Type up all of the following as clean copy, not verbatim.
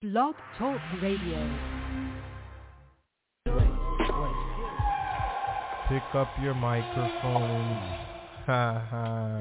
Blog Talk Radio. Pick up your microphones. Ha ha.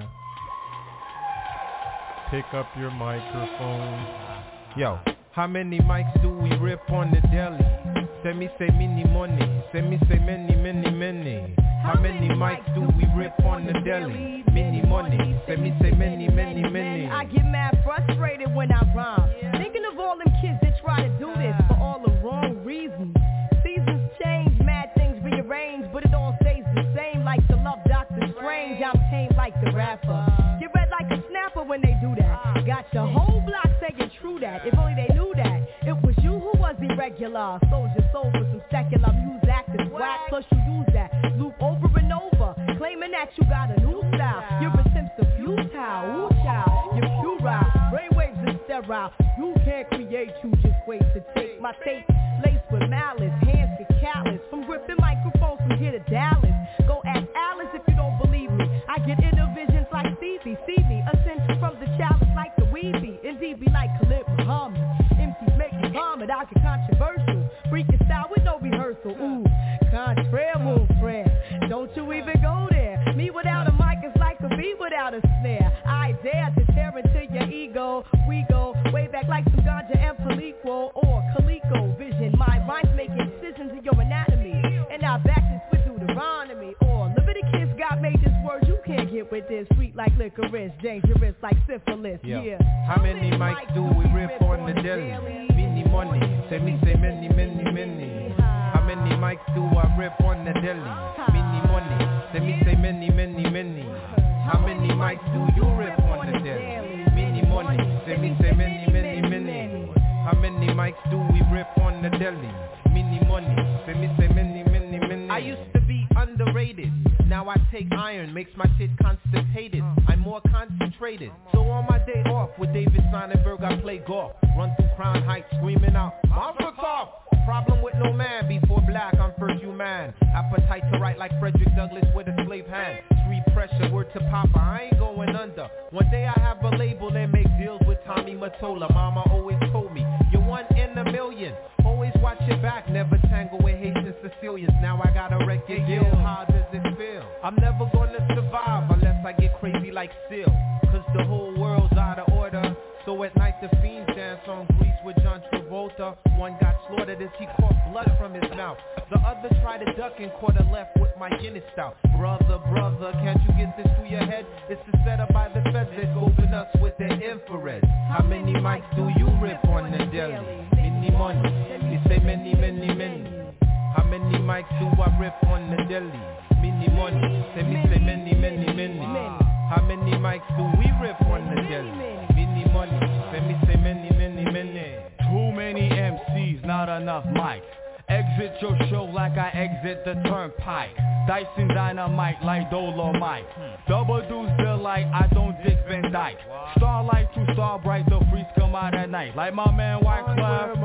Pick up your microphones. Yo, how many mics do we rip on the deli? Send me say mini money. Send me say many, many, many. How many mics do we rip on the deli? Mini money. Send me say many, many, many. I get mad frustrated when I rhyme. Thinking of all them kids that try to do this for all the wrong reasons. Seasons change, mad things rearrange, but it all stays the same like the love Dr. Strange. I'm tame like the rapper. Get red like a snapper when they do that. Got your whole block saying true that. If only they knew that. It was you who was irregular. Sold your soul for some secular music active whack. Plus you use that loop over and over, claiming that you got a new style. Your attempts are futile. Ooh child, you're puerile. Brainwaves are sterile. You can't create, you just wait to take my tape. Laced with malice, hands get callous. From gripping microphones from here to Dallas. Go ask Alice if you don't believe me. I get inner visions like Stevie. See me, ascend from the chalice like the weeby. Indeed be like Khalid Muhammad. MCs make me vomit, I get controversial. Freaking style with no rehearsal. Ooh, contraire move, friend. Don't you even go there. Me without a mic is like a bee without a snare. I dare to tear into your ego. We go way back like some ganja and Palico or Calico vision. My rhymes make incisions in your anatomy, and I back this with Deuteronomy. Or Leviticus, God made this word. You can't get with this. Sweet like licorice, dangerous like syphilis. Yeah. How many mics do we rip on the deli? Mini money. Send me say many, many, many. How many mics do I rip on the deli? Mini money. Send me say many, many, many. How many mics do you rip on the deli? Mini money. Send me say many, many, many. How many mics do we rip on the deli? Mini money. Send me say many, many, many. I used to be underrated. Now I take iron, makes my shit constipated. I'm more concentrated. So on my day off with David Sonnenberg I play golf. Run through Crown Heights screaming out, Monsters off! Problem with no man, before black I'm first human. Appetite to write like Frederick Douglass with a slave hand. Street pressure, word to Papa, I ain't going under. One day I have a label and make deals with Tommy Mottola. Mama always told me, you're one in a million. Always watch your back, never tangle with Haitian Sicilians. Now I got a record deal, how does it feel? I'm never gonna survive unless I get crazy like Seal. Cause the whole world's out of order. So at night the fiends dance on Grease with John Travolta. One got slaughtered as he caught blood from his mouth. The other tried to duck and caught a left with my Guinness stout. Brother, can't you get this through your head? It's a setup by the feds that open us with their infrared. How many mics do you rip on the deli? Many money, they say many, many, many. How many mics do I rip on the deli? Many money, say me say many, many, many. How many mics do we rip on the deli? Many money, say me say many, many, many. Too many MCs, not enough mics. Exit your show like I exit the turnpike. Dyson dynamite like Dolomite. Double deuce bill like I don't dick Van Dyke. Starlight to star bright, the freaks come out at night. Like my man White Cloud.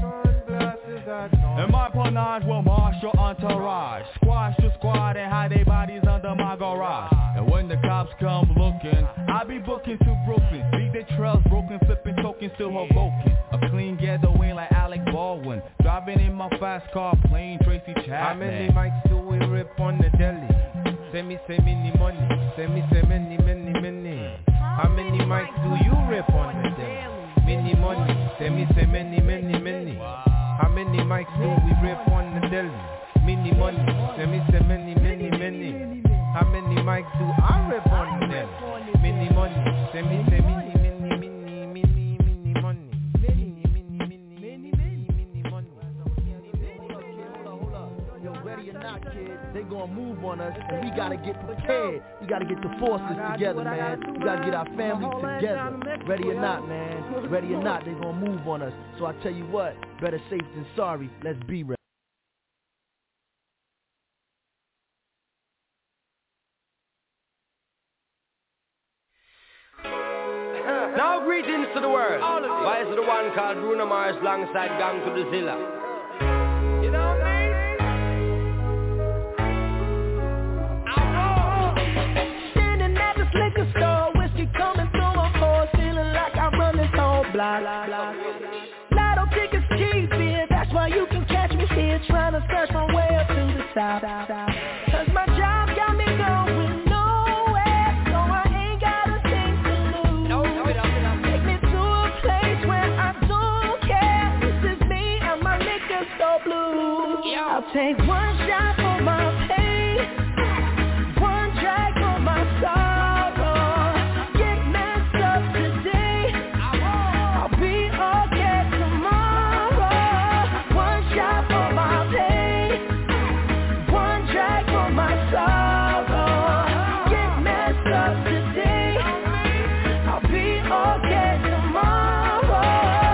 And my panache will marshal entourage. Squash the squad and hide their bodies under my garage. And when the cops come looking, I be booking to Brooklyn. Beat the trails broken, flipping tokens to Hoboken. A clean getaway like Alec Baldwin. Driving in my fast car, playing Tracy Chapman. How many mics do we rip on the deli? Say me say many money. Say me say many, many, many. How many mics do you rip on the deli? Many money. Say me say many, many, many. How many mics do we rip on the deli? Many money. Say me say many, many, many. How many mics do I rip on the deli? Many money. Say me say many, many, many, many, many money. Many, many, many, many, many money. Yo, ready or not, kid, they gonna move on us, and we gotta get prepared. We gotta get the forces together, man. We gotta get our family together. Ready or not, man. Ready or not, they gonna move on us. So I tell you what, better safe than sorry. Let's be ready. Now greetings to the world. Why is the one called Bruno Mars alongside Gang to the Zilla? You know what I mean? Standing at this liquor store, whiskey coming through my pores, feeling like I'm running so blah blah blah. Lotto trying to search my way up to the top. Cause my job got me going nowhere, so I ain't got a thing to lose. Take me to a place where I don't care. This is me and my liquor so blue. I'll take one shot for my pain, one drag for my sorrow. Get messed up today, I'll be okay tomorrow. One shot for my pain, one drag for my sorrow. Get messed up today, I'll be okay tomorrow.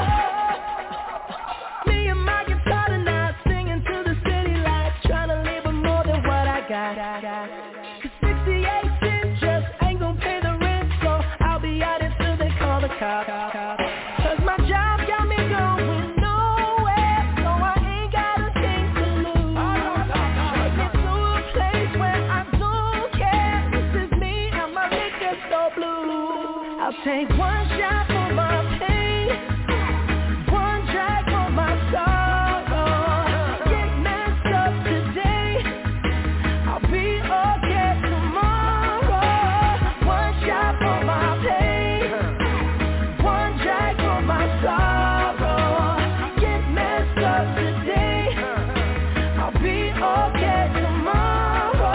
Me and my guitar tonight, singing to the city lights, trying to live with more than what I got. Cause 68 cents just ain't gon' pay the rent, so I'll be out until they call the cops. Cause my job got me going nowhere, so I ain't got a thing to lose. Take me to a place where I don't care. This is me and my liquor so blue. I'll take one shot for my pain, one drag for my sorrow. Get messed up today, I'll be okay tomorrow. One shot for my pain, one drag for my sorrow. Get messed up today, I'll be okay tomorrow.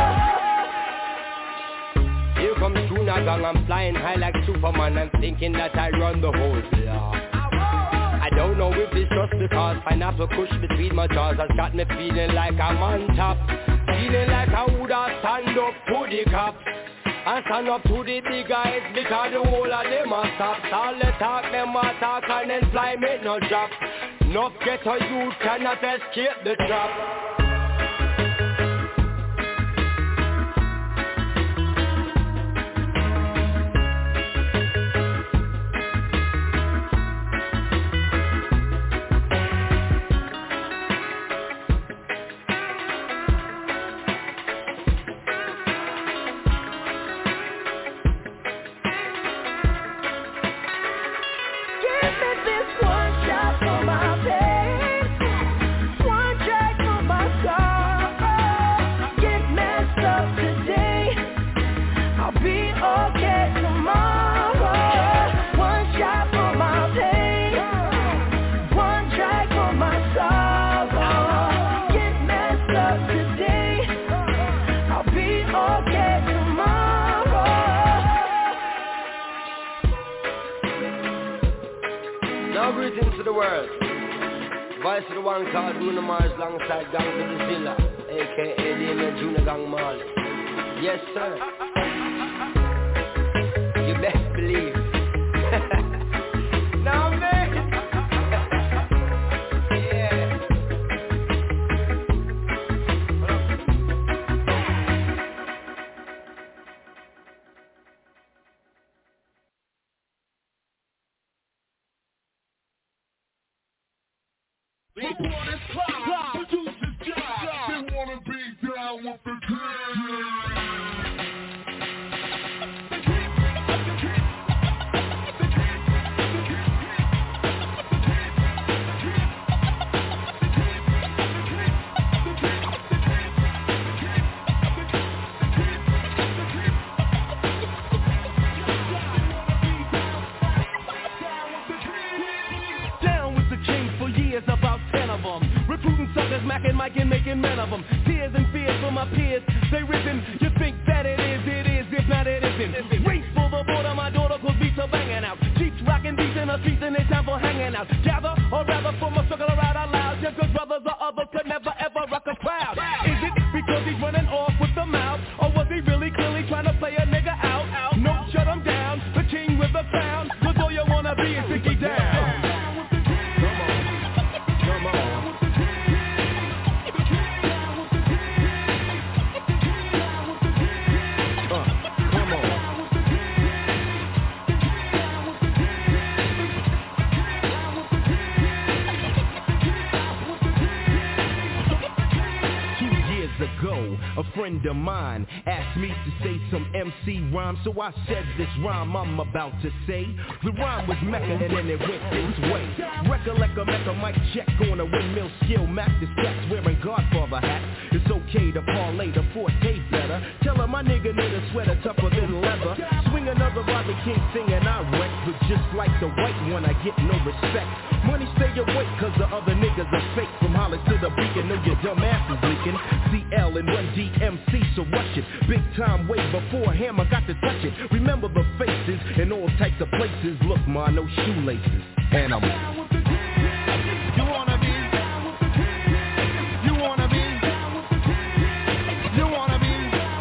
Here comes Tuna Gang, I'm flying high like Superman. I'm thinking that I run the whole block. I don't know if it's just because pineapple kush between my jaws has got me feeling like I'm on top. Feeling like I woulda stand up to the cops and stand up to the big guys, because the whole of them a stop. All the talk, them a talk, and then fly make no drop. No ghetto youth cannot escape the trap. Give me this one shot for my pain, one drag for my sorrow. Get messed up today, I'll be okay tomorrow. One shot for my pain, one drag for my sorrow. Get messed up today, I'll be okay tomorrow. Now greetings to the world. Voice of the one called Bruno Mars alongside Gang to the Zilla, aka Damien Junior Gang Marley. Yes sir, you best believe. Now man. Yeah. Down with the king for years, about 10 of them. Recruiting suckers, macking, Mike, and making men of them. Tears and fears for my peers, they risen. You think that it is, if not it isn't. Race for the border, my daughter, cause beats are banging out. Jeeps rocking beats in the streets and it's time for hanging out. Gather, or rather form a circle around out loud. Just cause brothers or others could never ever rock a crowd. Is it because he's running off with the mouth? Or was he really clearly trying to play a nigga out? No, shut him down, the king with the crown. Cause all you wanna be is Dickie down. A friend of mine asked me to say some MC rhyme, so I said this rhyme I'm about to say. The rhyme was Mecca and then it went this way. Recollect a Mecca mic check on a windmill skill. Mac the stats wearing Godfather hats. It's okay to parlay the forte better. Tell her my nigga need a sweater tougher than leather. Swing another Bobby King thing and I wreck. But just like the white one I get no respect. Money stay awake cause the other niggas are fake. From Hollis to the Beacon, know your dumb ass is leaking. CL and Run DMC, so rush it. Big time way before Hammer got to touch it. Remember the faces in all types of places. Look ma, no shoelaces. And I'm you wanna be, you wanna be, you wanna be,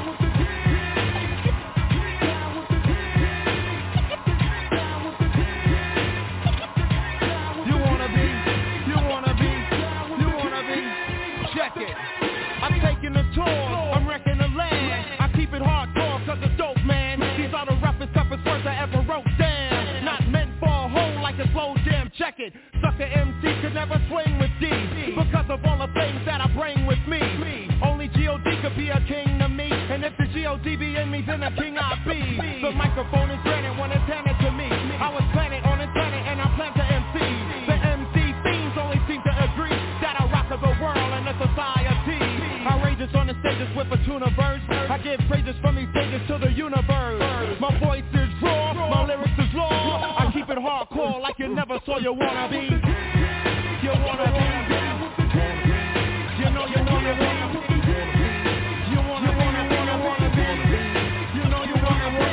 you wanna be, you wanna be, you wanna be. Check it. I'm taking a tour, I'm wrecking the land. I keep it hardcore cause it's dope, man. These are the roughest, toughest words I ever wrote down. Not meant for a hole like a slow jam, check it. Sucker MC could never swing with D because of all the things that I bring with me. Only G.O.D. could be a king to me. And if the G.O.D. be in me, then the king I be. The microphone is granted when it's handed to me. I was planted on this planet and I plan to MC. The MC fiends only seem to agree that I rock the world and the society. Outrageous on the stages with a tuna verse. I give praises from these stages to the universe. My voice is raw, my lyrics is law. I keep it hardcore like you never saw you wanna be. You wanna be. You know you wanna be. You wanna be. You know you wanna be.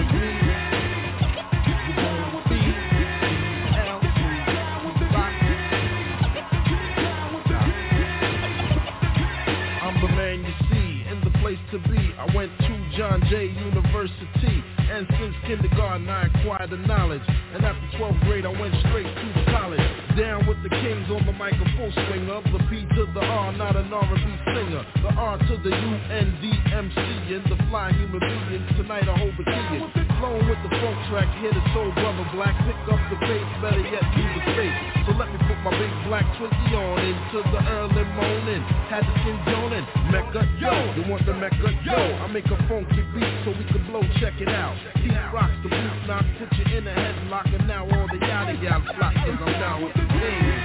I'm the man you see in the place to be. I went to John Jay University, and since kindergarten I acquired the knowledge. And after 12th grade I went straight to college. Down with the kings on the mic, a full swinger. The P to the R, not an R&B singer. The R to the U-N-D-M-C, and the fly human being. Tonight I hold the key. Flowing with the funk track, hit it soul brother black. Pick up the pace, better yet leave the space. So let me put my big black Twinkie on into the early morning. Had the skin joning, Mecca, yo. You want the Mecca, yo. I make a funky beat so we can blow, check it out. He rocks the boot knock, put you in a headlock, and now all the yada yada flock, cause I'm down with the king.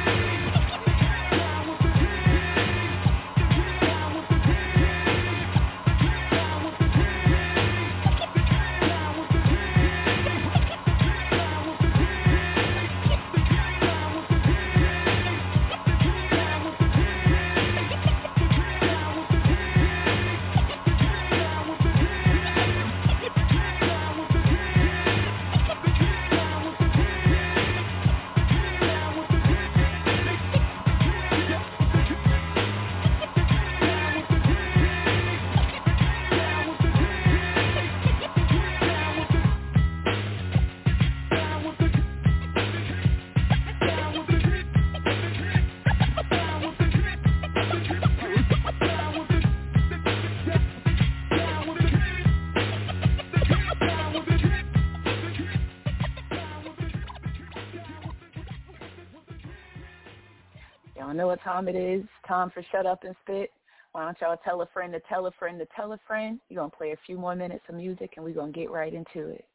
Know what time it is? Time for Shut Up and Spit. Why don't y'all tell a friend to tell a friend to tell a friend? You're going to play a few more minutes of music and we're going to get right into it.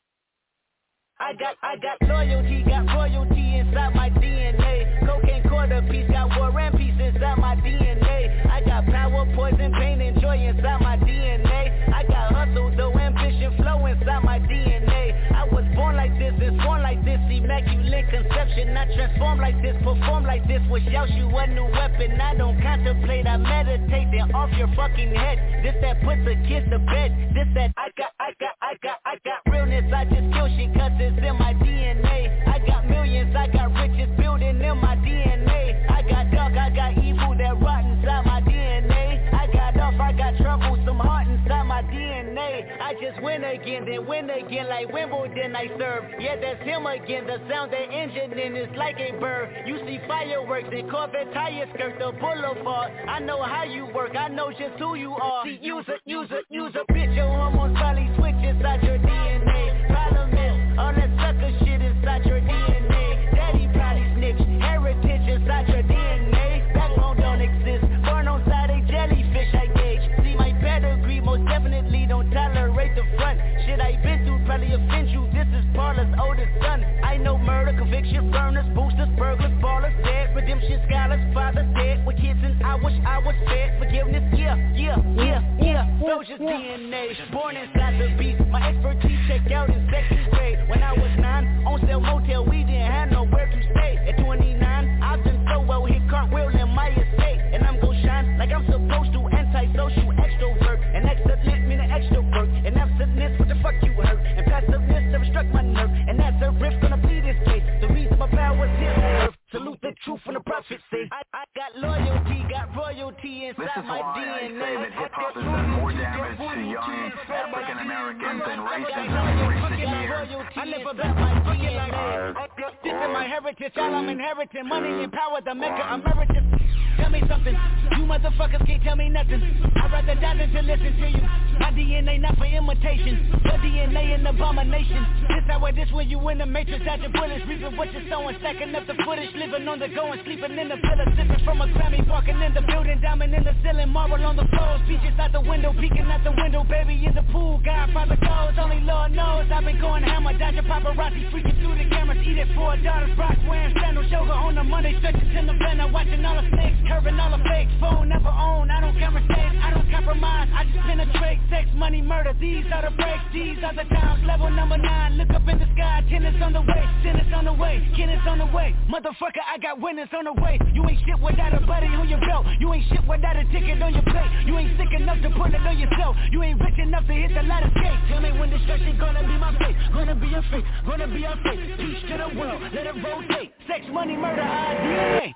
I got loyalty, got royalty inside my DNA. Cocaine quarter piece, got war and peace inside my DNA. I got power, poison, pain, and joy inside my DNA. I got hustle, though, ambition, flow inside my DNA. I was born like this, and born like this, immaculate conception. I transform like this, perform like this, wish out you a new weapon. I don't contemplate, I meditate, then off your fucking head. This that puts a kid to bed. This that I got realness, I just kill shit cause it's in my DNA. I got millions, I got riches building in my DNA. I got dark, I got evil that rot inside my DNA. I got off, I got trouble, some heart inside my DNA. I just win again, then win again like Wimbledon I serve. Yeah, that's him again, the sound that engine in is like a bird. You see fireworks and Corvette tires skirt the boulevard. I know how you work, I know just who you are. See, use a bitch, your hormones probably switch inside your DNA. Problem is, all that sucker shit inside your DNA. Daddy probably snitch, heritage inside your DNA. Backbone don't exist, born on side a jellyfish I gauge. See my dollars, father dead with kids and I wish I was fed. Forgiveness, yeah. Soldier's DNA, born inside the beast. My expertise checked out in second grade. When I was 9, on sale motel, we didn't have nowhere to stay. At 29, I've been so well, hit cartwheel in my estate. And I'm gon' shine like I'm supposed to, antisocial extrovert. And excellent mean an extrovert. And absentness, what the fuck you hurt? And passiveness never struck my nerve. And that's a riff gonna be this case. The reason my power's here on earth. Salute the truth from the prophet say. I got loyalty, got royalty inside my DNA. This is why I say that hip-hop has done more damage to young African Americans than racism in recent years. I never bet my DNA. This is my heritage, all I'm inheriting. Money and power, the mecca emeritus. Tell me something, you motherfuckers can't tell me nothing. I'd rather die than to listen to you. My DNA not for imitation, your DNA an abomination. This how it is when you in the matrix, dodging bullets, reaping what you're sowing, stacking up the footage, living on the go and sleeping in the villa, sipping from a Grammy, walking in the building, diamond in the ceiling, marble on the floors, beaches out the window, peeking out the window, baby in the pool, Godfather goes, only Lord knows. I've been going hammer, dodging paparazzi, freaking through the cameras, eating 4 daughters, Brock wearing sandals, yoga on a Monday, stretches in the van, watching all the snakes. Curving all the fakes, phone never own. I don't count mistakes, I don't compromise. I just penetrate, sex, money, murder. These are the breaks, these are the times. Level number 9, look up in the sky. Tennis on the way, tennis on the way, tennis on the way. Motherfucker, I got winners on the way. You ain't shit without a buddy on your belt. You ain't shit without a ticket on your plate. You ain't sick enough to put it on yourself. You ain't rich enough to hit the ladder skate. Tell me when destruction gonna be my fate. Gonna be a fate, gonna be a fate. Teach to the world, let it rotate. Sex, money, murder, our DNA.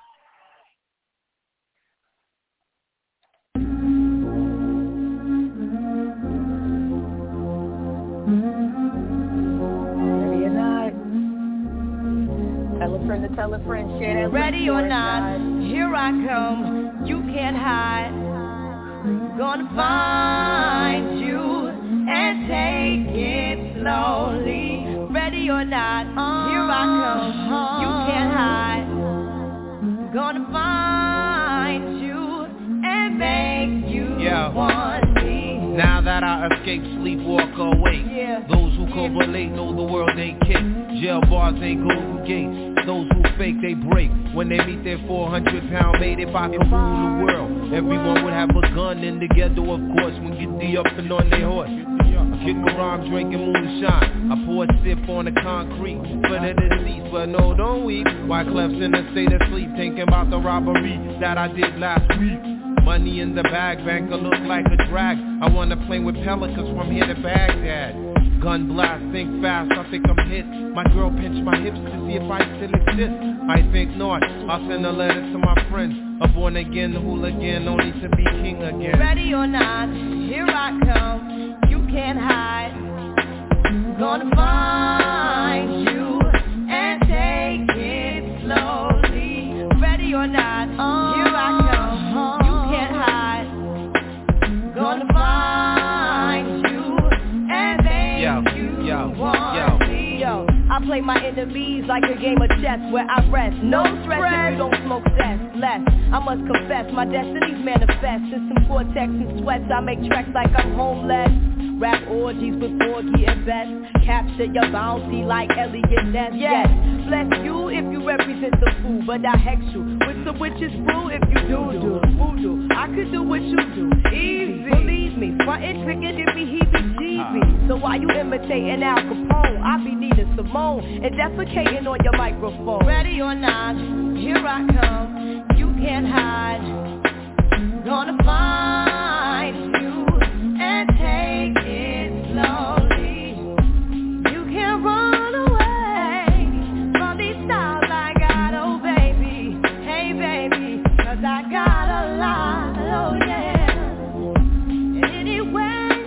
Tell a friend, share that. Ready or not, here I come. You can't hide. Gonna find you and take it slowly. Ready or not, here I come. You can't hide. Gonna find you and make you want me. Now that I escape, sleep, walk awake. Those who correlate know the world ain't kick. Jail bars ain't golden gates. Those who fake, they break when they meet their 400-pound mate. If I could rule the world, everyone would have a gun in the ghetto, of course, when get the up and on their horse. I kick around drinking moonshine. I pour a sip on the concrete for the deceased, but no, don't weep. Wyclef's in a state of sleep, thinking about the robbery that I did last week. Money in the bag, banker look like a drag. I wanna play with pelicans from here to Baghdad. Gun blast, think fast, I think I'm hit. My girl pinched my hips to see if I still exist. I think not, I'll send a letter to my friends. A born again hooligan, only to be king again. Ready or not, here I come. You can't hide. Gonna find you and take it slowly. Ready or not, here I come. You can't hide. Gonna find you and make you want me. Yo, I play my enemies like a game of chess where I rest. No stress if you don't smoke less. I must confess, my destinies manifest. In some cortex and sweats, I make tracks like I'm homeless. Rap orgies with Porgy and Best. Capture your bounty like Elliot Ness. Yes, bless you if you represent the fool, but I hex you with the witch's brew if you do voodoo. I could do what you do, easy. Believe me, frontin' trigger if me heebie-jeebie. So while you imitating Al Capone, I be needing Simone and defecating on your microphone. Ready or not, here I come. You can't hide. Gonna find you and take it slowly. You can't run away from these styles I got, oh baby. Hey baby, 'cause I got a lot, oh yeah. And anyway,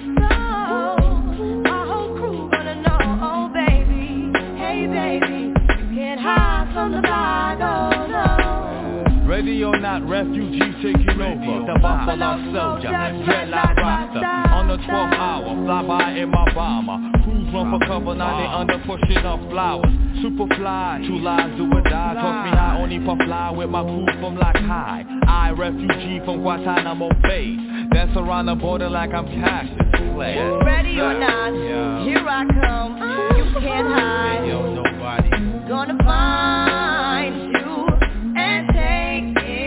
so my whole crew gonna know, oh baby. Hey baby, you can't hide from the bag, oh no. Ready or not, refugees taking over. The Buffalo Soldier, dreadlock roster. On the 12th hour, fly by in my bomber. Crews run for cover, now they under pushing up flowers. Super fly, true lies do or die. Toss me high, only for fly with my crew from like high. I, refugee from Guantanamo Bay. Dance around the border like I'm Cassius Clay. Ready or not, here I come. You can't hide. Yo, nobody. Gonna find you and take it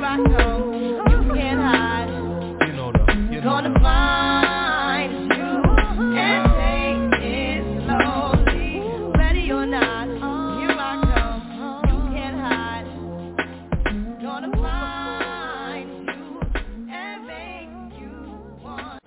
I come, you can't hide. Gonna find you and take it slowly. Ready or not, here I come, you can't hide. Gonna find you and make you want.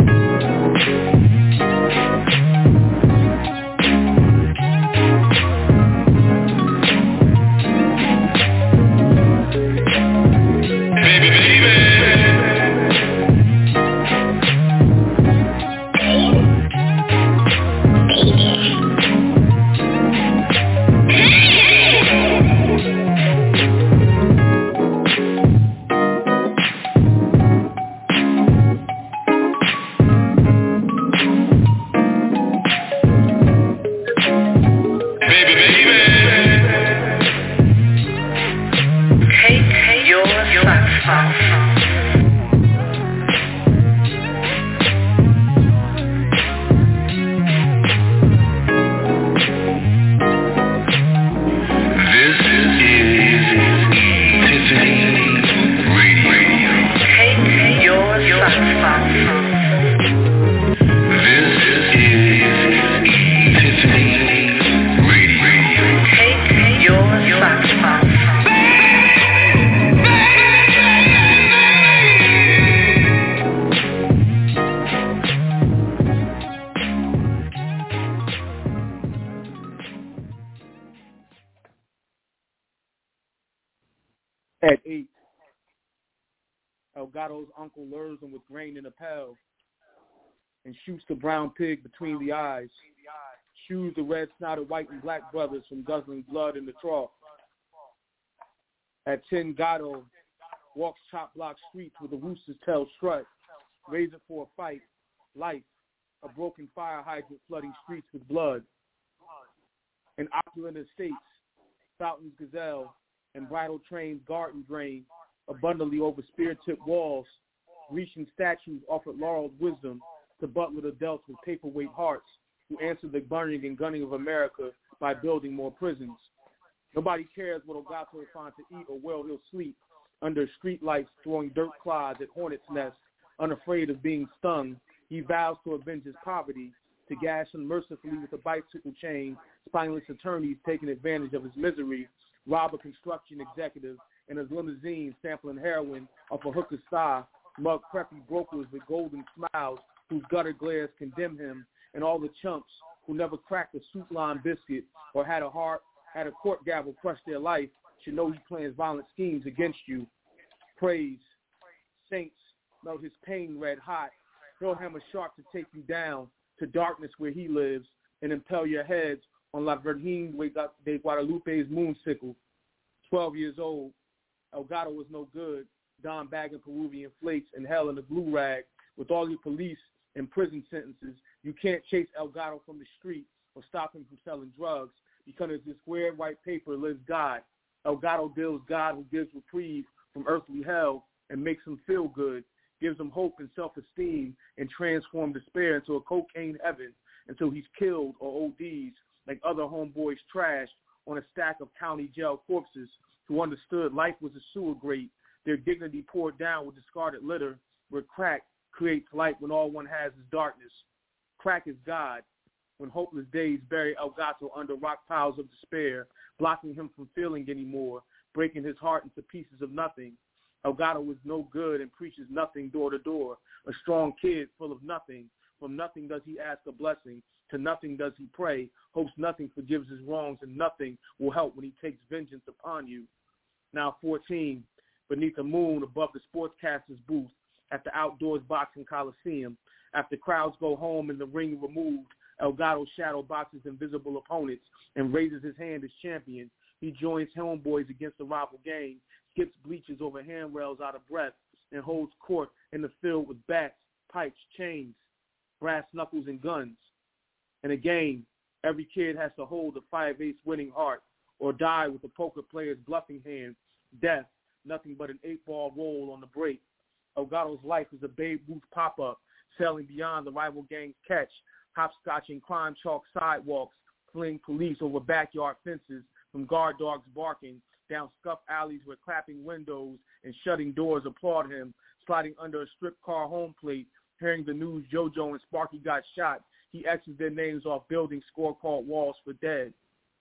At 8, Elgato's uncle lures him with grain in a pail and shoots the brown pig between the eyes, shoos the red-snouted white and black brothers from guzzling blood in the trough. At 10, Gato walks chop-block streets with a rooster's tail strut, raise it for a fight, life, a broken fire hydrant flooding streets with blood. In opulent estates, Fountain's gazelle, and bridal trains garden drain abundantly over spear-tipped walls. Grecian statues offered laureled wisdom to butler adults with paperweight hearts who answered the burning and gunning of America by building more prisons. Nobody cares what Elgato will find to eat or where he'll sleep under street lights, throwing dirt clods at hornets' nests. Unafraid of being stung, he vows to avenge his poverty, to gash him mercifully with a bicycle chain, spineless attorneys taking advantage of his misery, rob a construction executive in his limousine sampling heroin off a hooker's thigh, mug preppy brokers with golden smiles whose gutter glares condemn him, and all the chumps who never cracked a soup-line biscuit or had a court gavel crush their life should know he plans violent schemes against you. Praise. Saints melt his pain red hot. He'll hammer sharp to take you down to darkness where he lives and impel your heads on La Virgen de Guadalupe's moonsicle. 12 years old, Elgato was no good, Don bagging Peruvian flakes and hell in a glue rag. With all your police and prison sentences, you can't chase Elgato from the street or stop him from selling drugs because in this square white paper lives God. Elgato builds God who gives reprieve from earthly hell and makes him feel good, gives him hope and self-esteem, and transforms despair into a cocaine heaven until he's killed or ODs like other homeboys trashed on a stack of county jail corpses who understood life was a sewer grate, their dignity poured down with discarded litter, where crack creates light when all one has is darkness. Crack is God. When hopeless days bury Elgato under rock piles of despair, blocking him from feeling anymore, breaking his heart into pieces of nothing. Elgato is no good and preaches nothing door to door, a strong kid full of nothing. From nothing does he ask a blessing, to nothing does he pray, hopes nothing forgives his wrongs, and nothing will help when he takes vengeance upon you. Now 14, beneath the moon above the sportscaster's booth at the outdoors boxing coliseum, after crowds go home and the ring removed, Elgato shadow boxes invisible opponents and raises his hand as champion. He joins homeboys against the rival gang, skips bleachers over handrails out of breath, and holds court in the field with bats, pipes, chains, brass knuckles, and guns. And again, every kid has to hold a 5/8 winning heart or die with the poker player's bluffing hand. Death, nothing but an 8-ball roll on the break. Elgato's life is a Babe Ruth pop-up, sailing beyond the rival gang's catch, hopscotching crime chalk sidewalks, fleeing police over backyard fences from guard dogs barking, down scuff alleys where clapping windows and shutting doors applaud him, sliding under a strip car home plate, hearing the news JoJo and Sparky got shot. He X's their names off building scorecard walls for dead.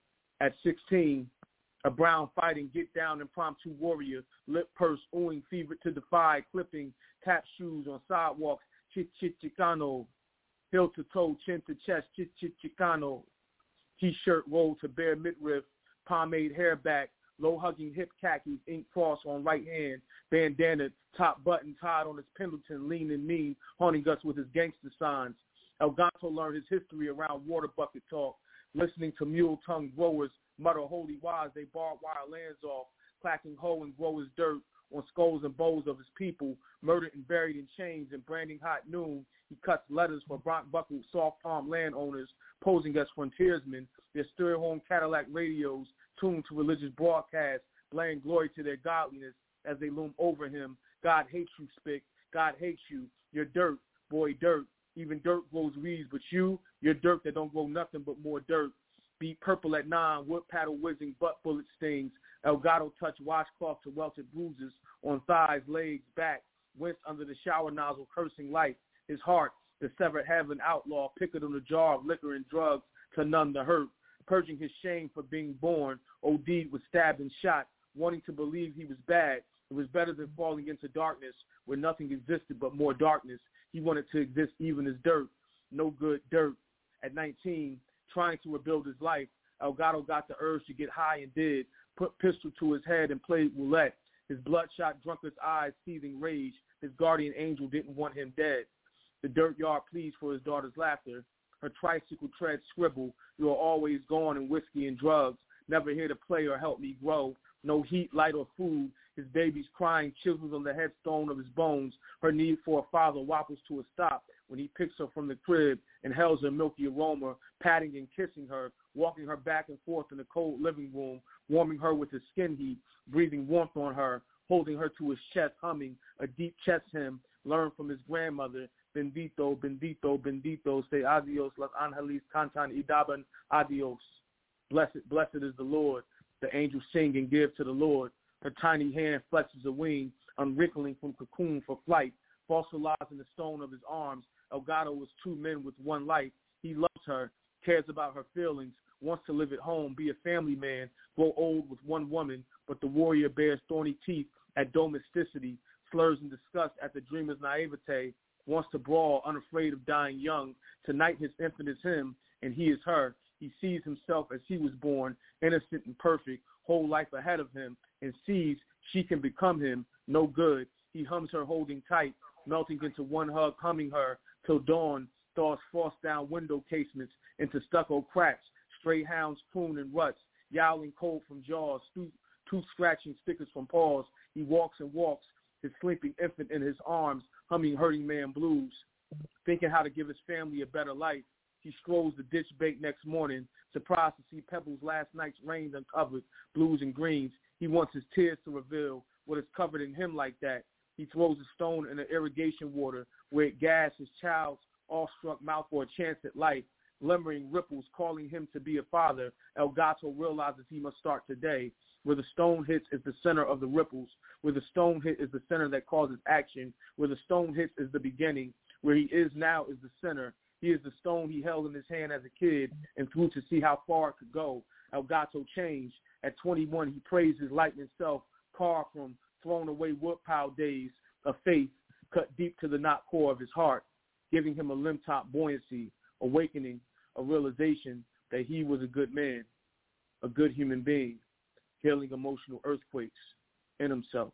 At 16, a brown fighting, get down impromptu warrior, lip purse, oohing, fever to defy, clipping, tap shoes on sidewalks, chicano, heel to toe, chin to chest, chicano, t-shirt rolled to bare midriff, pomade hair back, low hugging hip khakis, ink frost on right hand, bandana, top button tied on his Pendleton, lean and mean, haunting us with his gangster signs. El Gato learned his history around water bucket talk, listening to mule-tongued growers mutter holy wise, they barbed wire lands off, clacking hoe and growers dirt on skulls and bows of his people, murdered and buried in chains and branding hot noon. He cuts letters for bronc-buckled, soft-armed landowners, posing as frontiersmen, their stereo-home Cadillac radios tuned to religious broadcasts, laying glory to their godliness as they loom over him. God hates you, Spick. God hates you. You're dirt, boy, dirt. Even dirt grows weeds, but you're dirt that don't grow nothing but more dirt. Beat purple at 9, wood paddle whizzing, butt bullet stings. El Gato touch washcloth to welted bruises on thighs, legs, back. Winced under the shower nozzle, cursing life. His heart, the severed heaven outlaw, picketed on a jar of liquor and drugs to numb the hurt. Purging his shame for being born, OD'd was stabbed and shot, wanting to believe he was bad. It was better than falling into darkness where nothing existed but more darkness. He wanted to exist even as dirt. No good dirt. At 19, trying to rebuild his life, El Gato got the urge to get high and did, put pistol to his head and played roulette. His bloodshot drunkard's eyes seething rage. His guardian angel didn't want him dead. The dirt yard pleads for his daughter's laughter. Her tricycle treads scribble, you are always gone in whiskey and drugs, never here to play or help me grow. No heat, light, or food. His baby's crying chisels on the headstone of his bones. Her need for a father waffles to a stop when he picks her from the crib, inhales her milky aroma, patting and kissing her, walking her back and forth in the cold living room, warming her with his skin heat, breathing warmth on her, holding her to his chest, humming a deep chest hymn, learned from his grandmother, Bendito, bendito, bendito, say adios, las angeles cantan y daban adios. Blessed, blessed is the Lord. The angels sing and give to the Lord. Her tiny hand flexes a wing, unwrinkling from cocoon for flight, fossilizing the stone of his arms. El Gato was two men with one life. He loves her, cares about her feelings, wants to live at home, be a family man, grow old with one woman, but the warrior bears thorny teeth at domesticity, slurs in disgust at the dreamer's naivete, wants to brawl, unafraid of dying young. Tonight his infant is him, and he is her. He sees himself as he was born, innocent and perfect, whole life ahead of him, and sees she can become him, no good. He hums her holding tight, melting into one hug, humming her, till dawn thaws frost down window casements into stucco cracks, stray hounds croon in ruts, yowling cold from jaws, tooth scratching stickers from paws. He walks and walks, his sleeping infant in his arms, humming hurting man blues, thinking how to give his family a better life. He strolls the ditch bank next morning, surprised to see pebbles last night's rain uncovered, blues and greens. He wants his tears to reveal what is covered in him like that. He throws a stone in the irrigation water where it gasses his child's awestruck mouth for a chance at life. Glimmering ripples calling him to be a father. El Gato realizes he must start today. Where the stone hits is the center of the ripples. Where the stone hit is the center that causes action. Where the stone hits is the beginning. Where he is now is the center. He is the stone he held in his hand as a kid and threw to see how far it could go. El Gato changed. At 21, he praised his lightning self, carved from thrown away woodpile days of faith, cut deep to the knot core of his heart, giving him a limb-top buoyancy, awakening a realization that he was a good man, a good human being, healing emotional earthquakes in himself.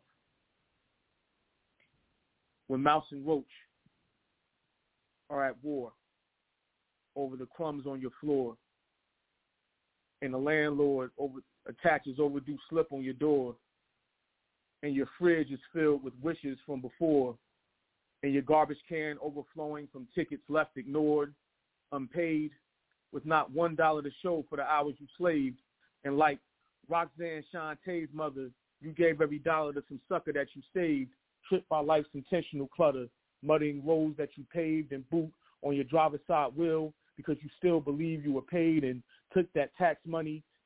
When mouse and roach are at war over the crumbs on your floor, and the landlord attaches overdue slip on your door, and your fridge is filled with wishes from before, and your garbage can overflowing from tickets left ignored, unpaid, with not $1 to show for the hours you slaved, and like Roxanne Shantae's mother, you gave every dollar to some sucker that you saved, tripped by life's intentional clutter, muddying roads that you paved and boot on your driver's side wheel because you still believe you were paid, and took that tax money,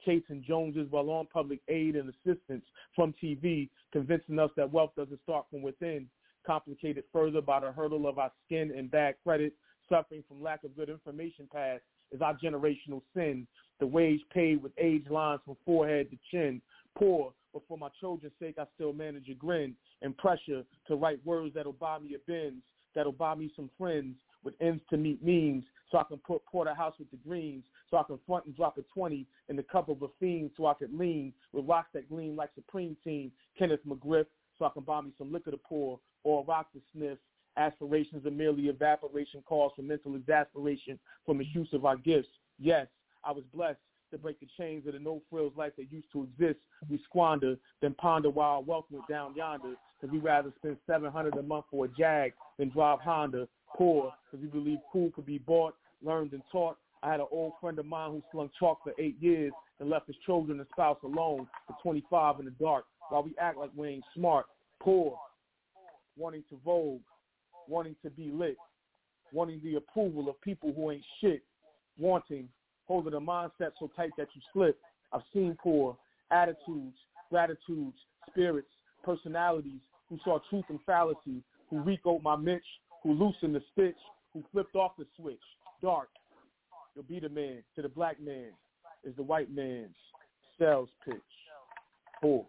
Cates and Joneses while on public aid and assistance from TV, convincing us that wealth doesn't start from within, complicated further by the hurdle of our skin and bad credit, suffering from lack of good information pass is our generational sin. The wage paid with age lines from forehead to chin. Poor, but for my children's sake, I still manage a grin and pressure to write words that'll buy me a Benz, that'll buy me some friends with ends to meet means, so I can put Porterhouse with the greens, so I can front and drop a 20 in the cup of a fiend, so I could lean with rocks that gleam like Supreme Team, Kenneth McGriff, so I can buy me some liquor to pour or a rock to sniff. Aspirations are merely evaporation, calls for mental exasperation from misuse of our gifts. Yes, I was blessed to break the chains of the no-frills life that used to exist. We squander, then ponder while our wealth went down yonder, because we'd rather spend $700 a month for a Jag than drive Honda. Poor, because we believe cool could be bought, learned, and taught. I had an old friend of mine who slung chalk for 8 years and left his children and spouse alone for 25 in the dark, while we act like we ain't smart. Poor, wanting to vogue, wanting to be lit, wanting the approval of people who ain't shit, wanting, holding a mindset so tight that you slip. I've seen poor attitudes, gratitudes, spirits, personalities who saw truth and fallacy, who recoat my Mitch, who loosened the stitch, who flipped off the switch. Dark, you'll be the man to the black man is the white man's sales pitch. Poor.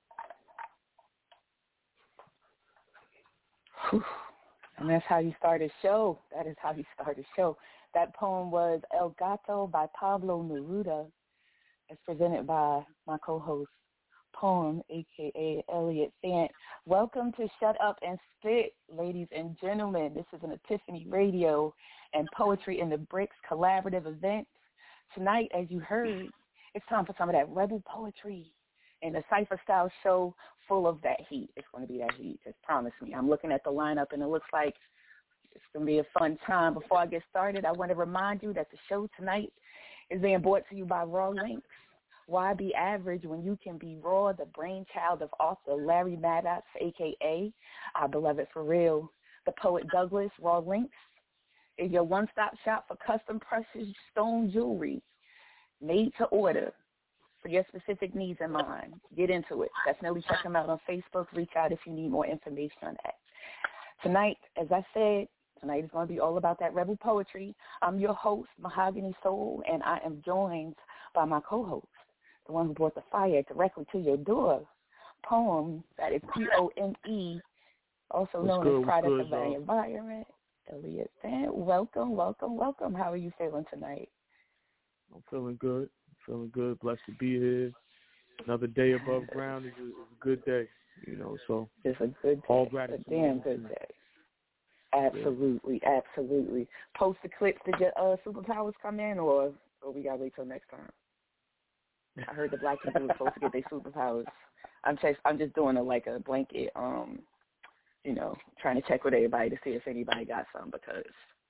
And that's how you start a show. That is how you start a show. That poem was El Gato by Pablo Neruda. It's presented by my co-host, Poem, a.k.a. Elliot Fant. Welcome to Shut Up and Spit, ladies and gentlemen. This is an Epiphany Radio and Poetry in the Bricks collaborative event. Tonight, as you heard, it's time for some of that rebel poetry and a cipher-style show full of that heat. It's going to be that heat, just promise me. I'm looking at the lineup, and it looks like it's going to be a fun time. Before I get started, I want to remind you that the show tonight is being brought to you by Raw Links. Why be average when you can be raw? The brainchild of author Larry Maddox, a.k.a. our beloved for real, the poet Douglas. Raw Links is your one-stop shop for custom precious stone jewelry made to order for your specific needs in mind. Get into it. Definitely check them out on Facebook. Reach out if you need more information on that. Tonight, as I said, tonight is going to be all about that rebel poetry. I'm your host, Mahogany Soul, and I am joined by my co-host, the one who brought the fire directly to your door. Poem, that is P-O-M-E, also known as Product of the Environment. Elliot Fant, welcome, welcome, welcome. How are you feeling tonight? I'm feeling good. Blessed to be here. Another day above ground is a good day, so it's a good day. All gratitude. It's a damn good day. Absolutely, absolutely. Post the clips. Did your superpowers come in, or we gotta wait till next time? I heard the black people were supposed to get their superpowers. I'm just doing a blanket, trying to check with everybody to see if anybody got some, because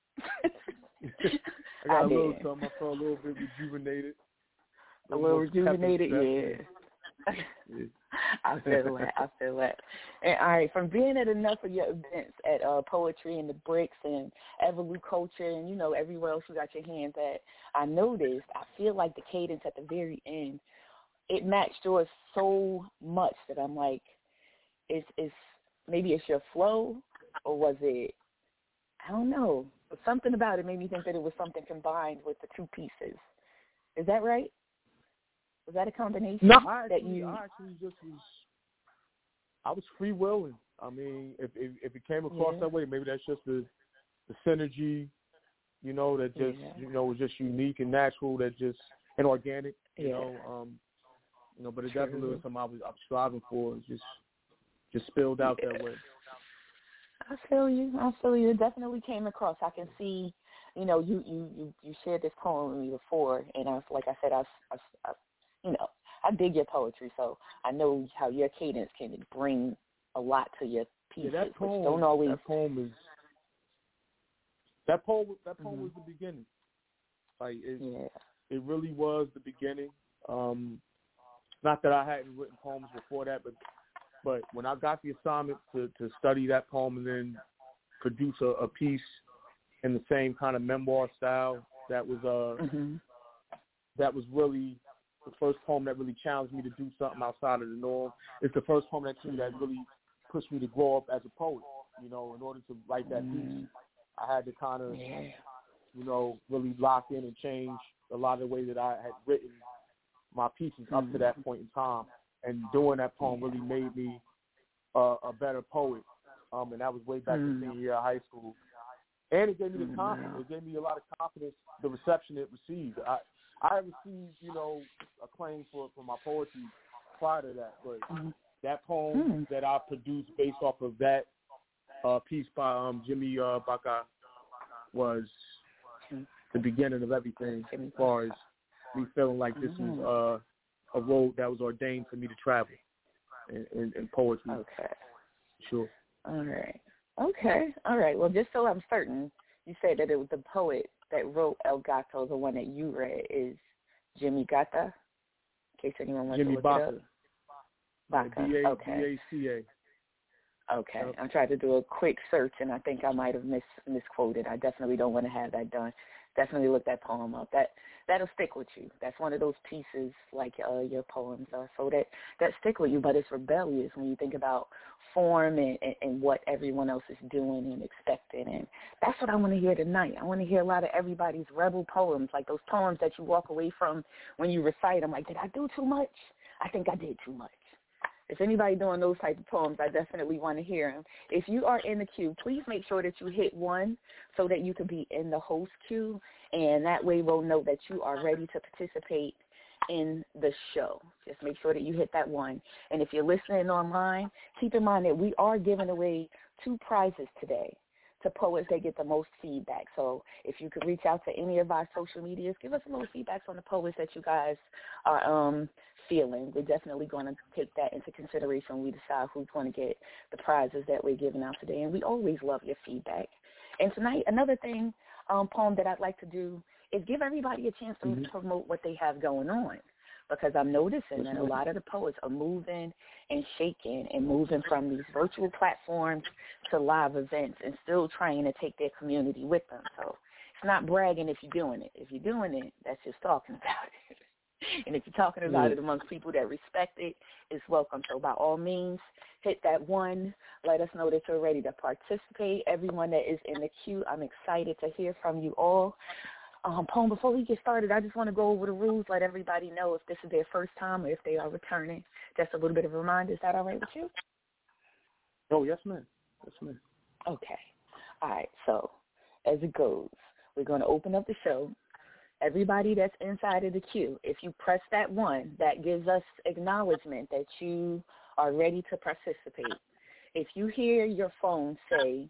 I got a little something. I felt a little bit rejuvenated. A little rejuvenated, yeah. I feel that. And all right, from being at enough of your events at Poetry in the Bricks and Evolute Culture and, everywhere else you got your hands at, I noticed, I feel like the cadence at the very end, it matched yours so much that I'm like, maybe it's your flow, or was it, I don't know. But something about it made me think that it was something combined with the two pieces. Is that right? Was that a combination? No, I actually just was. I was free willing. I mean, if it came across that way, maybe that's just the synergy, that just was just unique and natural, and organic, but it definitely was something I was striving for. It just spilled out that way. I feel you. It definitely came across. I can see, you shared this poem with me before, and like I said, I dig your poetry, so I know how your cadence can bring a lot to your pieces. Yeah, that poem was the beginning. It really was the beginning. Not that I hadn't written poems before that, but when I got the assignment to study that poem and then produce a piece in the same kind of memoir style, that was really the first poem that really challenged me to do something outside of the norm. It's the first poem that really pushed me to grow up as a poet. You know, in order to write that piece, I had to kind of, you know, really lock in and change a lot of the way that I had written my pieces up to that point in time. And doing that poem really made me a better poet. And that was way back in senior year of high school. And it gave me the confidence. It gave me a lot of confidence, the reception it received. I received, you know, acclaim for my poetry prior to that. But that poem that I produced based off of that piece by Jimmy Baka was the beginning of everything as far as me feeling like this was a road that was ordained for me to travel in poetry. Okay. Sure. All right. Okay. All right. Well, just so I'm certain, you said that it was the poet that wrote El Gato, the one that you read, is Jimmy Gata, in case anyone wants Jimmy to look Baka. it up. Baka. Okay. B-A-C-A. Okay. I'm trying to do a quick search, and I think I might have misquoted. I definitely don't want to have that done. Definitely look that poem up. That'll stick with you. That's one of those pieces like your poems are. So that stick with you, but it's rebellious when you think about form and what everyone else is doing and expecting. And that's what I want to hear tonight. I want to hear a lot of everybody's rebel poems, like those poems that you walk away from when you recite them. Like, did I do too much? I think I did too much. If anybody doing those type of poems, I definitely want to hear them. If you are in the queue, please make sure that you hit 1 so that you can be in the host queue, and that way we'll know that you are ready to participate in the show. Just make sure that you hit that 1. And if you're listening online, keep in mind that we are giving away 2 prizes today to poets that get the most feedback. So if you could reach out to any of our social medias, give us a little feedback on the poets that you guys are feeling. We're definitely going to take that into consideration when we decide who's going to get the prizes that we're giving out today. And we always love your feedback. And tonight, another thing, poem that I'd like to do is give everybody a chance to promote what they have going on. Because I'm noticing that a lot of the poets are moving and shaking and moving from these virtual platforms to live events and still trying to take their community with them. So it's not bragging if you're doing it. If you're doing it, that's just talking about it. And if you're talking about it amongst people that respect it, it's welcome. So by all means, hit that 1. Let us know that you're ready to participate. Everyone that is in the queue, I'm excited to hear from you all. Poem, before we get started, I just want to go over the rules, let everybody know if this is their first time or if they are returning. Just a little bit of a reminder. Is that all right with you? Oh, yes, ma'am. Yes, ma'am. Okay. All right. So as it goes, we're going to open up the show. Everybody that's inside of the queue, if you press that 1, that gives us acknowledgement that you are ready to participate. If you hear your phone say,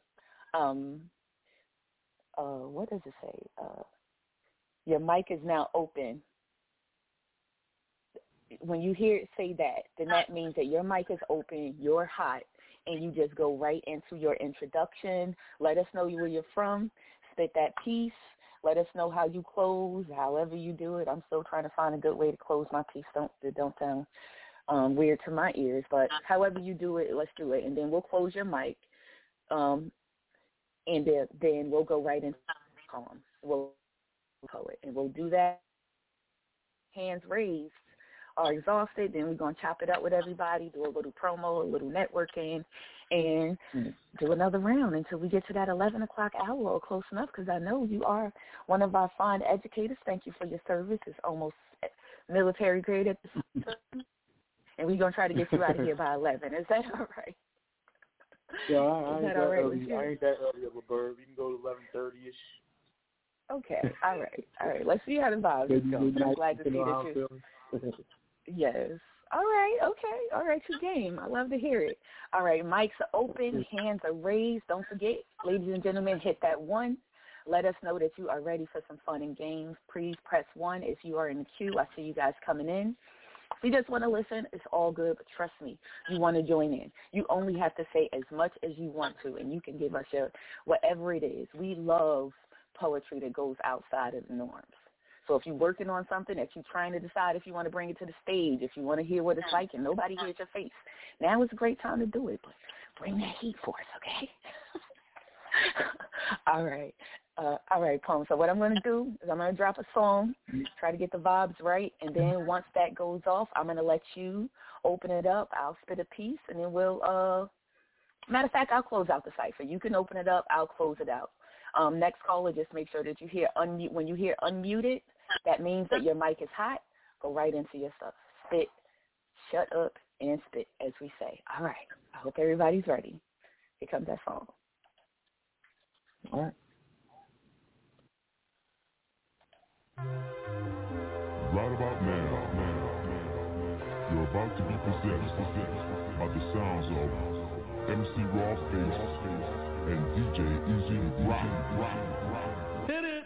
what does it say? Your mic is now open. When you hear it say that, then that means that your mic is open, you're hot, and you just go right into your introduction. Let us know where you're from. Spit that piece. Let us know how you close, however you do it. I'm still trying to find a good way to close my piece. Don't sound weird to my ears, but however you do it, let's do it. And then we'll close your mic, and then we'll go right into the poem. We'll poet, and we'll do that. Hands raised are exhausted, then we're going to chop it up with everybody, do a little promo, a little networking, and do another round until we get to that 11 o'clock hour or close enough, because I know you are one of our fine educators. Thank you for your service. It's almost military grade at the and we're going to try to get you out of here by 11. Is that all right? Yeah, I ain't that early of a bird. We can go to 11:30ish. Okay, all right. Let's see how the vibes is going. I'm glad to see that you. Yes. All right, you game. I love to hear it. All right, mics are open, hands are raised. Don't forget, ladies and gentlemen, hit that 1. Let us know that you are ready for some fun and games. Please press 1 if you are in the queue. I see you guys coming in. If you just want to listen, it's all good, but trust me, you want to join in. You only have to say as much as you want to, and you can give us your whatever it is. We love poetry that goes outside of the norms. So if you're working on something, if you're trying to decide if you want to bring it to the stage, if you want to hear what it's like and nobody hears your face, now is a great time to do it. But bring that heat for us, okay? All right. All right, Poem. So what I'm going to do is I'm going to drop a song, try to get the vibes right, and then once that goes off, I'm going to let you open it up. I'll spit a piece, and then we'll, matter of fact, I'll close out the cipher. You can open it up. I'll close it out. Next caller, just make sure that you hear unmute. When you hear unmuted, that means that your mic is hot. Go right into your stuff. Spit, shut up, and spit, as we say. All right. I hope everybody's ready. Here comes that song. All right. Right about now, you're about to be possessed by the sounds of MC Rawface and DJ Easy Rock. Hit it!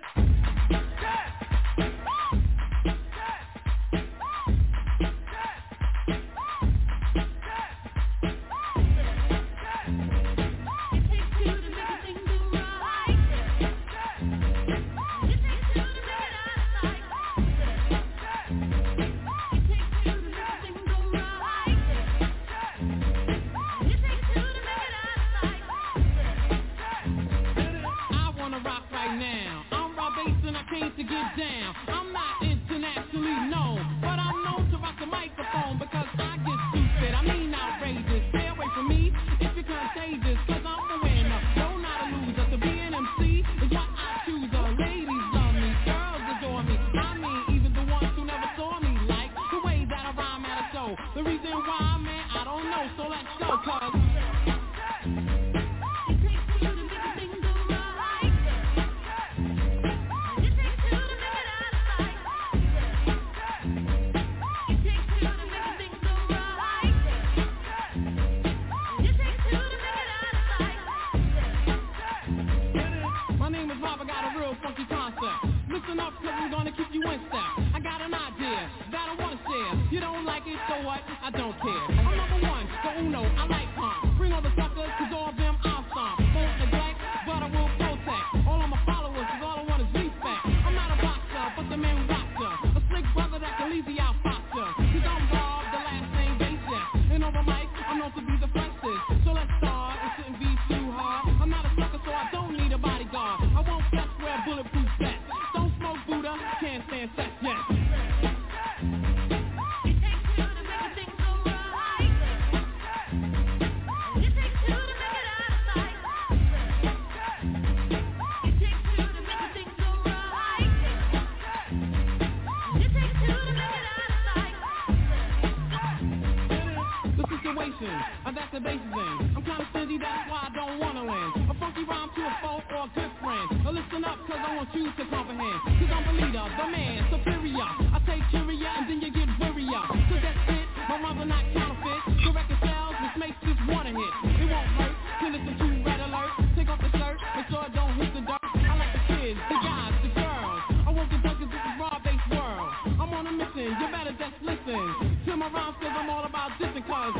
To get down, I'm not internationally known, but I'm known to rock the microphone because I get stupid, I mean outrageous. Stay away from me if you're contagious, cause I'm the winner, no not a loser. To be an MC is what I choose. Ladies love me, girls adore me, I mean even the ones who never saw me, like the way that I rhyme at a show. The reason why, man, I don't know, so let's go, cause listen up, cause I'm gonna keep you in step. I got an idea that I wanna share. You don't like it, so what? I don't care. I'm number one, so uno, I like pump. Bring all the suckers, cause all of them I'll stomp. Won't neglect, but I will protect all of my followers, cause all I want is respect. I'm not a boxer, but the man rocker. A slick brother that can leave the out foster. Cause I'm Bob, the last name basis. And over mic, I'm known to be the freshest. So let's start, it shouldn't be too hard. I'm not a sucker, so I don't need a bodyguard. I won't just wear bulletproof vests. Buddha can't stand sex yet. That's the basis in. I'm kinda stingy, that's why I don't wanna win. A funky rhyme to a foe or a good friend. But listen up, cause I want you to comprehend. Cause I'm the leader, the man, superior. I take curia and then you get wearier. Cause that's it, my rhymes are not counterfeit. The record sells, which makes this one a hit. It won't hurt to listen to Red Alert. Take off the shirt, make sure it don't hit the dirt. I like the kids, the guys, the girls. I want the duckers, this is raw-based world. I'm on a mission, you better just listen to my rhymes, cause I'm all about this and cause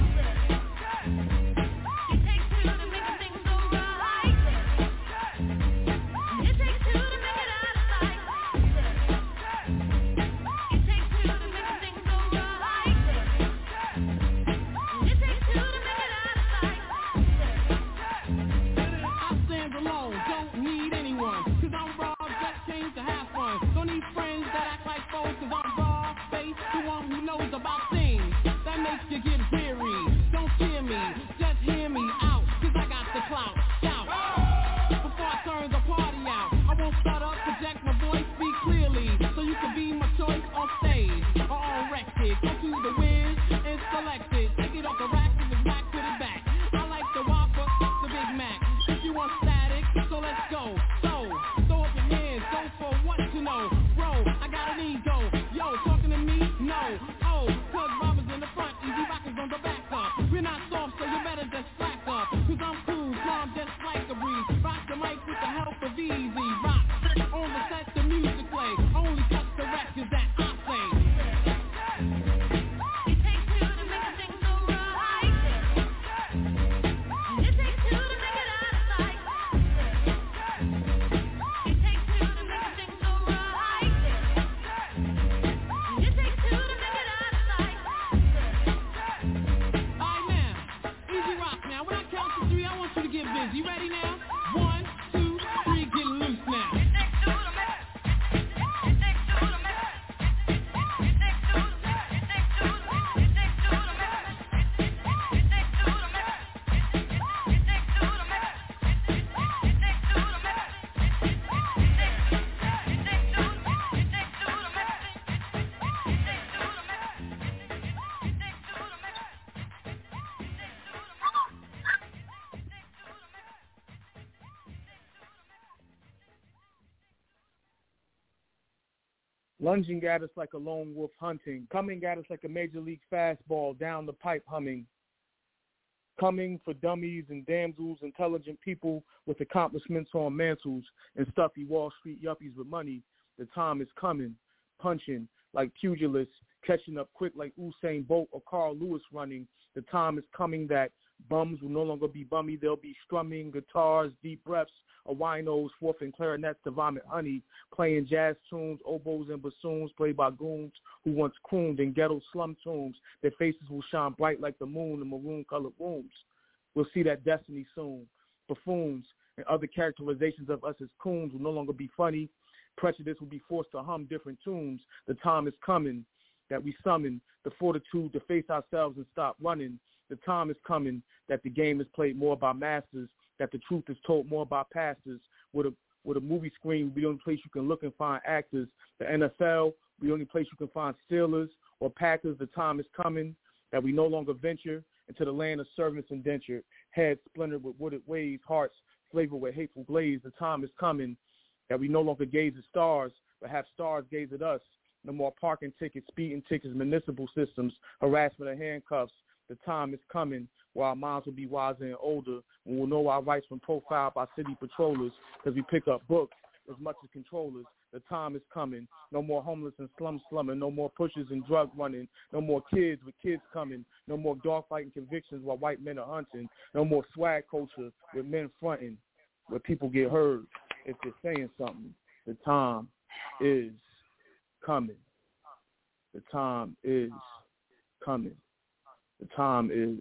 lunging at us like a lone wolf hunting, coming at us like a major league fastball down the pipe humming, coming for dummies and damsels, intelligent people with accomplishments on mantles, and stuffy Wall Street yuppies with money. The time is coming, punching like pugilists, catching up quick like Usain Bolt or Carl Lewis running. The time is coming that bums will no longer be bummy. They'll be strumming guitars, deep breaths, or winos, fourth and clarinets to vomit honey, playing jazz tunes, oboes and bassoons played by goons who once crooned in ghetto slum tombs. Their faces will shine bright like the moon in maroon-colored wombs. We'll see that destiny soon. Buffoons and other characterizations of us as coons will no longer be funny. Prejudice will be forced to hum different tunes. The time is coming that we summon the fortitude to face ourselves and stop running. The time is coming that the game is played more by masters, that the truth is told more by pastors. With a movie screen will be the only place you can look and find actors. The NFL will be the only place you can find Steelers or Packers. The time is coming that we no longer venture into the land of servants indentured, heads splintered with wooded ways, hearts flavored with hateful glaze. The time is coming that we no longer gaze at stars, but have stars gaze at us. No more parking tickets, speeding tickets, municipal systems, harassment of handcuffs. The time is coming where our minds will be wiser and older, and we'll know our rights when profiled by city patrollers because we pick up books as much as controllers. The time is coming. No more homeless and slumming. No more pushers and drug running. No more kids with kids coming. No more dogfighting convictions while white men are hunting. No more swag culture with men fronting where people get heard if they're saying something. The time is coming. The time is coming. The time is.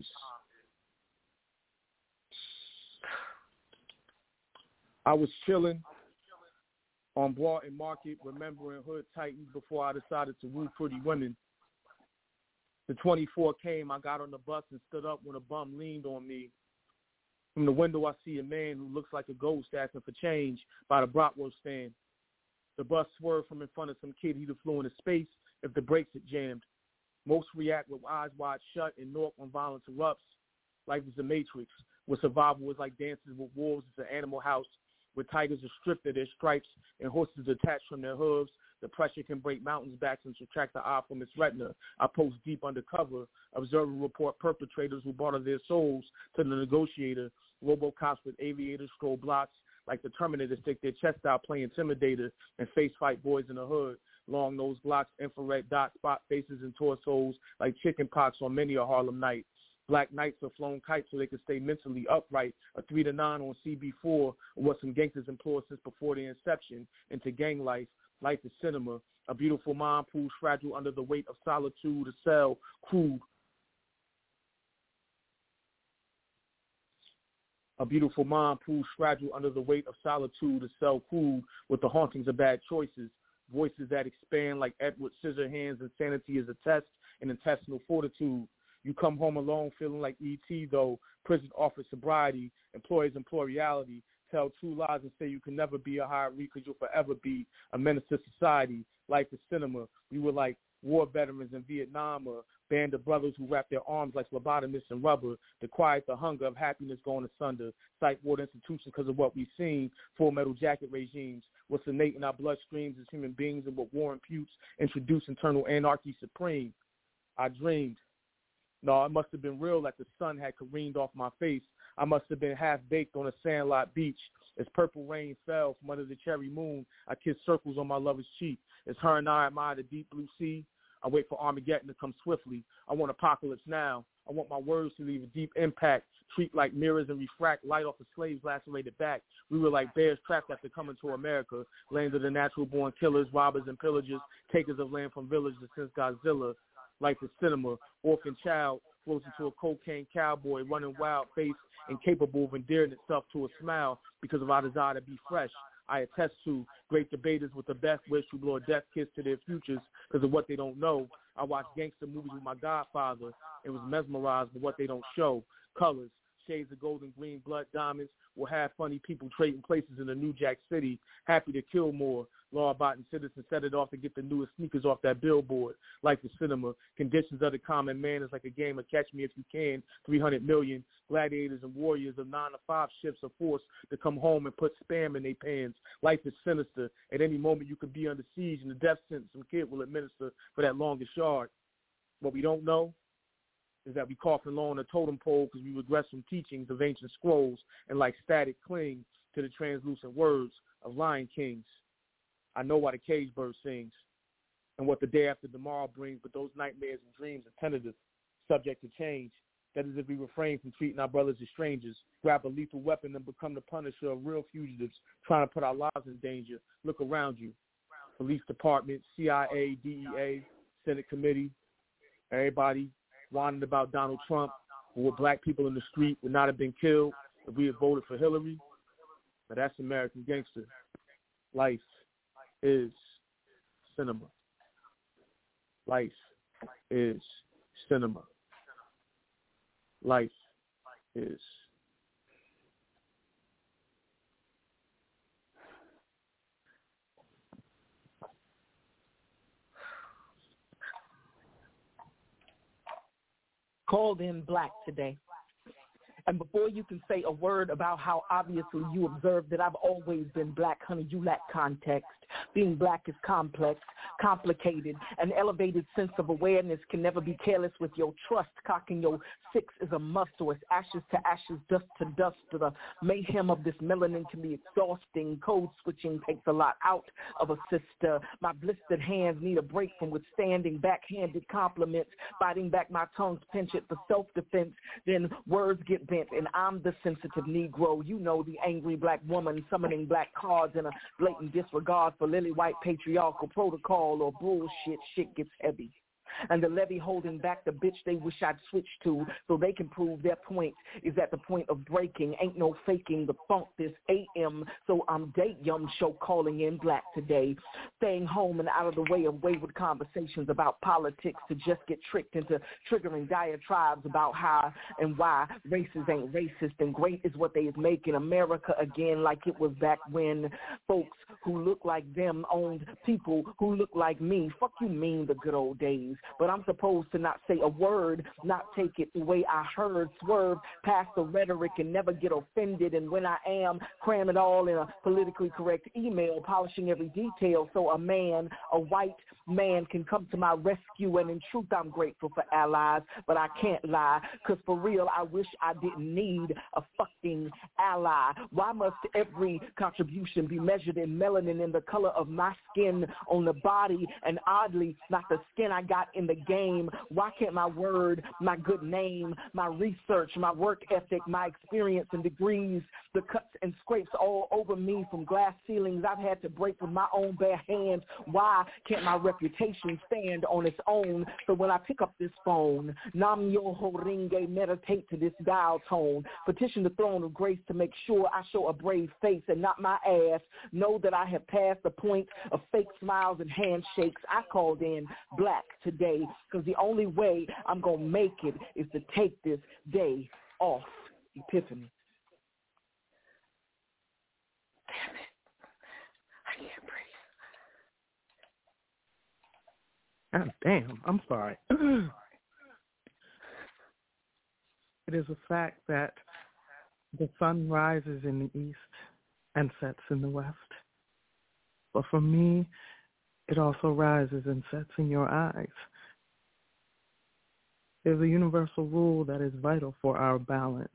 I was chilling on Broughton Market, remembering hood titans before I decided to woo pretty women. The 24 came, I got on the bus and stood up when a bum leaned on me. From the window, I see a man who looks like a ghost asking for change by the bratwurst stand. The bus swerved from in front of some kid he'd have flew into space if the brakes had jammed. Most react with eyes wide shut and knock when violence erupts. Life is a matrix, where survival is like dances with wolves. It's an animal house where tigers are stripped of their stripes and horses detached from their hooves. The pressure can break mountains' backs and subtract the eye from its retina. I post deep undercover, observe and report perpetrators who barter their souls to the negotiator. Robocops with aviators stroll blocks like the Terminator stick their chest out, play intimidator, and face fight boys in the hood. Long-nosed blocks, infrared dots, spot faces and torsos like chicken pox on many a Harlem night. Black Knights are flown kites so they can stay mentally upright. A 3 to 9 on CB4, what some gangsters implored since before their inception into gang life. Life is cinema. A beautiful mind proves fragile under the weight of solitude. A cell crude. A beautiful mind proves fragile under the weight of solitude. A cell crude with the hauntings of bad choices. Voices that expand like Edward Scissorhands. Insanity is a test and intestinal fortitude. You come home alone feeling like E.T. though. Prison offers sobriety. Employers employ reality. Tell true lies and say you can never be a hiree because you'll forever be a menace to society. Life is cinema. We were like war veterans in Vietnam, a band of brothers who wrap their arms like phlebotomists in rubber to quiet the hunger of happiness going asunder. Psych ward institutions because of what we've seen. Full metal jacket regimes. What's innate in our bloodstreams as human beings and what war imputes introduce internal anarchy supreme. I dreamed. No, it must have been real that the sun had careened off my face. I must have been half-baked on a sandlot beach. As purple rain fell from under the cherry moon, I kissed circles on my lover's cheek. As her and I admire the deep blue sea, I wait for Armageddon to come swiftly. I want apocalypse now. I want my words to leave a deep impact, treat like mirrors and refract light off a slave's lacerated back. We were like bears trapped after coming to America, land of the natural-born killers, robbers and pillagers, takers of land from villages since Godzilla. Life is cinema. Orphan child flows into a cocaine cowboy, running wild face, incapable of endearing itself to a smile because of our desire to be fresh. I attest to great debaters with the best wish who blow a death kiss to their futures because of what they don't know. I watched gangster movies with my godfather and was mesmerized by what they don't show. Colors, shades of golden green, blood diamonds. We'll have funny people trading places in the New Jack City, happy to kill more law-abiding citizens, set it off to get the newest sneakers off that billboard. Life is cinema. Conditions of the common man is like a game of catch me if you can. 300 million gladiators and warriors of 9 to 5 ships are forced to come home and put spam in their pans. Life is sinister. At any moment you could be under siege and the death sentence some kid will administer for that longest yard. What we don't know is that we coffin low on a totem pole because we regress from teachings of ancient scrolls and like static cling to the translucent words of lion kings. I know why the cage bird sings and what the day after tomorrow brings, but those nightmares and dreams are tentative, subject to change. That is if we refrain from treating our brothers as strangers, grab a lethal weapon and become the punisher of real fugitives trying to put our lives in danger. Look around you. Police department, CIA, DEA, Senate committee, everybody whining about Donald Trump, or black people in the street would not have been killed if we had voted for Hillary. But that's American gangster. Life is cinema. Life is cinema. Life is. Called in black today. And before you can say a word about how obviously you observed that I've always been black, honey, you lack context. Being black is complex, complicated. An elevated sense of awareness can never be careless with your trust. Cocking your six is a must, or it's ashes to ashes, dust to dust. The mayhem of this melanin can be exhausting. Code switching takes a lot out of a sister. My blistered hands need a break from withstanding backhanded compliments, biting back my tongue's penchant for self-defense. Then words get bent, and I'm the sensitive Negro. You know, the angry black woman summoning black cards in a blatant disregard for lily white patriarchal protocol or bullshit. Shit gets heavy. And the levy holding back the bitch they wish I'd switch to so they can prove their point is at the point of breaking. Ain't no faking the funk this AM, so I'm date yum show calling in black today. Staying home and out of the way of wayward conversations about politics to just get tricked into triggering diatribes about how and why races ain't racist and great is what they is making America again like it was back when folks who look like them owned people who look like me. Fuck you mean the good old days. But I'm supposed to not say a word, not take it the way I heard, swerve past the rhetoric and never get offended. And when I am, cram it all in a politically correct email, polishing every detail so a man, a white man, can come to my rescue. And in truth, I'm grateful for allies, but I can't lie, because for real, I wish I didn't need a fucking ally. Why must every contribution be measured in melanin in the color of my skin on the body, and oddly, not the skin I got in the game? Why can't my word, my good name, my research, my work ethic, my experience and degrees, the cuts and scrapes all over me from glass ceilings I've had to break with my own bare hands, why can't my reputation stand on its own? So when I pick up this phone, Nam Myoho Renge, meditate to this dial tone, petition the throne of grace to make sure I show a brave face and not my ass, know that I have passed the point of fake smiles and handshakes. I called in black today because the only way I'm going to make it is to take this day off. Epiphany. Damn it. I can't breathe. God damn, I'm sorry. It is a fact that the sun rises in the east and sets in the west. But for me, it also rises and sets in your eyes. There's a universal rule that is vital for our balance.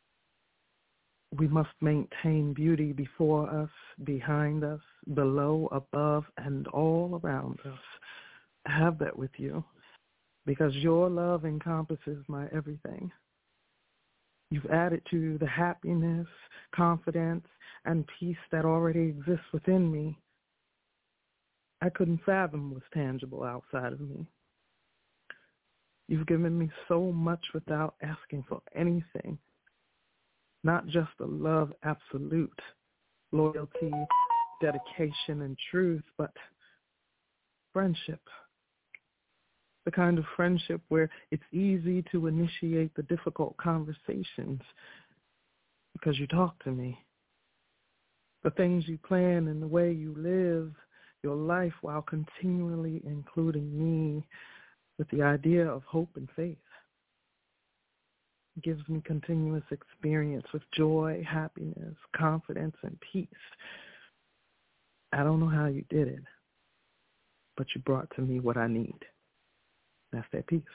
We must maintain beauty before us, behind us, below, above, and all around us. I have that with you because your love encompasses my everything. You've added to the happiness, confidence, and peace that already exists within me. I couldn't fathom was tangible outside of me. You've given me so much without asking for anything. Not just a love absolute, loyalty, dedication, and truth, but friendship. the kind of friendship where it's easy to initiate the difficult conversations because you talk to me. The things you plan and the way you live your life while continually including me with the idea of hope and faith. It gives me continuous experience with joy, happiness, confidence, and peace. I don't know how you did it, but you brought to me what I need. That's that peace.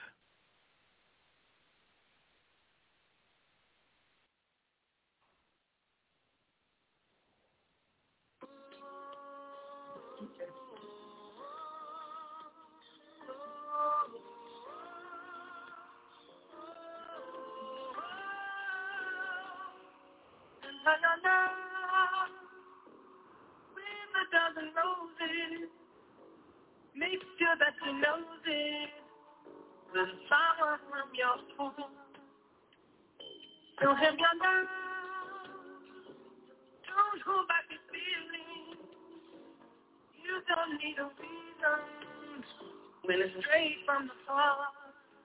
With a dozen roses, make sure that you know it. The flower from your home. Show him your love. Don't hold back your feelings. You don't need a reason when it's straight from the heart.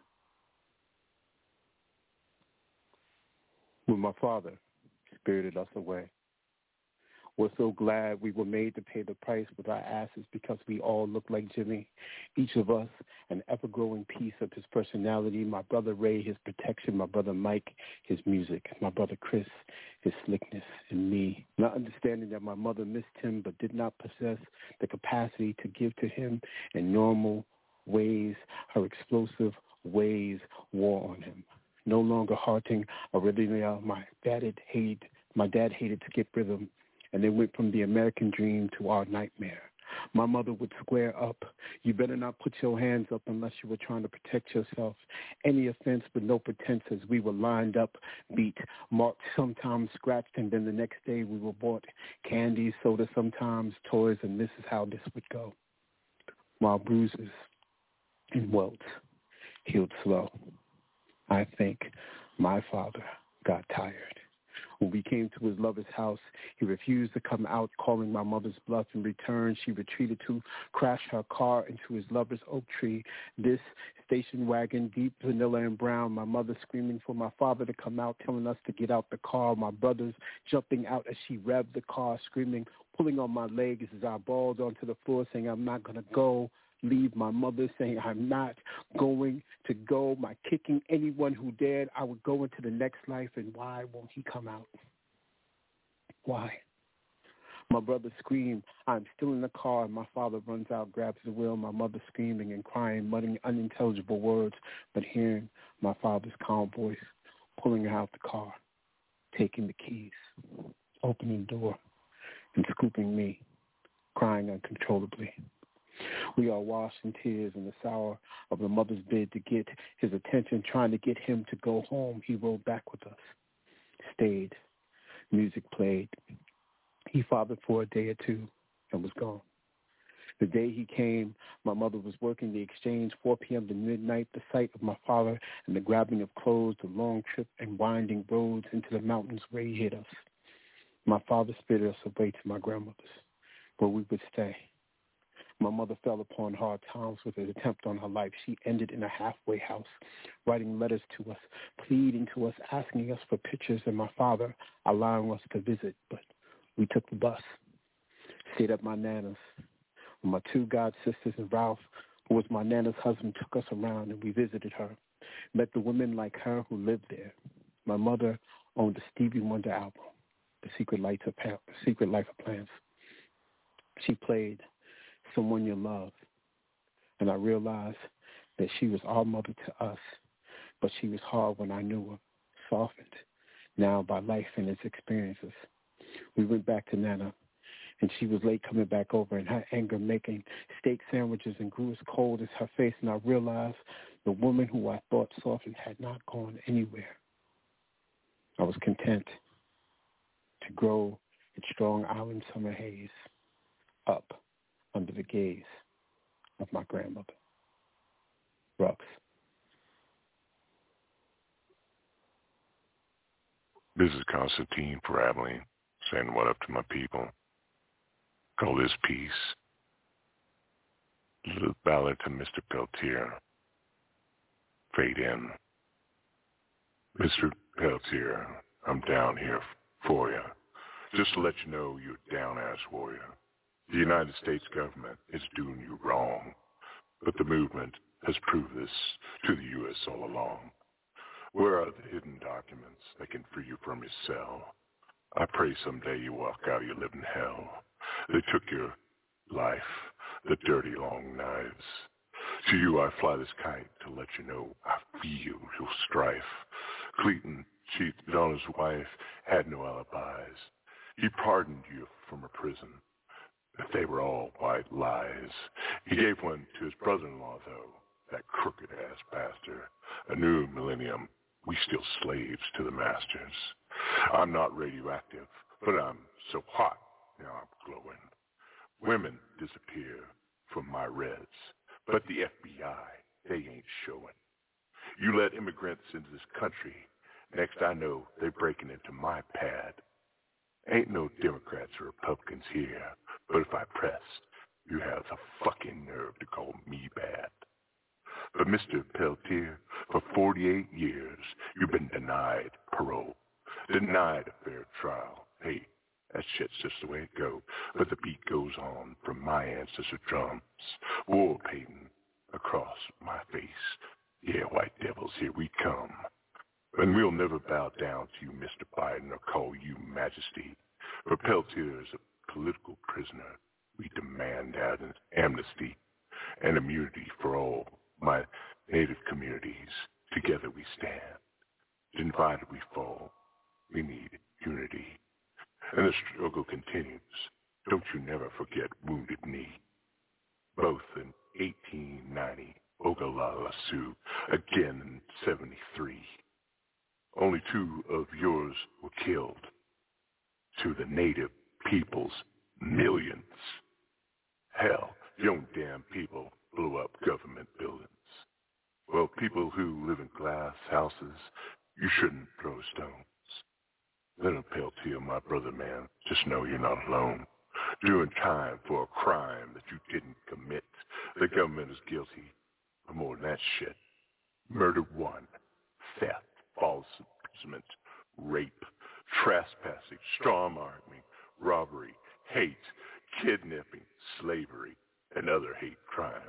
When my father spirited us away, we're so glad we were made to pay the price with our asses because we all look like Jimmy. Each of us, an ever-growing piece of his personality. My brother Ray, his protection. My brother Mike, his music. My brother Chris, his slickness. And me, not understanding that my mother missed him but did not possess the capacity to give to him in normal ways. Her explosive ways wore on him. No longer hearting a rhythm my dad hated skip rhythm. And they went from the American dream to our nightmare. My mother would square up. You better not put your hands up unless you were trying to protect yourself. Any offense but no pretenses. We were lined up, beat, marked, sometimes scratched, and then the next day we were bought candy, soda, sometimes toys, and this is how this would go. While bruises and welts healed slow, I think my father got tired. When we came to his lover's house, he refused to come out, calling my mother's bluff. In return, she retreated to crash her car into his lover's oak tree. This station wagon, deep vanilla and brown, my mother screaming for my father to come out, telling us to get out the car. My brothers jumping out as she revved the car, screaming, pulling on my legs as I bawled onto the floor, saying, I'm not going to go. Leave. My mother saying, I'm not going to go. My kicking anyone who dared. I would go into the next life, and why won't he come out? Why? My brother screamed, I'm still in the car, and my father runs out, grabs the wheel, my mother screaming and crying, muttering unintelligible words, but hearing my father's calm voice, pulling her out the car, taking the keys, opening the door, and scooping me, crying uncontrollably. We are washed in tears in the sour of the mother's bid to get his attention, trying to get him to go home. He rode back with us, stayed, music played. He fathered for a day or two and was gone. The day he came, my mother was working the exchange, 4 p.m. to midnight. The sight of my father and the grabbing of clothes, the long trip and winding roads into the mountains where he hid us. My father spirited us away to my grandmother's, where we would stay. My mother fell upon hard times with an attempt on her life. She ended in a halfway house, writing letters to us, pleading to us, asking us for pictures, and my father allowing us to visit. But we took the bus, stayed at my Nana's. My two god sisters and Ralph, who was my Nana's husband, took us around, and we visited her, met the women like her who lived there. My mother owned the Stevie Wonder album, The Secret Life of Plants. She played Someone You Love, and I realized that she was our mother to us, but she was hard when I knew her, softened now by life and its experiences. We went back to Nana, and she was late coming back over, and her anger making steak sandwiches and grew as cold as her face, and I realized the woman who I thought softened had not gone anywhere. I was content to grow in strong island summer haze up under the gaze of my grandmother. Rux. This is Constantine Paraboline saying what up to my people. Call this piece, Little Ballad to Mr. Peltier. fade in. Mr. Peltier, I'm down here for you. Just to let you know you're a down-ass warrior. The United States government is doing you wrong, but the movement has proved this to the U.S. all along. Where are the hidden documents that can free you from your cell? I pray someday you walk out of your living hell. They took your life, the dirty long knives. To you I fly this kite to let you know I feel your strife. Clayton cheated on his wife, had no alibis. He pardoned you from a prison, but they were all white lies. He gave one to his brother-in-law, though, that crooked-ass bastard. A new millennium, we still slaves to the masters. I'm not radioactive, but I'm so hot, now I'm glowing. Women disappear from my reds, but the FBI, they ain't showing. You let immigrants into this country, next I know they're breaking into my pad. Ain't no Democrats or Republicans here, but if I pressed, you have the fucking nerve to call me bad. But Mr. Peltier, for 48 years, you've been denied parole, denied a fair trial. Hey, that shit's just the way it goes. But the beat goes on from my ancestor drums, war painting across my face. Yeah, white devils, here we come. And we'll never bow down to you, Mr. Biden, or call you majesty. For Peltier is a political prisoner. We demand an amnesty and immunity for all my native communities. Together we stand. Divided we fall. We need unity. And the struggle continues. Don't you never forget Wounded Knee. Both in 1890, Oglala Sioux, again in 73. Only 2 of yours were killed. To the native people's millions. Hell, your own damn people blew up government buildings. Well, people who live in glass houses, you shouldn't throw stones. Leonard Peltier, my brother, man, just know you're not alone. Doing time for a crime that you didn't commit. The government is guilty of more than that shit. Murder 1, theft, false imprisonment, rape, trespassing, strong-arming, robbery, hate, kidnapping, slavery, and other hate crimes.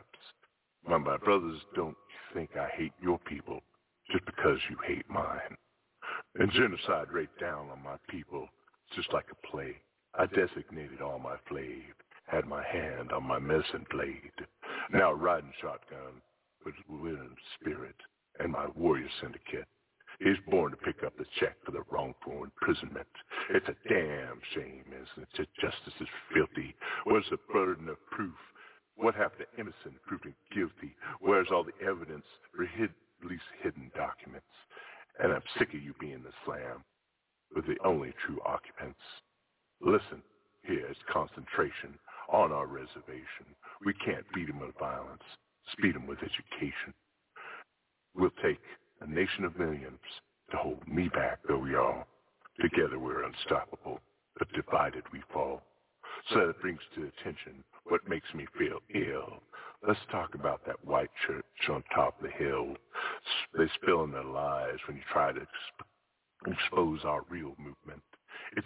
My brothers, don't think I hate your people just because you hate mine. And genocide right down on my people, just like a plague. I designated all my flav, had my hand on my medicine blade. Now riding shotgun, but with a spirit, and my warrior syndicate is born to pick up the check for the wrongful imprisonment. It's a damn shame, isn't it? Justice is filthy. Where's the burden of proof? What happened to innocent proven guilty? Where's all the evidence for at least hidden documents? And I'm sick of you being the slam with the only true occupants. Listen, here's concentration on our reservation. We can't beat them with violence, speed them with education. We'll take a nation of millions to hold me back, though we all. Together we're unstoppable, but divided we fall. So that brings to attention what makes me feel ill. Let's talk about that white church on top of the hill. They spilling their lies when you try to expose our real movement. It's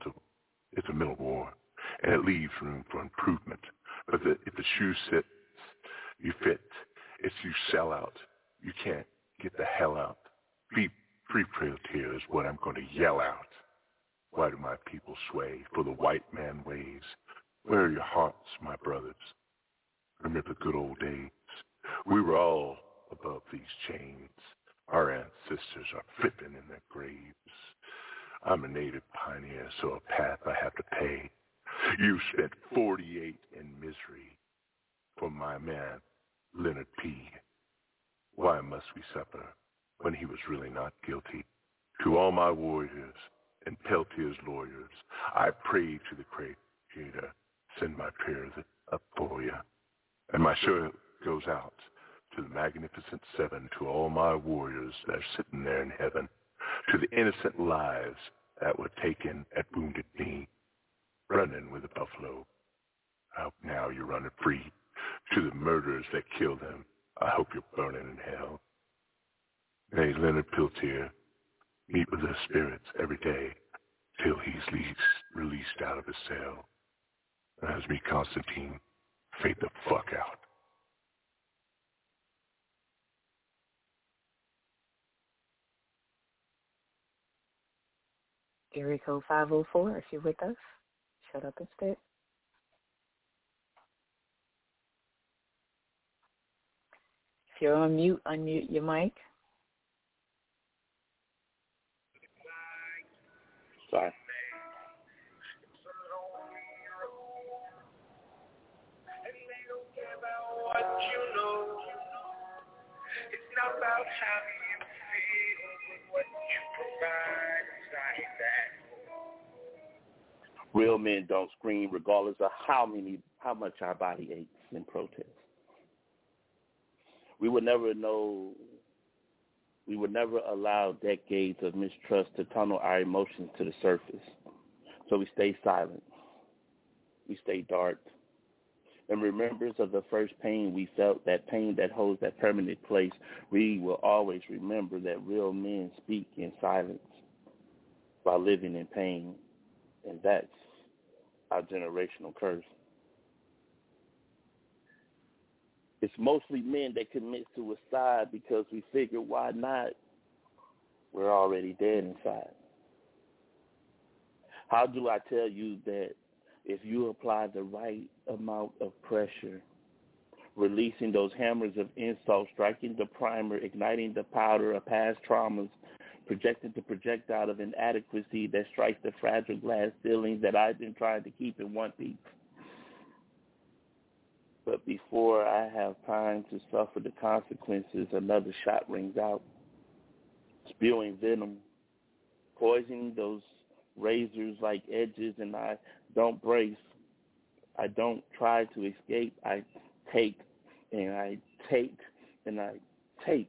a mental war, and it leaves room for improvement. But if the shoe fits, you fit. If you sell out, you can't get the hell out. Free Peltier is what I'm going to yell out. Why do my people sway for the white man ways? Where are your hearts, my brothers? Remember the good old days. We were all above these chains. Our ancestors are flipping in their graves. I'm a native pioneer, so a path I have to pay. You spent 48 in misery for my man, Leonard P. Why must we suffer when he was really not guilty? To all my warriors and Peltier's lawyers, I pray to the Creator, send my prayers up for you. And my show goes out to the Magnificent Seven, to all my warriors that are sitting there in heaven, to the innocent lives that were taken at Wounded Knee, running with the buffalo. I hope now you're running free. To the murderers that killed them, I hope you're burning in hell. Hey, Leonard Peltier, meet with the spirits every day till he's released out of his cell. As me, Constantine, fade the fuck out. Area code 504, if you're with us, shut up and spit. If you're on mute, unmute your mic. Sorry. About how you feel, but what you provide inside that. Real men don't scream regardless of how much our body aches in protest. We would never allow decades of mistrust to tunnel our emotions to the surface. So we stay silent. We stay dark. In remembrance of the first pain we felt, that pain that holds that permanent place, we will always remember that real men speak in silence while living in pain. And that's our generational curse. It's mostly men that commit suicide because we figure, why not? We're already dead inside. How do I tell you that if you apply the right amount of pressure, releasing those hammers of insult, striking the primer, igniting the powder of past traumas, projecting the projectile of inadequacy that strikes the fragile glass ceilings that I've been trying to keep in one piece. But before I have time to suffer the consequences, another shot rings out, spewing venom, poisoning those razors like edges, and I don't brace. I don't try to escape. I take and I take and I take.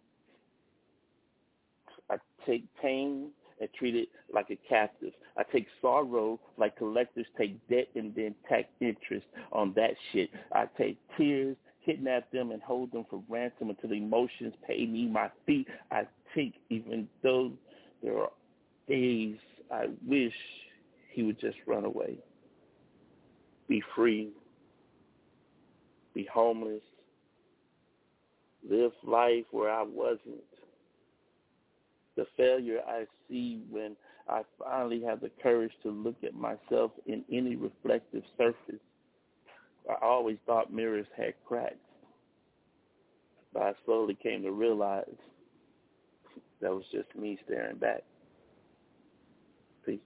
I take pain and treat it like a captive. I take sorrow like collectors take debt and then tax interest on that shit. I take tears, kidnap them, and hold them for ransom until emotions pay me my fee. I take, even though there are days I wish he would just run away. Be free. Be homeless. Live life where I wasn't. The failure I see when I finally have the courage to look at myself in any reflective surface. I always thought mirrors had cracks, but I slowly came to realize that was just me staring back. Peace.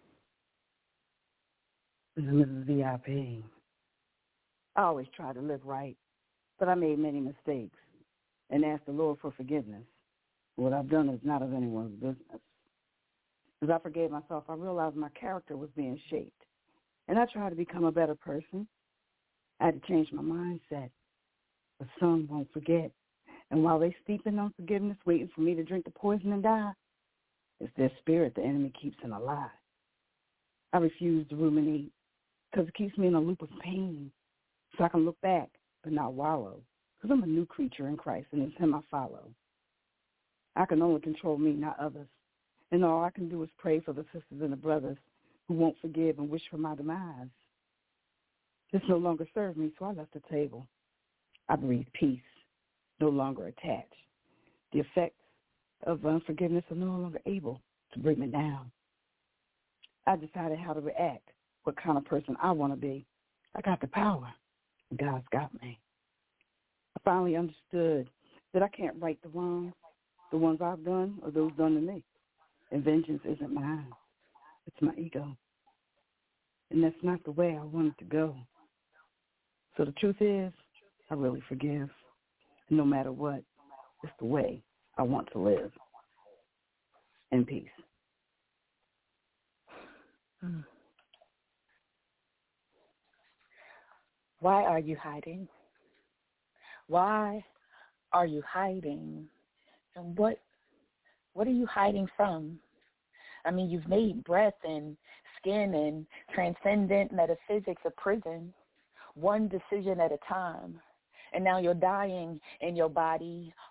Mrs. VIP. I always try to live right, but I made many mistakes and asked the Lord for forgiveness. What I've done is not of anyone's business. As I forgave myself, I realized my character was being shaped, and I tried to become a better person. I had to change my mindset, but some won't forget. And while they steep in unforgiveness, waiting for me to drink the poison and die, it's their spirit the enemy keeps in a lie. I refuse to ruminate because it keeps me in a loop of pain, so I can look back but not wallow, because I'm a new creature in Christ, and it's him I follow. I can only control me, not others. And all I can do is pray for the sisters and the brothers who won't forgive and wish for my demise. This no longer served me, so I left the table. I breathed peace, no longer attached. The effects of unforgiveness are no longer able to bring me down. I decided how to react, what kind of person I want to be. I got the power. God's got me. I finally understood that I can't right the wrongs, the ones I've done or those done to me. And vengeance isn't mine. It's my ego. And that's not the way I want it to go. So the truth is, I really forgive. And no matter what, it's the way I want to live. In peace. Why are you hiding? Why are you hiding? And what are you hiding from? I mean, you've made breath and skin and transcendent metaphysics a prison, one decision at a time. And now you're dying in your body,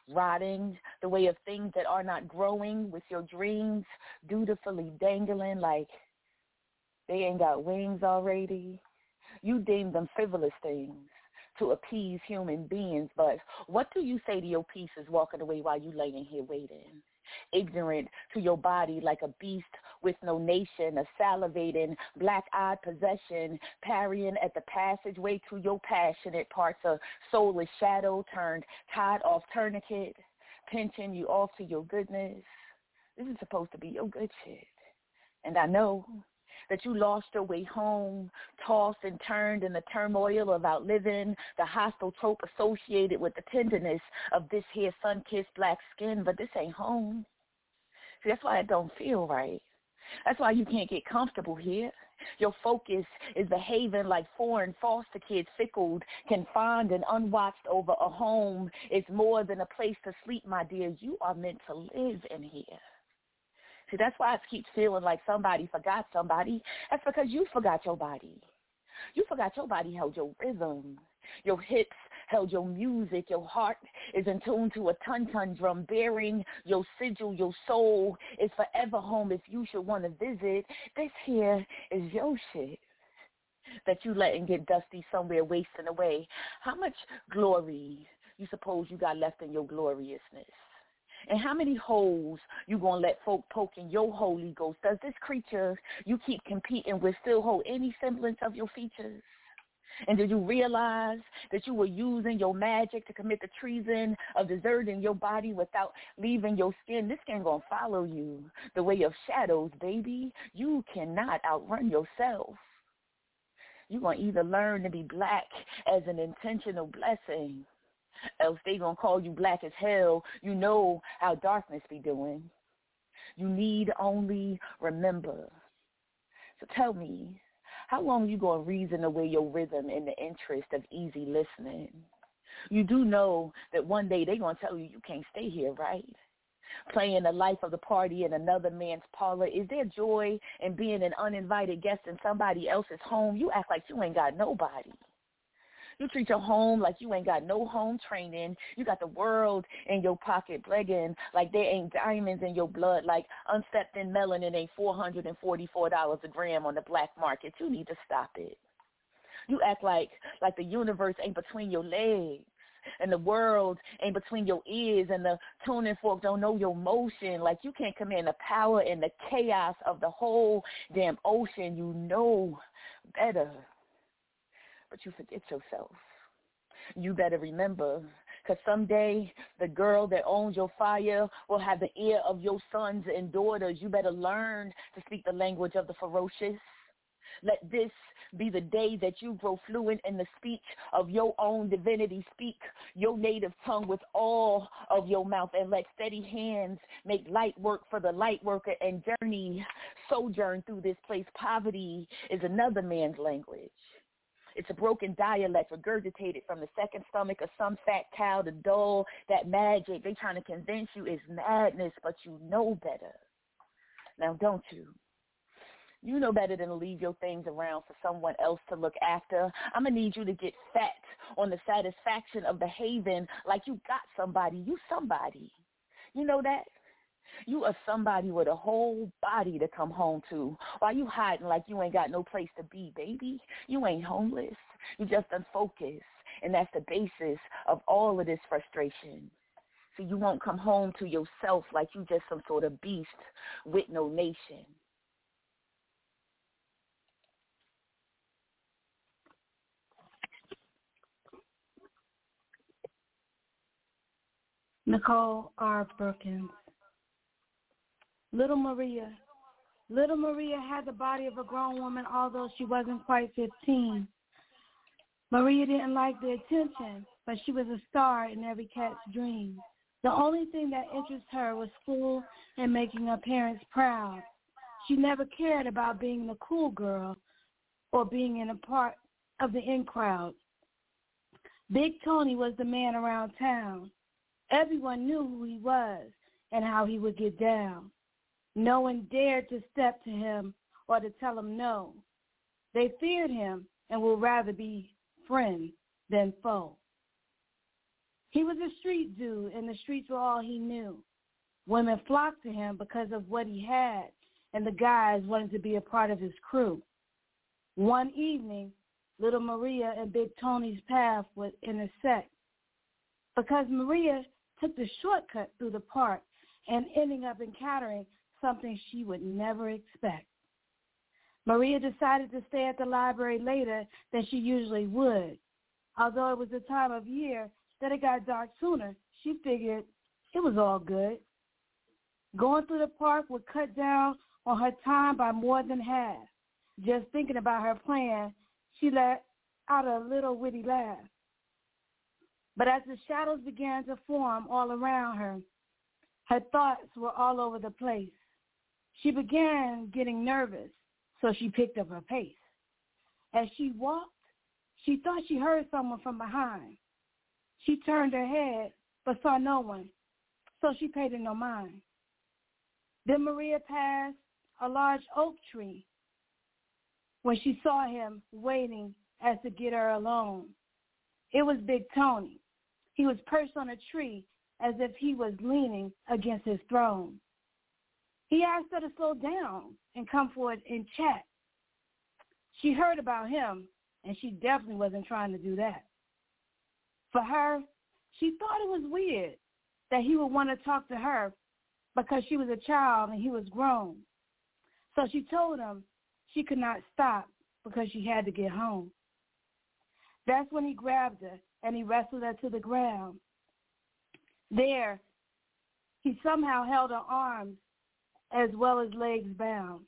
rotting, the way of things that are not growing, with your dreams dutifully dangling like they ain't got wings already. You deem them frivolous things to appease human beings, but what do you say to your pieces walking away while you laying here waiting? Ignorant to your body like a beast with no nation, a salivating, black-eyed possession, parrying at the passageway to your passionate parts, a soulless shadow turned tied-off tourniquet, pinching you off to your goodness. This is supposed to be your good shit. And I know that you lost your way home, tossed and turned in the turmoil of outliving the hostile trope associated with the tenderness of this here sun-kissed black skin, but this ain't home. See, that's why it don't feel right. That's why you can't get comfortable here. Your focus is behaving like foreign foster kids, fickled, confined, and unwatched over a home. It's more than a place to sleep, my dear. You are meant to live in here. See, that's why I keep feeling like somebody forgot somebody. That's because you forgot your body. You forgot your body held your rhythm. Your hips held your music. Your heart is in tune to a ton-ton drum bearing your sigil. Your soul is forever home if you should want to visit. This here is your shit that you letting get dusty somewhere wasting away. How much glory you suppose you got left in your gloriousness? And how many holes you gonna let folk poke in your Holy Ghost? Does this creature you keep competing with still hold any semblance of your features? And did you realize that you were using your magic to commit the treason of deserting your body without leaving your skin? This skin gonna follow you the way of shadows, baby. You cannot outrun yourself. You're gonna either learn to be black as an intentional blessing, else they gonna call you black as hell. You know how darkness be doing. You need only remember. So tell me, how long you gonna reason away your rhythm in the interest of easy listening? You do know that one day they gonna tell you can't stay here, right? Playing the life of the party in another man's parlor. Is there joy in being an uninvited guest in somebody else's home? You act like you ain't got nobody. You treat your home like you ain't got no home training. You got the world in your pocket begging like there ain't diamonds in your blood, like unstepped in melanin ain't $444 a gram on the black market. You need to stop it. You act like the universe ain't between your legs and the world ain't between your ears and the tuning fork don't know your motion. Like you can't command the power and the chaos of the whole damn ocean. You know better. But you forget yourself. You better remember, because someday the girl that owns your fire will have the ear of your sons and daughters. You better learn to speak the language of the ferocious. Let this be the day that you grow fluent in the speech of your own divinity. Speak your native tongue with all of your mouth and let steady hands make light work for the light worker and sojourn through this place. Poverty is another man's language. It's a broken dialect regurgitated from the second stomach of some fat cow to dull that magic. They trying to convince you is madness, but you know better. Now, don't you? You know better than to leave your things around for someone else to look after. I'm going to need you to get fat on the satisfaction of behaving like you got somebody. You somebody. You know that? You are somebody with a whole body to come home to. Why you hiding like you ain't got no place to be, baby? You ain't homeless. You just unfocused. And that's the basis of all of this frustration. So you won't come home to yourself like you just some sort of beast with no nation. Nicole R. Brookins. Little Maria had the body of a grown woman, although she wasn't quite 15. Maria didn't like the attention, but she was a star in every cat's dream. The only thing that interested her was school and making her parents proud. She never cared about being the cool girl or being in a part of the in crowd. Big Tony was the man around town. Everyone knew who he was and how he would get down. No one dared to step to him or to tell him no. They feared him and would rather be friend than foe. He was a street dude, and the streets were all he knew. Women flocked to him because of what he had, and the guys wanted to be a part of his crew. One evening, Little Maria and Big Tony's path would intersect because Maria took the shortcut through the park and ending up encountering something she would never expect. Maria decided to stay at the library later than she usually would. Although it was the time of year that it got dark sooner, she figured it was all good. Going through the park would cut down on her time by more than half. Just thinking about her plan, she let out a little witty laugh. But as the shadows began to form all around her, her thoughts were all over the place. She began getting nervous, so she picked up her pace. As she walked, she thought she heard someone from behind. She turned her head, but saw no one, so she paid it no mind. Then Maria passed a large oak tree when she saw him waiting as to get her alone. It was Big Tony. He was perched on a tree as if he was leaning against his throne. He asked her to slow down and come forward and chat. She heard about him, and she definitely wasn't trying to do that. For her, she thought it was weird that he would want to talk to her because she was a child and he was grown. So she told him she could not stop because she had to get home. That's when he grabbed her and he wrestled her to the ground. There, he somehow held her arms as well as legs bound.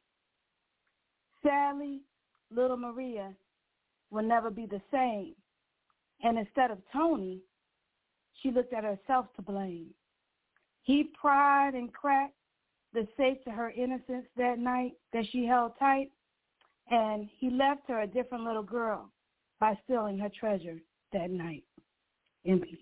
Sadly, Little Maria will never be the same. And instead of Tony, she looked at herself to blame. He pried and cracked the safe to her innocence that night that she held tight, and he left her a different little girl by stealing her treasure that night. In peace.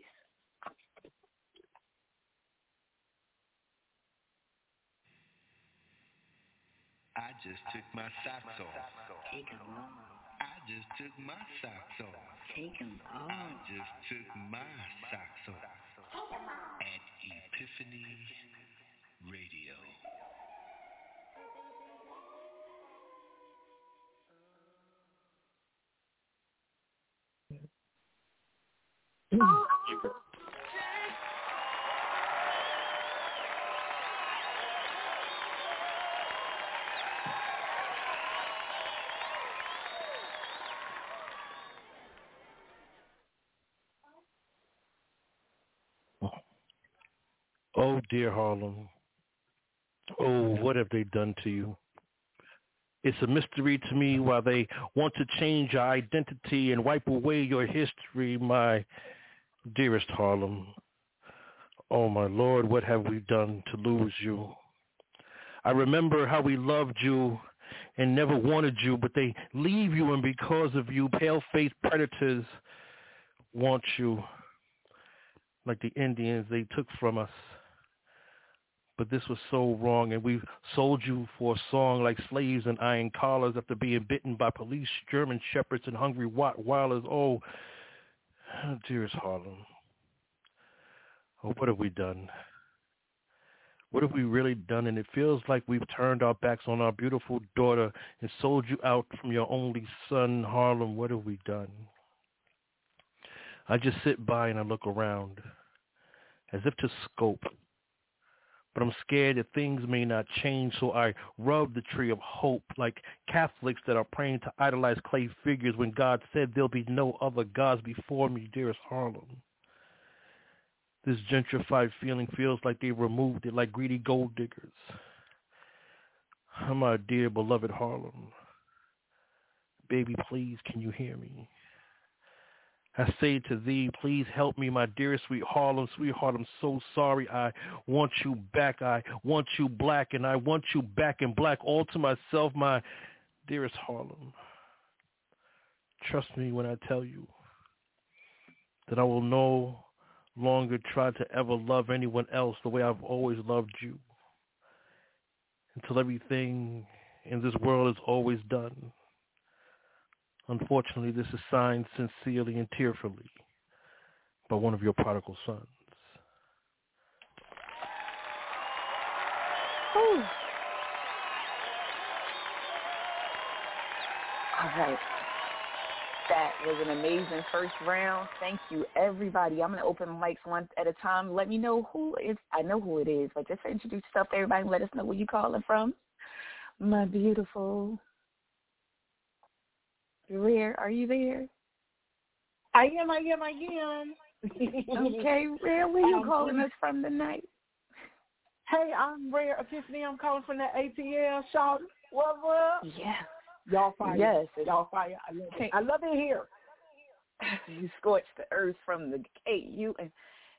I just took my socks off. Take 'em off. I just took my socks off. Take 'em off. I just took my socks off. At Epiphany Radio. Oh, dear Harlem. Oh, what have they done to you? It's a mystery to me why they want to change your identity and wipe away your history, my dearest Harlem. Oh, my Lord, what have we done to lose you? I remember how we loved you and never wanted you, but they leave you, and because of you, pale-faced predators want you like the Indians they took from us. But this was so wrong, and we sold you for a song like slaves in iron collars after being bitten by police, German shepherds, and hungry Rottweilers. Oh, dearest Harlem. Oh, what have we done? What have we really done? And it feels like we've turned our backs on our beautiful daughter and sold you out from your only son, Harlem. What have we done? I just sit by and I look around as if to scope. But I'm scared that things may not change, so I rub the tree of hope like Catholics that are praying to idolize clay figures when God said there'll be no other gods before me, dearest Harlem. This gentrified feeling feels like they removed it like greedy gold diggers. My dear beloved Harlem, baby, please, can you hear me? I say to thee, please help me, my dearest sweet Harlem. Sweetheart, I'm so sorry. I want you back. I want you black, and I want you back in black all to myself, my dearest Harlem. Trust me when I tell you that I will no longer try to ever love anyone else the way I've always loved you, until everything in this world is always done. Unfortunately, this is signed sincerely and tearfully by one of your prodigal sons. Ooh. All right. That was an amazing first round. Thank you, everybody. I'm going to open the mics one at a time. Let me know who it is. I know who it is, but just introduce yourself to everybody and let us know where you're calling from. My beautiful Rare, are you there? I am. Okay, Rare, where you calling us from tonight? Hey, I'm Rare Epiphany. I'm calling from the ATL. Shout, what? Yeah. Y'all fire. Yes. Y'all fire. I love it here. You scorched the earth from the gate. You and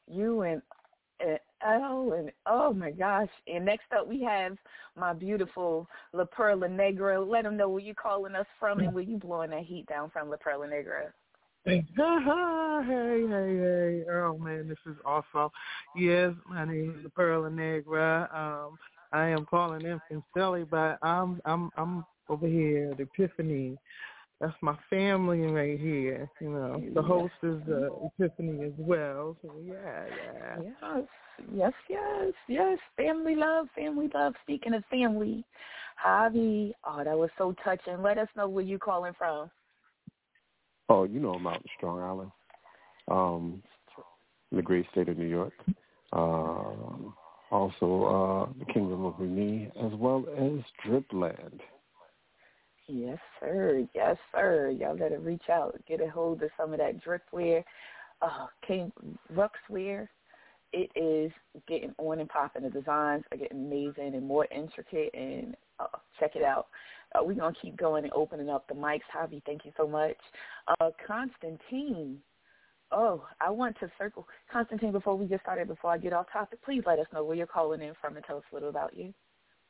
oh my gosh. And next up we have my beautiful La Perla Negra. Let them know where you calling us from and where you blowing that heat down from, La Perla Negra. Hey. Oh, man, this is awesome. Yes, my name is La Perla Negra. I am calling in from Philly, but I'm over here at Epiphany. That's my family right here. You know, the host is Epiphany as well. So Yes. Family love. Speaking of family, Javi. Oh, that was so touching. Let us know where you calling from. Oh, you know I'm out in Strong Island, in the great state of New York. Also, the Kingdom of Brunei, as well as Dripland. Yes, sir. Y'all better reach out, get a hold of some of that dripwear, King Ruxwear. It is getting on and popping. The designs are getting amazing and more intricate, and check it out. We're going to keep going and opening up the mics. Javi, thank you so much. Constantine. Oh, I want to circle. Constantine, before we get started, before I get off topic, please let us know where you're calling in from and tell us a little about you.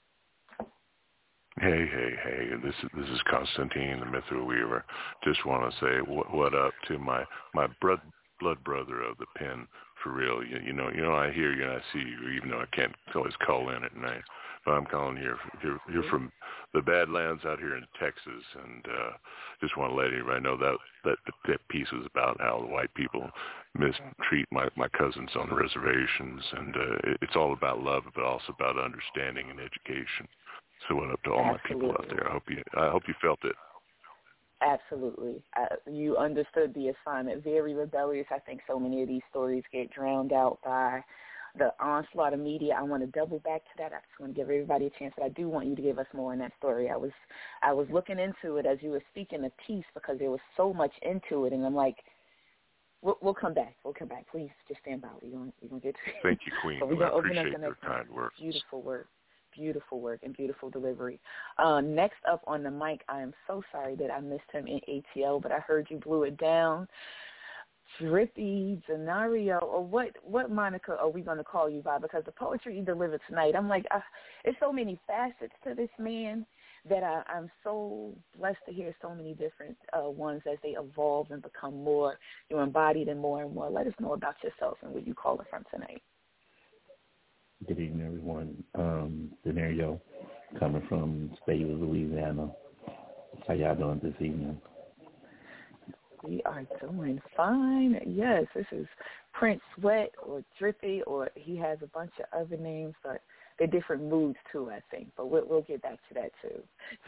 Hey, this is Constantine, the Mythical Weaver. Just want to say what up to my blood brother of the pen, for real. You know, I hear you and I see you, even though I can't always call in at night. But I'm calling here from the Badlands out here in Texas, and just want to let everybody know that piece was about how the white people mistreat my cousins on the reservations, and it's all about love, but also about understanding and education. So what up to all my people out there? I hope you felt it. Absolutely. You understood the assignment. Very rebellious. I think so many of these stories get drowned out by the onslaught of media. I want to double back to that. I just want to give everybody a chance, but I do want you to give us more on that story. I was looking into it as you were speaking the piece because there was so much into it, and I'm like, we'll come back. Please just stand by. We're gonna get to it. Thank you, Queen. I appreciate your kind work. Beautiful work and beautiful delivery. Next up on the mic, I am so sorry that I missed him in ATL, but I heard you blew it down. Drippy, Denario, or what moniker are we going to call you by? Because the poetry you delivered tonight, I'm like, there's so many facets to this man that I'm so blessed to hear so many different ones as they evolve and become more, you embody them more and more. Let us know about yourself and where you call it from tonight. Good evening, everyone. Denario, coming from State of Louisiana. How y'all doing this evening? We are doing fine. Yes, this is Prince Sweat or Drippy, or he has a bunch of other names, but they're different moods too, I think. But we'll get back to that too.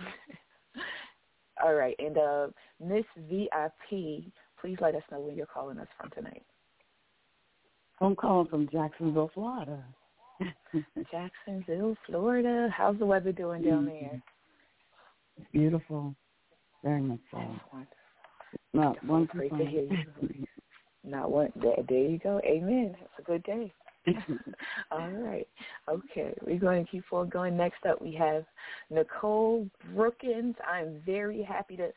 All right, and Miss VIP, please let us know where you're calling us from tonight. I'm calling from Jacksonville, Florida. Jacksonville, Florida. How's the weather doing down there? It's beautiful. Very much so. Not one great to hear you. Not one. There you go. Amen. It's a good day. All right. Okay. We're going to keep on going. Next up, we have Nicole Brookins. I'm very happy to.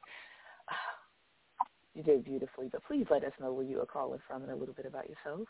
You did beautifully, but please let us know where you are calling from and a little bit about yourself.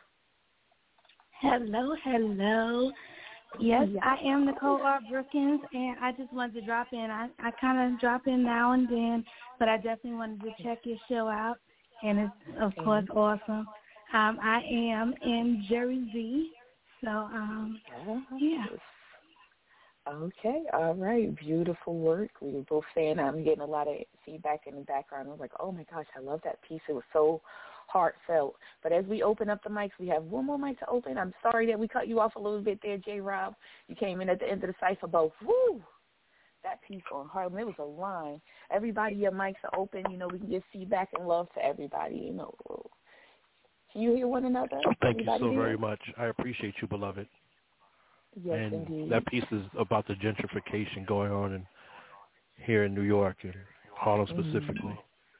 Hello. Yes, I am Nicole R. Brookins, and I just wanted to drop in. I kind of drop in now and then, but I definitely wanted to check your show out, and it's, of course, awesome. I am in Jersey, so, yeah. Okay, all right. Beautiful work. We were both saying I'm getting a lot of feedback in the background. I was like, oh, my gosh, I love that piece. It was so heartfelt. But as we open up the mics, we have one more mic to open. I'm sorry that we cut you off a little bit there, J-Rob. You came in at the end of the cipher, but whoo, that piece on Harlem, it was a line. Everybody, your mics are open. You know, we can give feedback and love to everybody. You know, can you hear one another? Thank Everybody you so there? very much. I appreciate you, beloved. Yes, and indeed. that piece is about the gentrification going on here in New York and Harlem specifically.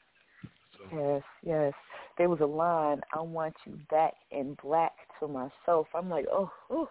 Yes. There was a line, I want you back in black to myself. I'm like, oh.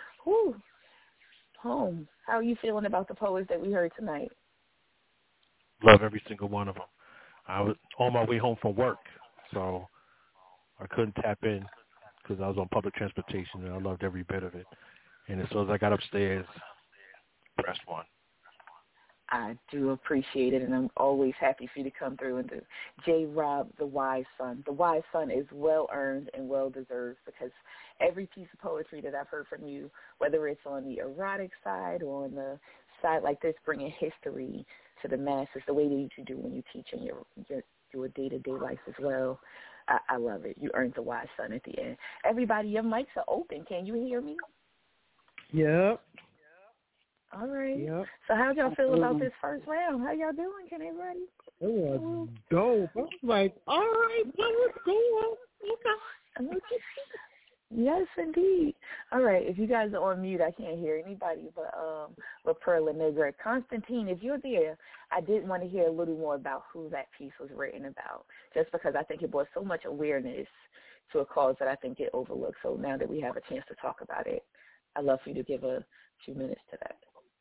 Home. How are you feeling about the poets that we heard tonight? Love every single one of them. I was on my way home from work, so I couldn't tap in because I was on public transportation, and I loved every bit of it. And as soon as I got upstairs, pressed one. I do appreciate it, and I'm always happy for you to come through and do. J-Rob, the Wise Son. The Wise Son is well-earned and well-deserved because every piece of poetry that I've heard from you, whether it's on the erotic side or on the side like this, bringing history to the masses, the way that you do when you teach in your day-to-day life as well, I love it. You earned the Wise Son at the end. Everybody, your mics are open. Can you hear me? Yep. All right. Yep. So how y'all feel about this first round? How y'all doing? Can everybody? It was dope. I was like, all right, let's go. Okay. Yes, indeed. All right. If you guys are on mute, I can't hear anybody but Perla Negra. Constantine, if you're there, I did want to hear a little more about who that piece was written about, just because I think it brought so much awareness to a cause that I think it overlooked. So now that we have a chance to talk about it, I'd love for you to give a few minutes to that.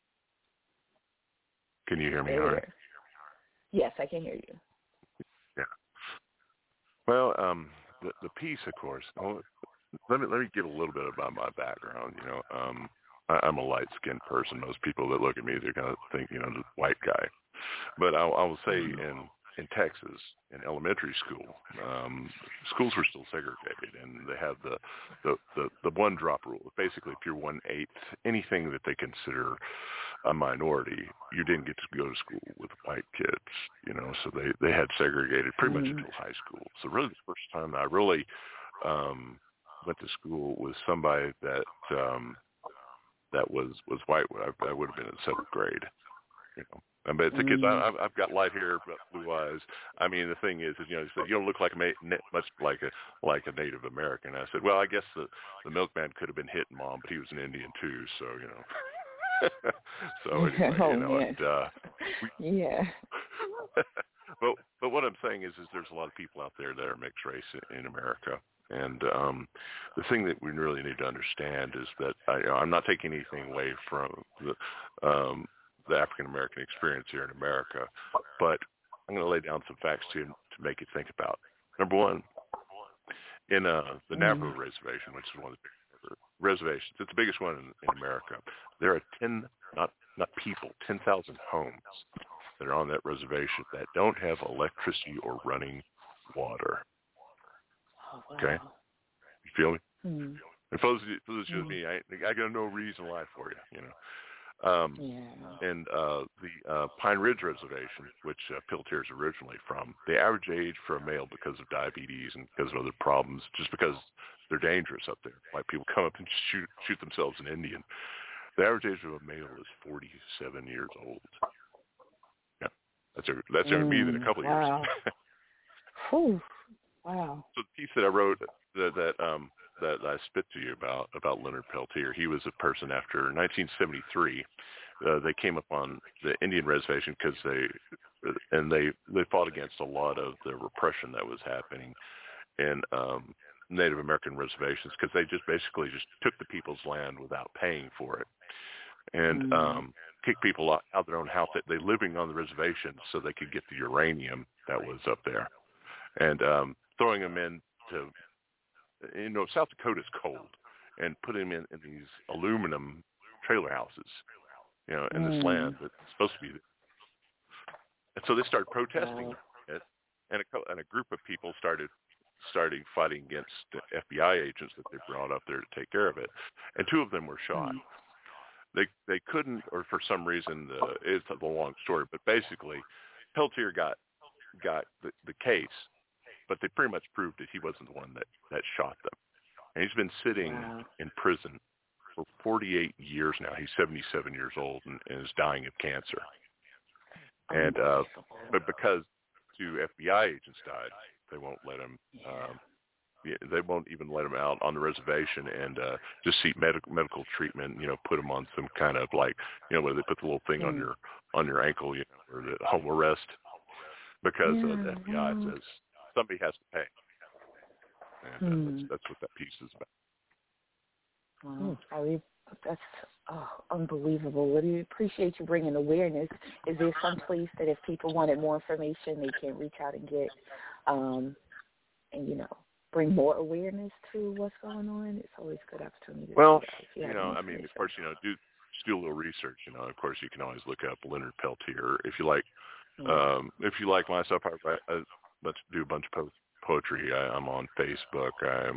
Can you hear me all right? Yes, I can hear you. Yeah. Well, the piece, of course. Let me give a little bit about my background. You know, I'm a light-skinned person. Most people that look at me, they're gonna think, you know, the white guy. But I will say, in Texas, in elementary school, schools were still segregated, and they had the one drop rule. Basically, if you're 1/8, anything that they consider a minority, you didn't get to go to school with white kids, you know, so they had segregated pretty much until high school. So really the first time I really went to school with somebody that was white, I would have been in 7th grade, you know. But the kids, I've got light hair, blue eyes. I mean, the thing is, you know, he said, you don't look like much like a Native American. I said, well, I guess the milkman could have been hitting Mom, but he was an Indian too, so, you know. So anyway, you know, yeah. But what I'm saying is there's a lot of people out there that are mixed race in America, and the thing that we really need to understand is that I'm not taking anything away from the African American experience here in America, but I'm going to lay down some facts to you to make you think about. Number one, in the Navajo Reservation, which is one of the reservations, it's the biggest one in America. There are 10,000 homes that are on that reservation that don't have electricity or running water. Oh, wow. Okay, you feel me? And for those of me, I got no reason why for you, you know. And the Pine Ridge Reservation, which Piltier's originally from, the average age for a male because of diabetes and because of other problems, just because they're dangerous up there. White people come up and shoot themselves an Indian. The average age of a male is 47 years old. Yeah, that's going to be in a couple of years. Wow. So the piece that I wrote that I spit to you about Leonard Peltier, he was a person after 1973. They came up on the Indian reservation because they fought against a lot of the repression that was happening in Native American reservations, because they just basically took the people's land without paying for it, and kicked people out of their own house. They living on the reservation so they could get the uranium that was up there, and throwing them into, you know, South Dakota's cold, and putting them in these aluminum trailer houses, you know, in this land that's supposed to be. And so they started protesting it, and a group of people started fighting against the FBI agents that they brought up there to take care of it, and 2 of them were shot. They couldn't, or for some reason, it's a long story, but basically Peltier got the case, but they pretty much proved that he wasn't the one that shot them. And he's been sitting in prison for 48 years now. He's 77 years old and is dying of cancer. And but because two FBI agents died, they won't let him. They won't even let him out on the reservation and just seek medical treatment. Put him on some kind of where they put the little thing on your ankle, or the home arrest, because the FBI says somebody has to pay. And that's what that piece is about. Wow. That's unbelievable. Really appreciate you bringing awareness. Is there some place that if people wanted more information, they can reach out and get, and bring more awareness to what's going on? It's always a good opportunity. Well, of course, do a little research. Of course, you can always look up Leonard Peltier if you like. If you like my stuff, I do a bunch of poetry. I'm on Facebook. I'm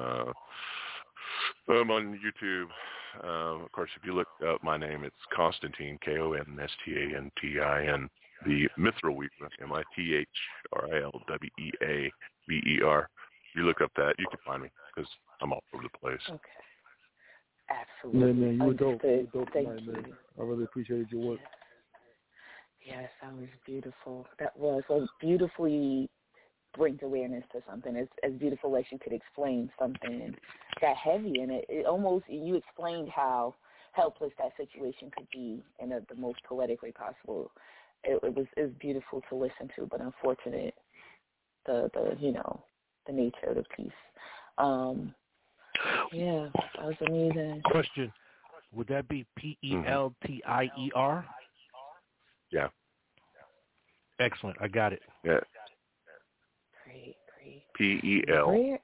on YouTube. Of course, if you look up my name, it's Constantine, Konstantin. The Mithril Weaver, Mithrilweaver. If you look up that, you can find me because I'm all over the place. Okay. Absolutely. Man, you were dope. Thank you. Man. I really appreciated your work. Yes, that was beautiful. That was beautifully brings awareness to something as beautiful as you could explain something that heavy, and it almost, you explained how helpless that situation could be in the most poetic way possible. It was beautiful to listen to, but unfortunate the nature of the piece. That was amazing. Question: would that be Peltier? Yeah. Excellent. I got it. Yeah. Great. Peltie.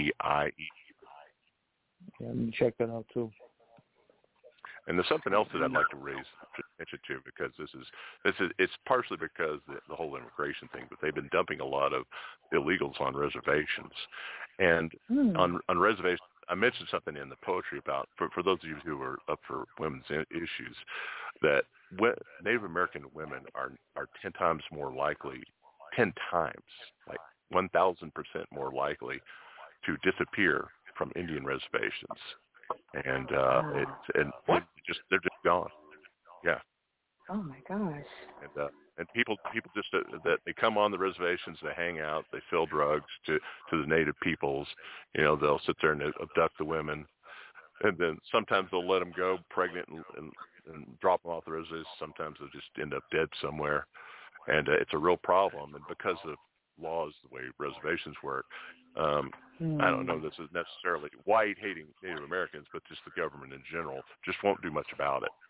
Yeah, I'm gonna check that out too. And there's something else that I'd like to raise attention to, because it's partially because the whole immigration thing, but they've been dumping a lot of illegals on reservations. And on reservations, I mentioned something in the poetry about, for those of you who are up for women's issues, that Native American women are 10 times more likely, 10 times, like 1,000% more likely to disappear from Indian reservations. And they're just gone. Yeah. Oh my gosh. And people just that they come on the reservations, they hang out, they sell drugs to the native peoples. They'll sit there and abduct the women, and then sometimes they'll let them go pregnant and drop them off the reservations. Sometimes they'll just end up dead somewhere, and it's a real problem. And because of laws, the way reservations work, I don't know this is necessarily white-hating Native Americans, but just the government in general just won't do much about it.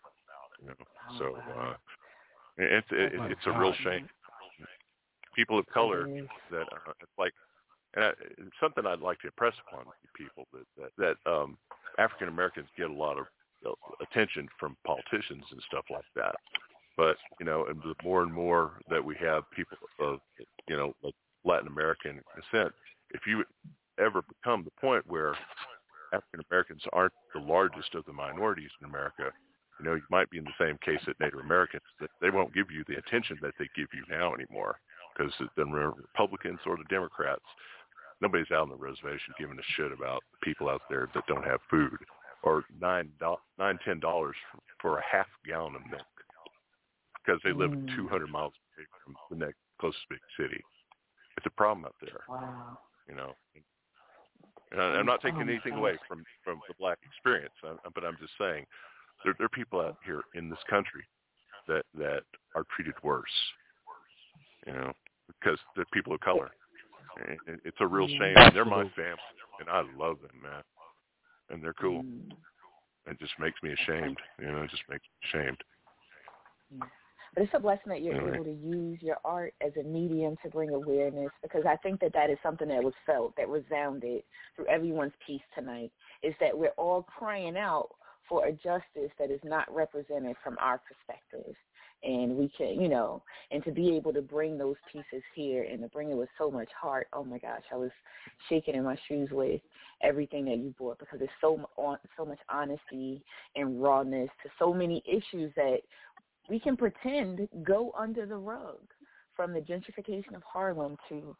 It's a real shame. People of color that it's like, and it's something I'd like to impress upon people that African Americans get a lot of attention from politicians and stuff like that. But and the more and more that we have people of like Latin American descent, if you ever become the point where African Americans aren't the largest of the minorities in America, you might be in the same case that Native Americans, that they won't give you the attention that they give you now anymore, because the Republicans or the Democrats, nobody's out on the reservation giving a shit about people out there that don't have food, or $10 for a half gallon of milk, because they live 200 miles away from the next closest big city. It's a problem out there. Wow. And I'm not taking anything away from the black experience, but I'm just saying there are people out here in this country that are treated worse, because they're people of color. And it's a real shame. And they're my family, and I love them, man. And they're cool. It just makes me ashamed. It just makes me ashamed. But it's a blessing that you're able to use your art as a medium to bring awareness, because I think that is something that was felt, that resounded through everyone's piece tonight, is that we're all crying out for a justice that is not represented from our perspective. And we can, and to be able to bring those pieces here and to bring it with so much heart. Oh my gosh, I was shaking in my shoes with everything that you brought, because there's so much honesty and rawness to so many issues that we can pretend go under the rug from the gentrification of Harlem to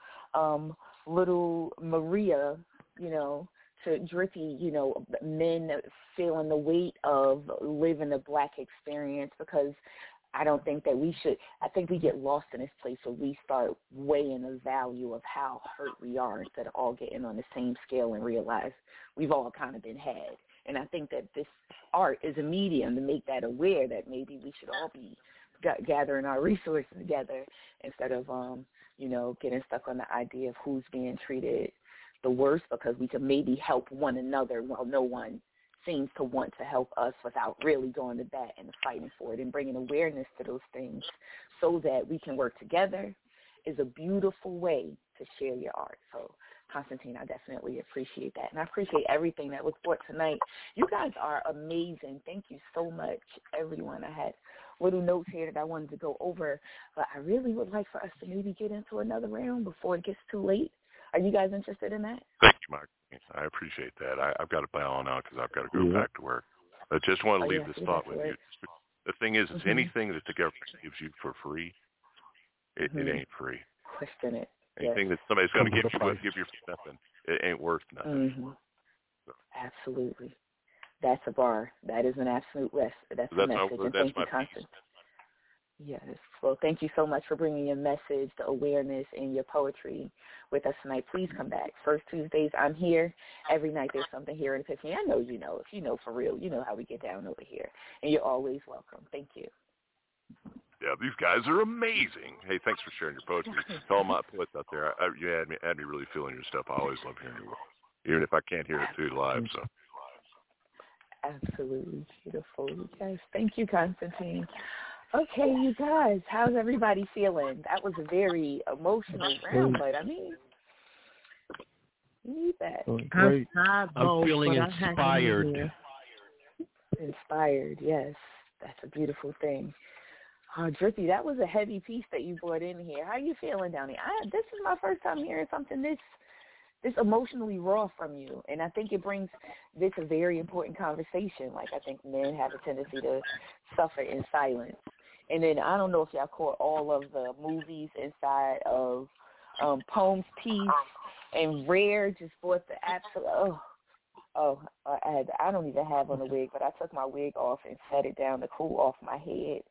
Little Maria, to Drippy, men feeling the weight of living the Black experience, because I don't think that I think we get lost in this place where we start weighing the value of how hurt we are instead of all getting on the same scale and realize we've all kind of been had. And I think that this art is a medium to make that aware that maybe we should all be gathering our resources together instead of, getting stuck on the idea of who's being treated the worst, because we can maybe help one another while no one seems to want to help us without really going to bat and fighting for it, and bringing awareness to those things so that we can work together is a beautiful way to share your art. So, Constantine, I definitely appreciate that. And I appreciate everything that was brought tonight. You guys are amazing. Thank you so much, everyone. I had little notes here that I wanted to go over, but I really would like for us to maybe get into another round before it gets too late. Are you guys interested in that? Thank you, Mark. I appreciate that. I've got to bow on out because I've got to go back to work. I just want to leave this thought with you. The thing is, it's anything that the government gives you for free, it ain't free. Question it. Anything that somebody's going to give you for nothing, it ain't worth nothing. So. Absolutely. That's a bar. That is an absolute that's a message. And thank you, Constance. Yes. Well, thank you so much for bringing your message, the awareness, and your poetry with us tonight. Please come back. First Tuesdays, I'm here. Every night there's something here in Epiphany. I know you know. If you know for real, you know how we get down over here. And you're always welcome. Thank you. Yeah, these guys are amazing. Hey, thanks for sharing your poetry. To all my poets out there, you had me really feeling your stuff. I always love hearing your work, even if I can't hear it too live. So. Absolutely beautiful. Yes, thank you, Constantine. Okay, you guys, how's everybody feeling? That was a very emotional round, but I mean, you need that. Great. I'm feeling inspired. Inspired, yes. That's a beautiful thing. Oh, Drippy, that was a heavy piece that you brought in here. How are you feeling down here? This is my first time hearing something this emotionally raw from you, and I think it brings this a very important conversation. Like, I think men have a tendency to suffer in silence. And then I don't know if y'all caught all of the movies inside of Poem's piece, and Rare just brought the absolute, I don't even have on a wig, but I took my wig off and set it down to cool off my head.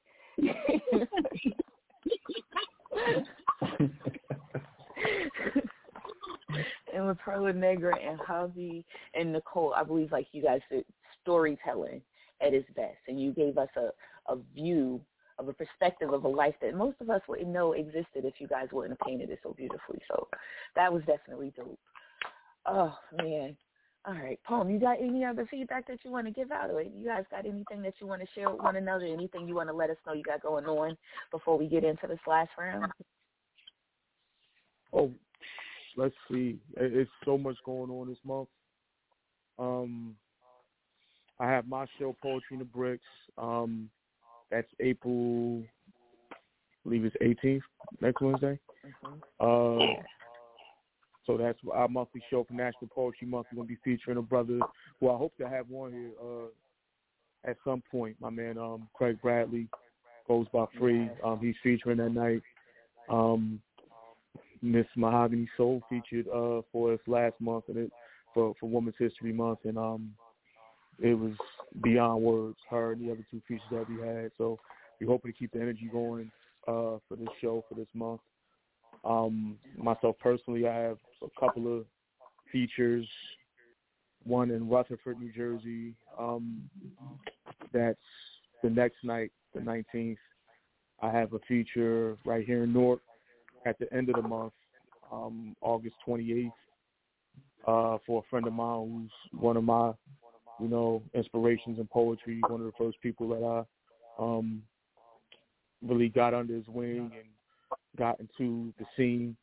And with Perla Negra and Javi and Nicole, I believe, like, you guys did storytelling at its best, and you gave us a view of a perspective of a life that most of us wouldn't know existed if you guys wouldn't have painted it so beautifully. So that was definitely dope. Oh, man. All right, Poem, you got any other feedback that you want to give out? Or you guys got anything that you want to share with one another, anything you want to let us know you got going on before we get into this last round? Oh, let's see. It's so much going on this month. I have my show, Poetry in the Bricks. That's April, I believe it's 18th, next Wednesday. So that's our monthly show for National Poetry Month. We're going to be featuring a brother who I hope to have one here at some point. My man, Craig Bradley, goes by Free. He's featuring that night. Miss Mahogany Soul featured for us last month for Women's History Month, and it was beyond words, her and the other two features that we had. So we're hoping to keep the energy going for this show for this month. Myself personally, I have a couple of features, one in Rutherford, New Jersey. That's the next night, the 19th. I have a feature right here in Newark at the end of the month, August 28th, for a friend of mine who's one of my, inspirations in poetry, one of the first people that I really got under his wing and got into the scene.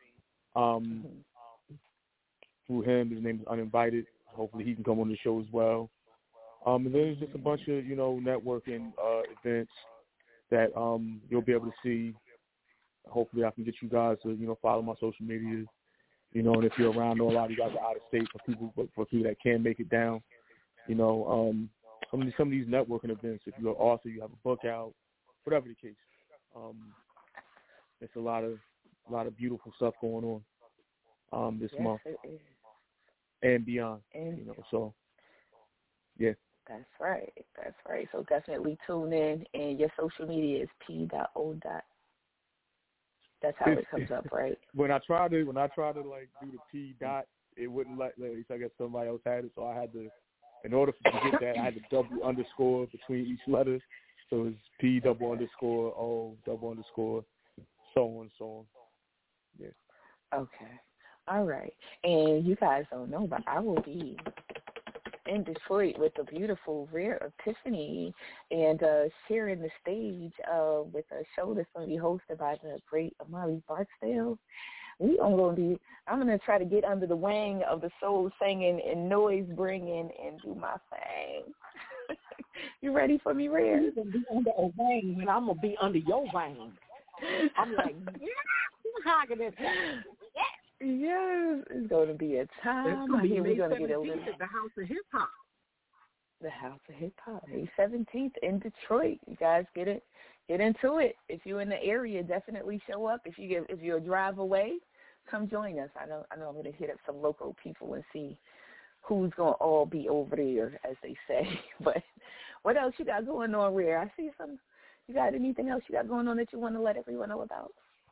Through him, his name is Uninvited. Hopefully he can come on the show as well. And then there's just a bunch of, networking events that you'll be able to see. Hopefully I can get you guys to, follow my social media, and if you're around, I know a lot of you guys are out of state for people that can't make it down. Some of these networking events, if you're an author, you have a book out, whatever the case. it's a lot of beautiful stuff going on this month and beyond. And so yeah. That's right. So definitely tune in, and your social media is p.o. That's how it comes up, right? When I try to like do the P dot, it wouldn't let me. So I guess somebody else had it, so I had to. In order to get that, I had to double underscore between each letter. So it's P double underscore O double underscore, so on and so on. Yeah. Okay. All right. And you guys don't know, but I will be in Detroit with the beautiful Rare Epiphany and sharing the stage with a show that's going to be hosted by the great Amari Barksdale. I'm going to try to get under the wing of the soul singing and noise bringing and do my thing. You ready for me, Rare? You're going to be under a wing when I'm going to be under your wing. I'm like, hogging this time. Yes, it's going to be a time. We're going to get a little. The House of Hip Hop. The House of Hip Hop, May 17th in Detroit. You guys get into it. If you're in the area, definitely show up. If you're a drive away, come join us. I know I'm going to hit up some local people and see who's going to all be over there, as they say. But what else you got going on, Rare? I see some. You got anything else you got going on that you want to let everyone know about?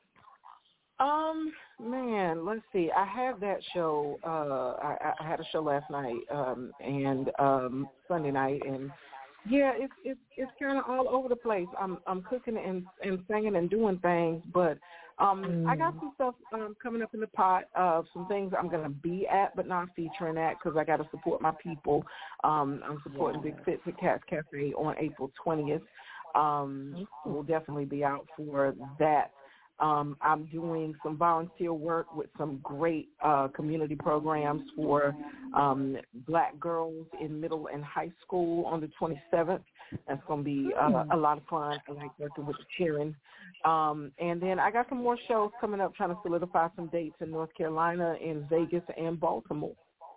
Man, let's see. I have that show. I had a show last night and Sunday night, and yeah, it's kind of all over the place. I'm cooking and singing and doing things, but I got some stuff coming up in the pot of some things I'm gonna be at, but not featuring at because I got to support my people. I'm supporting Big Fits at Cats Cafe on April 20th. We'll definitely be out for that. I'm doing some volunteer work with some great community programs for black girls in middle and high school on the 27th. That's going to be a lot of fun. I like working with the children. And then I got some more shows coming up, trying to solidify some dates in North Carolina, in Vegas, and Baltimore.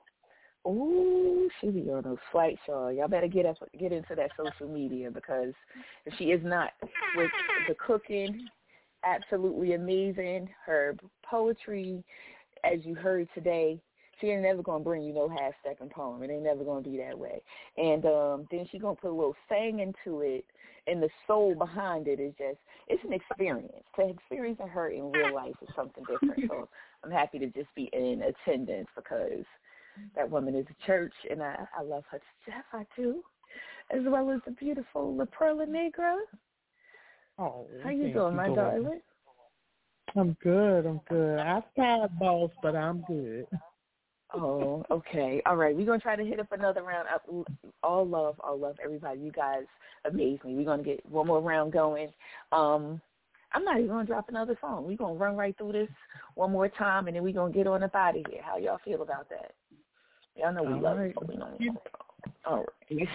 Ooh, she be on those flights, y'all. Y'all better get into that social media, because if she is not, with the cooking, absolutely amazing. Her poetry, as you heard today, she ain't never going to bring you no half-second poem. It ain't never going to be that way. And then she's going to put a little sang into it, and the soul behind it is just, it's an experience. To experience her in real life is something different. So I'm happy to just be in attendance, because that woman is a church, and I love her to death. I do. As well as the beautiful La Perla Negra. Oh, how you doing, my darling? I'm good. I've had balls, but I'm good. Oh, okay. All right. We're going to try to hit up another round. All love, everybody. You guys amaze me. We're going to get one more round going. I'm not even going to drop another song. We're going to run right through this one more time, and then we're going to get on up out of here. How y'all feel about that? Y'all know we love it. All right.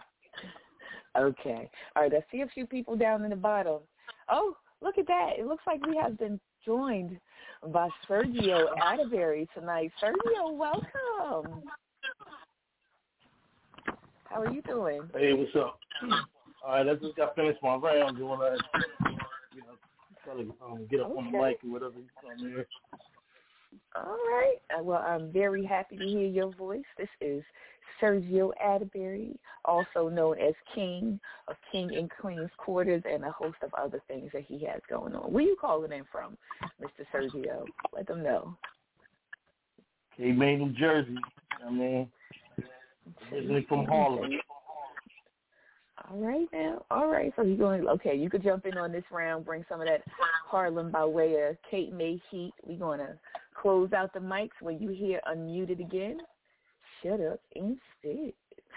Okay. All right. I see a few people down in the bottom. Oh, look at that. It looks like we have been joined by Sergio Atterbury tonight. Sergio, welcome. How are you doing? Hey, what's up? All right, I just got finished my round. You want to, try to get up on the mic or whatever. All right. Well, I'm very happy to hear your voice. This is Sergio Atterbury, also known as King of King and Queen's Quarters, and a host of other things that he has going on. Where you calling in from, Mr. Sergio? Let them know. K-Main, New Jersey. I mean, originally from Harlem. All right now. All right. So you're going, okay, you could jump in on this round, bring some of that Harlem by way of Kate May heat. We're going to close out the mics when you hear unmuted again. Shut up and sit.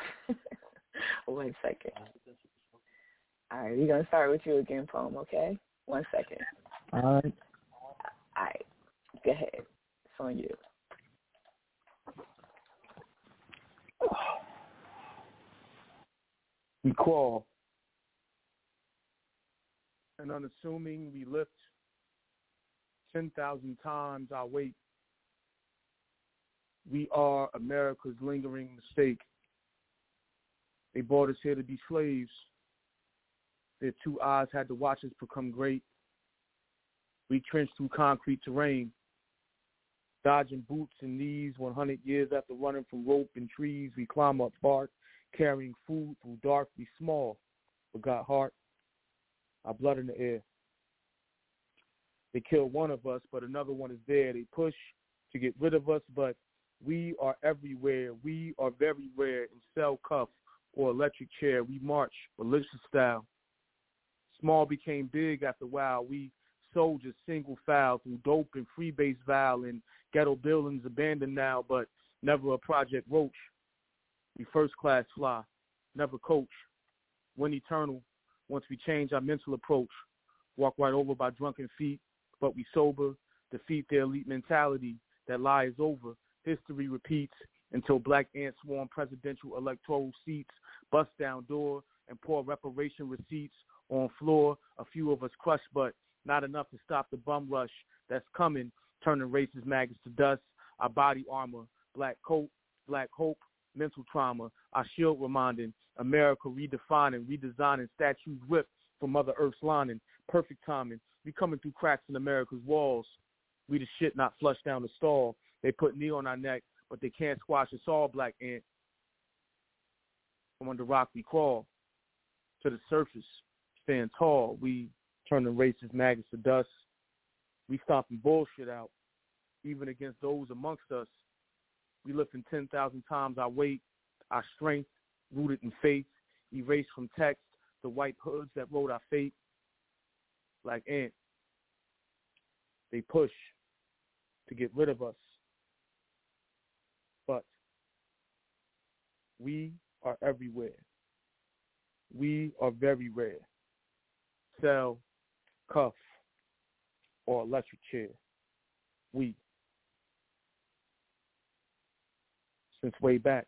1 second. All right. We're going to start with you again, Poem, okay? 1 second. All right. All right. Go ahead. It's on you. We crawl, and unassuming we lift 10,000 times our weight. We are America's lingering mistake. They brought us here to be slaves. Their two eyes had to watch us become great. We trench through concrete terrain, dodging boots and knees. 100 years after running from rope and trees, we climb up bark, carrying food through dark. We small, but got heart. Our blood in the air. They kill one of us, but another one is there. They push to get rid of us, but we are everywhere. We are very rare in cell cuff or electric chair. We march militia style. Small became big after a while. We soldiers single file through dope and freebase vow in ghetto buildings abandoned now, but never a Project Roach. We first class fly, never coach. Win eternal once we change our mental approach. Walk right over by drunken feet, but we sober. Defeat their elite mentality that lie is over. History repeats until black ants swarm presidential electoral seats, bust down door and pour reparation receipts on floor. A few of us crushed, but not enough to stop the bum rush that's coming, turning racist maggots to dust. Our body armor, black coat, black hope, mental trauma. Our shield reminding America redefining, redesigning, statues ripped from Mother Earth's lining. Perfect timing. We coming through cracks in America's walls. We the shit not flushed down the stall. They put knee on our neck, but they can't squash us all, black ant. From under rock we crawl to the surface, stand tall. We turn the racist maggots to dust. We stomping bullshit out, even against those amongst us. We lifting 10,000 times our weight, our strength, rooted in faith, erased from text the white hoods that wrote our fate. Black ant, they push to get rid of us. But we are everywhere. We are very rare. Cell, cuff, or electric chair. We. Since way back,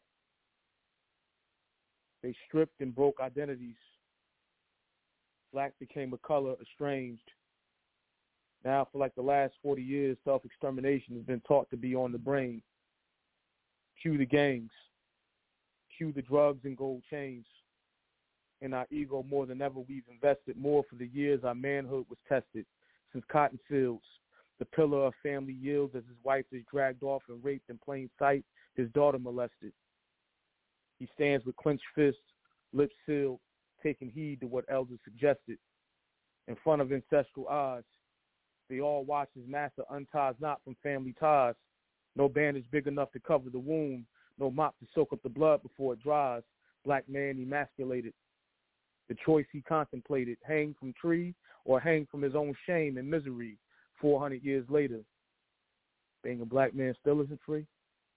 they stripped and broke identities. Black became a color estranged. Now, for like the last 40 years, self-extermination has been taught to be on the brain. Cue the gangs. Cue the drugs and gold chains. In our ego, more than ever, we've invested more for the years our manhood was tested. Since cotton fields, the pillar of family yields as his wife is dragged off and raped in plain sight, his daughter molested. He stands with clenched fists, lips sealed, taking heed to what elders suggested. In front of ancestral eyes, they all watch his master unties not from family ties. No bandage big enough to cover the wound, no mop to soak up the blood before it dries. Black man emasculated. The choice he contemplated, hang from tree or hang from his own shame and misery 400 years later. Being a black man still isn't free.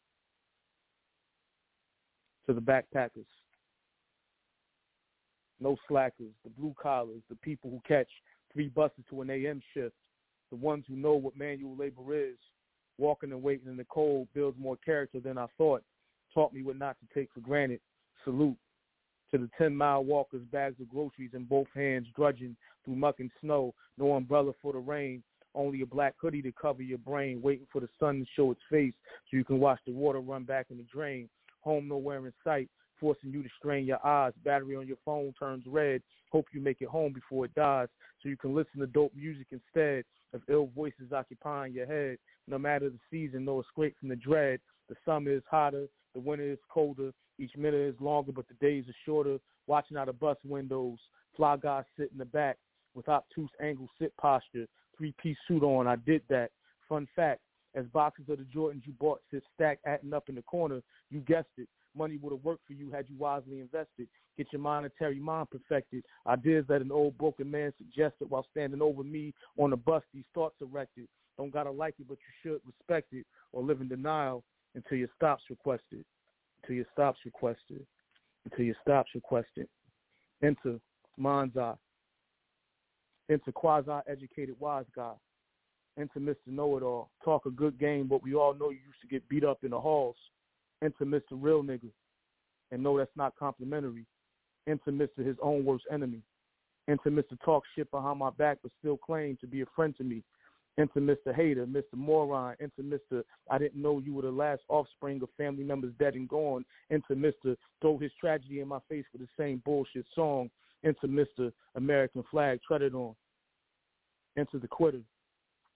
To the backpackers, no slackers, the blue collars, the people who catch 3 buses to an AM shift, the ones who know what manual labor is. Walking and waiting in the cold builds more character than I thought, taught me what not to take for granted. Salute to the 10-mile walkers, bags of groceries in both hands, drudging through muck and snow, no umbrella for the rain, only a black hoodie to cover your brain, waiting for the sun to show its face so you can watch the water run back in the drain. Home nowhere in sight, forcing you to strain your eyes. Battery on your phone turns red. Hope you make it home before it dies so you can listen to dope music instead of ill voices occupying your head. No matter the season, no escape from the dread. The summer is hotter, the winter is colder. Each minute is longer, but the days are shorter. Watching out of bus windows, fly guys sit in the back with obtuse angle sit posture. 3-piece suit on, I did that. Fun fact, as boxes of the Jordans you bought sit stacked, adding up in the corner, you guessed it. Money would have worked for you had you wisely invested. Get your monetary mind perfected. Ideas that an old broken man suggested while standing over me on the bus, these thoughts erected. Don't gotta like it, but you should respect it or live in denial until your stop's requested. Until your stop's requested. Until your stop's requested. Enter mind's eye. Enter quasi-educated wise guy. Enter Mr. Know-It-All. Talk a good game, but we all know you used to get beat up in the halls. Enter Mr. Real Nigga. And no, that's not complimentary. Enter Mr. His own worst enemy. Enter Mr. Talk shit behind my back but still claim to be a friend to me. Enter Mr. Hater, Mr. Moron. Enter Mr. I didn't know you were the last offspring of family members dead and gone. Enter Mr. Throw his tragedy in my face for the same bullshit song. Enter Mr. American flag treaded on. Enter the quitter.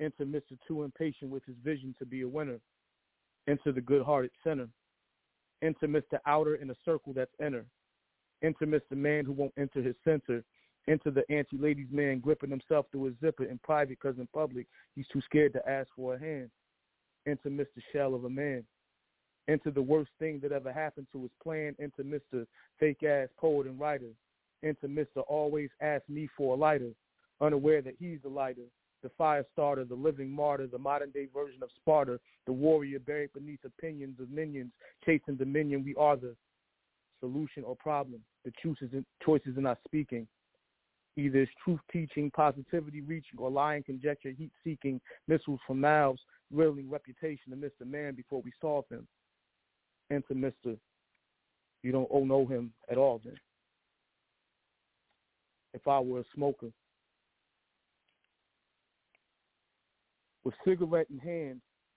Enter Mr. Too Impatient with his vision to be a winner. Enter the good-hearted sinner. Enter Mr. Outer in a circle that's inner. Enter Mr. Man who won't enter his center. Enter the anti-ladies man gripping himself through his zipper in private because in public he's too scared to ask for a hand. Enter Mr. Shell of a man. Enter the worst thing that ever happened to his plan. Enter Mr. Fake-ass poet and writer. Enter Mr. Always Ask Me for a lighter, unaware that he's the lighter, the fire starter, the living martyr, the modern-day version of Sparta, the warrior buried beneath opinions of minions, chasing dominion. We are the solution or problem, the choices in our speaking. Either it's truth teaching, positivity reaching, or lying conjecture, heat seeking, missiles from mouths, riddling reputation to Mr. Man before we solve him. Enter Mr. You don't know him at all then. If I were a smoker, with cigarette in hand,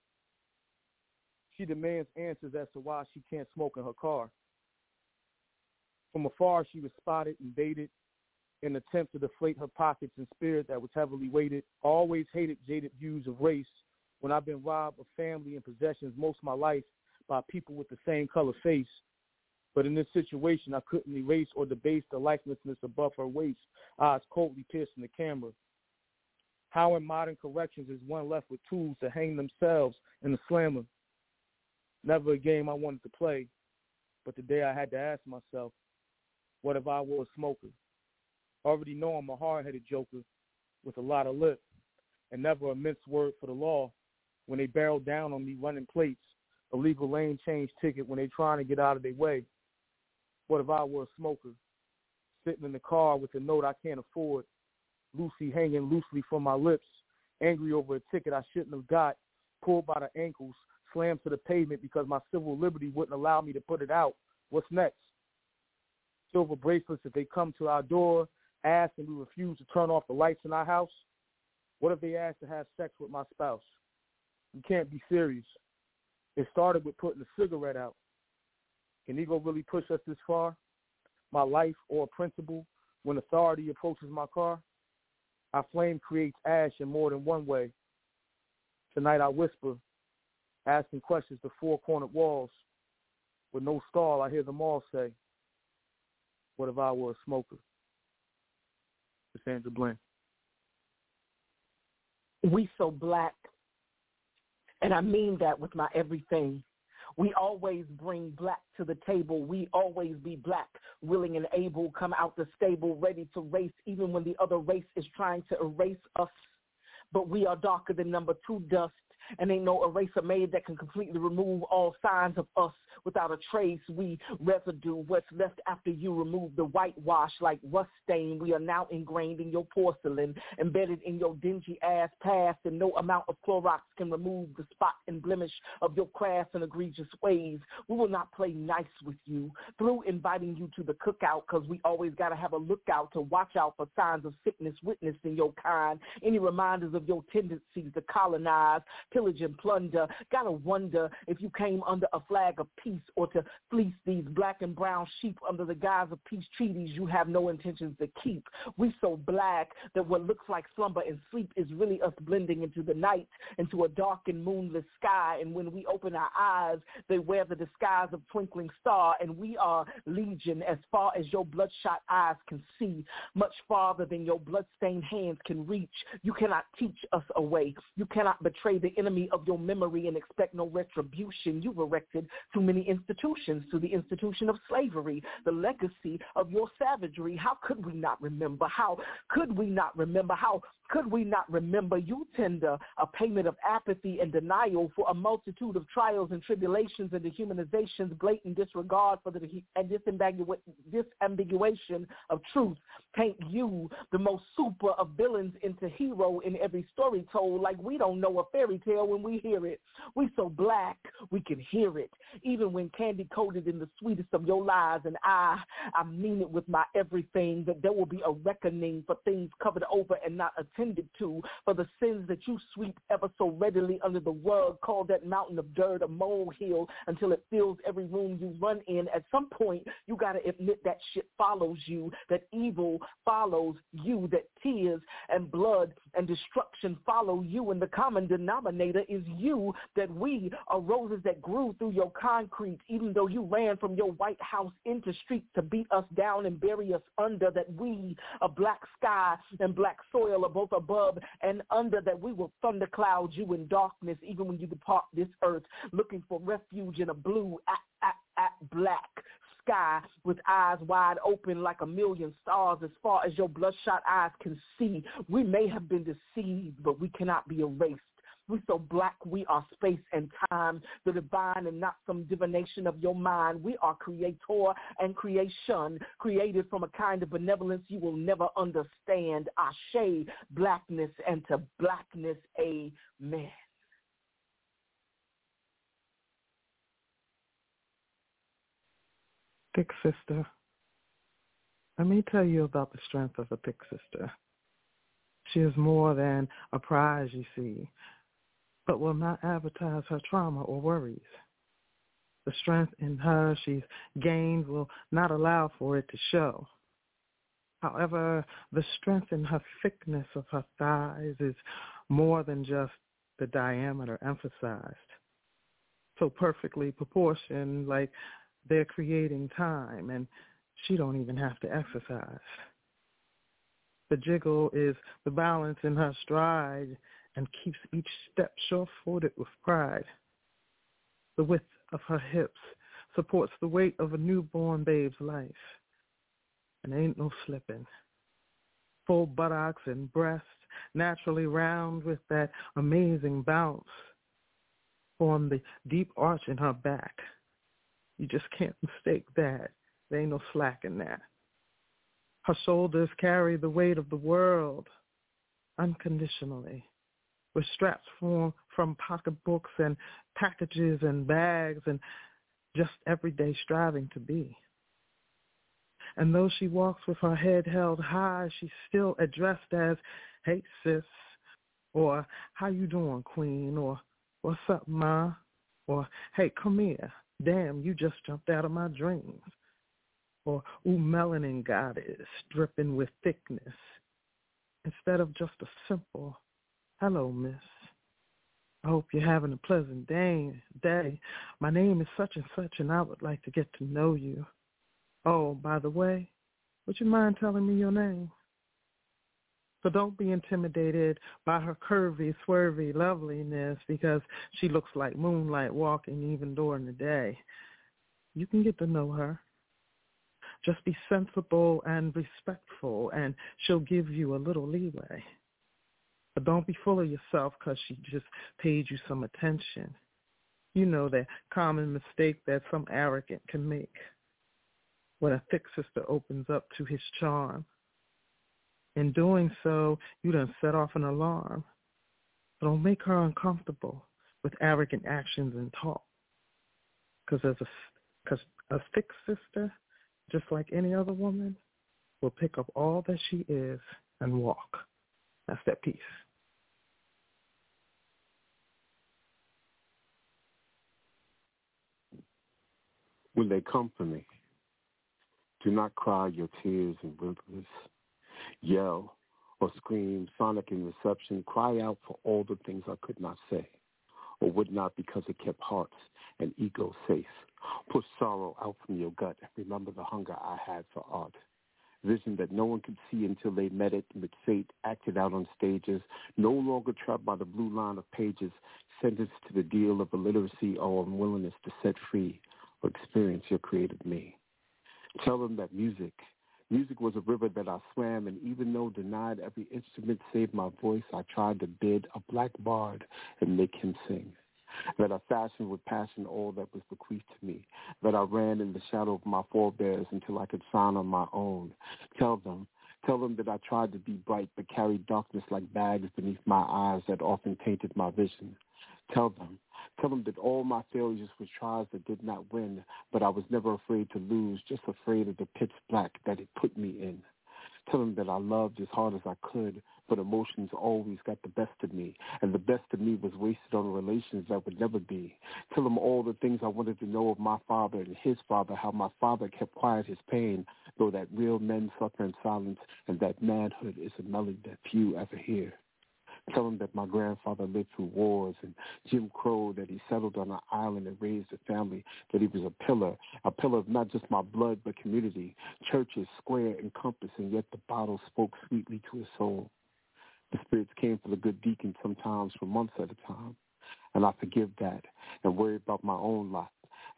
she demands answers as to why she can't smoke in her car. From afar, she was spotted and baited in an attempt to deflate her pockets and spirit that was heavily weighted. I always hated jaded views of race when I've been robbed of family and possessions most of my life by people with the same color face. But in this situation, I couldn't erase or debase the lifelessness above her waist, eyes coldly piercing the camera. How in modern corrections is one left with tools to hang themselves in the slammer? Never a game I wanted to play, but the day I had to ask myself, what if I were a smoker? Already know I'm a hard-headed joker with a lot of lip and never a minced word for the law. When they barrel down on me running plates, a legal lane change ticket when they trying to get out of their way. What if I were a smoker, sitting in the car with a note I can't afford, Lucy hanging loosely from my lips, angry over a ticket I shouldn't have got, pulled by the ankles, slammed to the pavement because my civil liberty wouldn't allow me to put it out. What's next? Silver bracelets if they come to our door, ask and we refuse to turn off the lights in our house? What if they ask to have sex with my spouse? You can't be serious. It started with putting a cigarette out. Can ego really push us this far? My life or a principle when authority approaches my car? Our flame creates ash in more than one way. Tonight I whisper, asking questions to four-cornered walls. With no stall, I hear them all say, what if I were a smoker? Cassandra Bland. We so black, and I mean that with my everything. We always bring black to the table. We always be black, willing and able, come out the stable, ready to race, even when the other race is trying to erase us. But we are darker than number 2 dust, and ain't no eraser made that can completely remove all signs of us. Without a trace, we residue what's left after you remove the whitewash like rust stain. We are now ingrained in your porcelain, embedded in your dingy ass past, and no amount of Clorox can remove the spot and blemish of your crass and egregious ways. We will not play nice with you through inviting you to the cookout, because we always got to have a lookout to watch out for signs of sickness witnessed in your kind. Any reminders of your tendencies to colonize, pillage, and plunder. Gotta wonder if you came under a flag of peace or to fleece these black and brown sheep under the guise of peace treaties you have no intentions to keep. We so black that what looks like slumber and sleep is really us blending into the night, into a dark and moonless sky. And when we open our eyes, they wear the disguise of twinkling star, and we are legion as far as your bloodshot eyes can see, much farther than your bloodstained hands can reach. You cannot teach us away. You cannot betray the enemy of your memory and expect no retribution. You've erected too many institutions, to the institution of slavery, the legacy of your savagery. How could we not remember? How could we not remember? How could we not remember? You tender a payment of apathy and denial for a multitude of trials and tribulations and dehumanizations, blatant disregard for the disambiguation of truth. Paint you, the most super of villains, into hero in every story told, like we don't know a fairy tale when we hear it. We so black, we can hear it, even when candy-coated in the sweetest of your lies. And I mean it with my everything, that there will be a reckoning for things covered over and not intended to, for the sins that you sweep ever so readily under the rug. Call that mountain of dirt a molehill until it fills every room you run in. At some point, you got to admit that shit follows you, that evil follows you, that tears and blood and destruction follow you, and the common denominator is you, that we are roses that grew through your concrete, even though you ran from your White House into streets to beat us down and bury us under, that we, a black sky and black soil, are both above and under, that we will thundercloud you in darkness even when you depart this earth, looking for refuge in a blue black sky with eyes wide open like a million stars as far as your bloodshot eyes can see. We may have been deceived, but we cannot be erased. We so black, we are space and time, the divine and not some divination of your mind. We are creator and creation, created from a kind of benevolence you will never understand. Ashe, blackness, and to blackness, amen. Thick sister. Let me tell you about the strength of a thick sister. She is more than a prize, you see, but will not advertise her trauma or worries. The strength in her she's gained will not allow for it to show. However, the strength in her thickness of her thighs is more than just the diameter emphasized. So perfectly proportioned, like they're creating time, and she don't even have to exercise. The jiggle is the balance in her stride and keeps each step sure-footed with pride. The width of her hips supports the weight of a newborn babe's life, and ain't no slipping. Full buttocks and breasts, naturally round with that amazing bounce, form the deep arch in her back. You just can't mistake that. There ain't no slack in that. Her shoulders carry the weight of the world unconditionally, with straps formed from pocketbooks and packages and bags and just everyday striving to be. And though she walks with her head held high, she's still addressed as, hey, sis, or how you doing, queen, or what's up, ma, or hey, come here. Damn, you just jumped out of my dreams. Or, ooh, melanin goddess, dripping with thickness. Instead of just a simple, hello, miss. I hope you're having a pleasant day. My name is such and such, and I would like to get to know you. Oh, by the way, would you mind telling me your name? So don't be intimidated by her curvy, swervy loveliness because she looks like moonlight walking even during the day. You can get to know her. Just be sensible and respectful, and she'll give you a little leeway. But don't be full of yourself because she just paid you some attention. You know that common mistake that some arrogant can make when a thick sister opens up to his charm. In doing so, you done set off an alarm. So don't make her uncomfortable with arrogant actions and talk. Because a thick sister, just like any other woman, will pick up all that she is and walk. That's that piece. When they come for me, do not cry your tears and whimpers. Yell or scream, sonic in reception, cry out for all the things I could not say or would not because it kept hearts and ego safe. Push sorrow out from your gut. Remember the hunger I had for art. Vision that no one could see until they met it with fate, acted out on stages, no longer trapped by the blue line of pages, sentenced to the deal of illiteracy or unwillingness to set free or experience your creative me. Tell them that music was a river that I swam, and even though denied every instrument save my voice, I tried to bid a black bard and make him sing. That I fashioned with passion all that was bequeathed to me. That I ran in the shadow of my forebears until I could shine on my own. Tell them that I tried to be bright but carried darkness like bags beneath my eyes that often tainted my vision. Tell them that all my failures were tries that did not win, but I was never afraid to lose, just afraid of the pitch black that it put me in. Tell him that I loved as hard as I could, but emotions always got the best of me, and the best of me was wasted on relations that would never be. Tell him all the things I wanted to know of my father and his father, how my father kept quiet his pain, though that real men suffer in silence, and that manhood is a melody that few ever hear. Tell him that my grandfather lived through wars and Jim Crow, that he settled on an island and raised a family, that he was a pillar of not just my blood but community, churches, square, and compass, and yet the bottle spoke sweetly to his soul. The spirits came for the good deacon sometimes for months at a time, and I forgive that and worry about my own lot.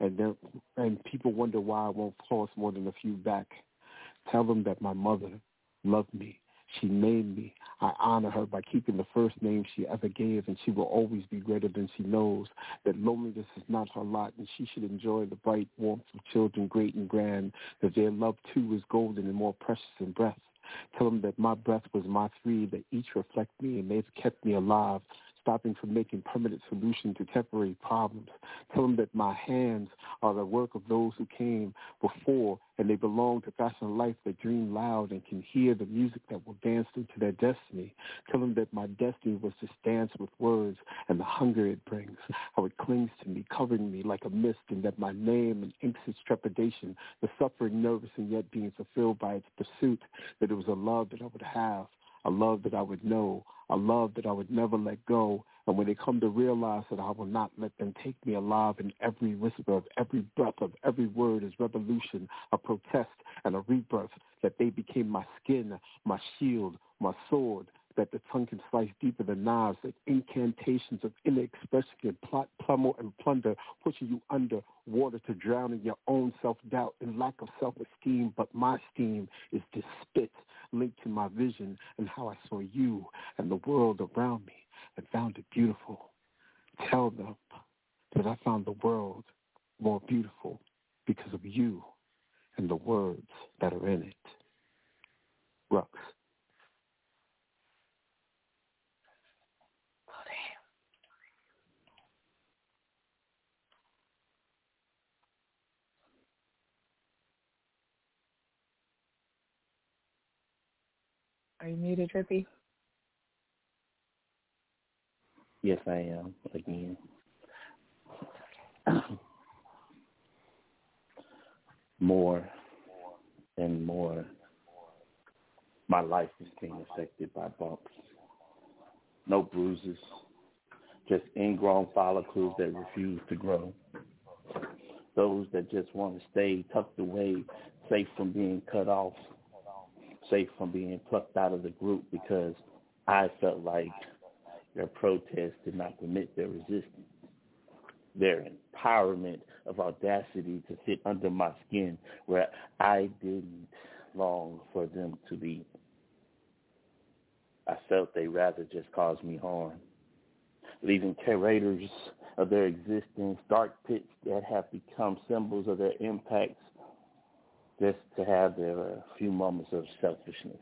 And people wonder why I won't toss more than a few back. Tell them that my mother loved me. She named me. I honor her by keeping the first name she ever gave, and she will always be greater than she knows, that loneliness is not her lot, and she should enjoy the bright warmth of children great and grand, that their love too is golden and more precious than breath. Tell them that my breath was my three, that each reflect me, and they've kept me alive, stopping from making permanent solution to temporary problems. Tell them that my hands are the work of those who came before, and they belong to fashion a life that dream loud and can hear the music that will dance into their destiny. Tell them that my destiny was to dance with words and the hunger it brings, how it clings to me, covering me like a mist, and that my name and inks its trepidation, the suffering, nervous, and yet being fulfilled by its pursuit, that it was a love that I would have, a love that I would know, a love that I would never let go. And when they come to realize that I will not let them take me alive, in every whisper of every breath of every word is revolution, a protest and a rebirth, that they became my skin, my shield, my sword, that the tongue can slice deeper than knives, that incantations of inner expression can plot, pummel, and plunder, pushing you under water to drown in your own self-doubt and lack of self-esteem. But my steam is this spit linked to my vision and how I saw you and the world around me and found it beautiful. Tell them that I found the world more beautiful because of you and the words that are in it. Rux. Are you muted, Trippy? Yes, I am, again. More and more, my life is being affected by bumps. No bruises, just ingrown follicles that refuse to grow. Those that just want to stay tucked away, safe from being cut off, safe from being plucked out of the group, because I felt like their protest did not permit their resistance. Their empowerment of audacity to sit under my skin where I didn't long for them to be. I felt they rather just cause me harm, leaving curators of their existence, dark pits that have become symbols of their impacts, just to have their few moments of selfishness.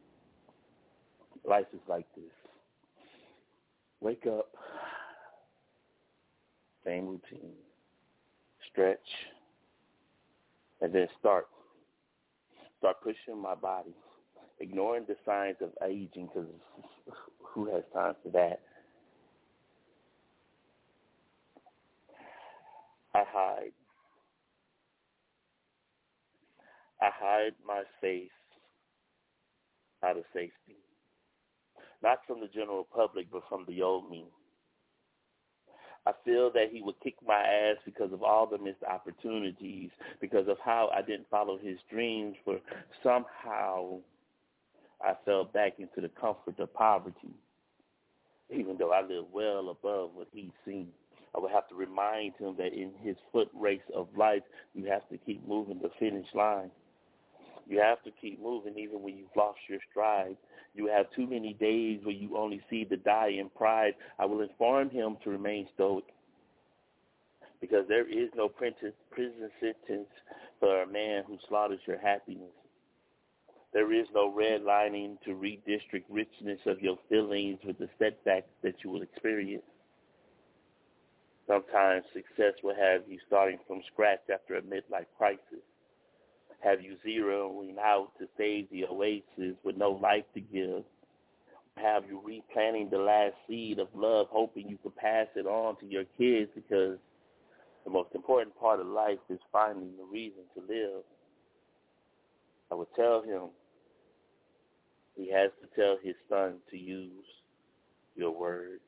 Life is like this. Wake up, same routine, stretch, and then start pushing my body, ignoring the signs of aging, because who has time for that? I hide my face out of safety. Not from the general public, but from the old me. I feel that he would kick my ass because of all the missed opportunities, because of how I didn't follow his dreams, for somehow I fell back into the comfort of poverty, even though I live well above what he's seen. I would have to remind him that in his foot race of life, you have to keep moving the finish line. You have to keep moving even when you've lost your stride. You have too many days where you only see the die in pride. I will inform him to remain stoic, because there is no prison sentence for a man who slaughters your happiness. There is no redlining to redistrict richness of your feelings with the setbacks that you will experience. Sometimes success will have you starting from scratch after a midlife crisis. Have you zeroing out to save the oasis with no life to give? Have you replanting the last seed of love, hoping you can pass it on to your kids, because the most important part of life is finding the reason to live. I would tell him he has to tell his son to use your words.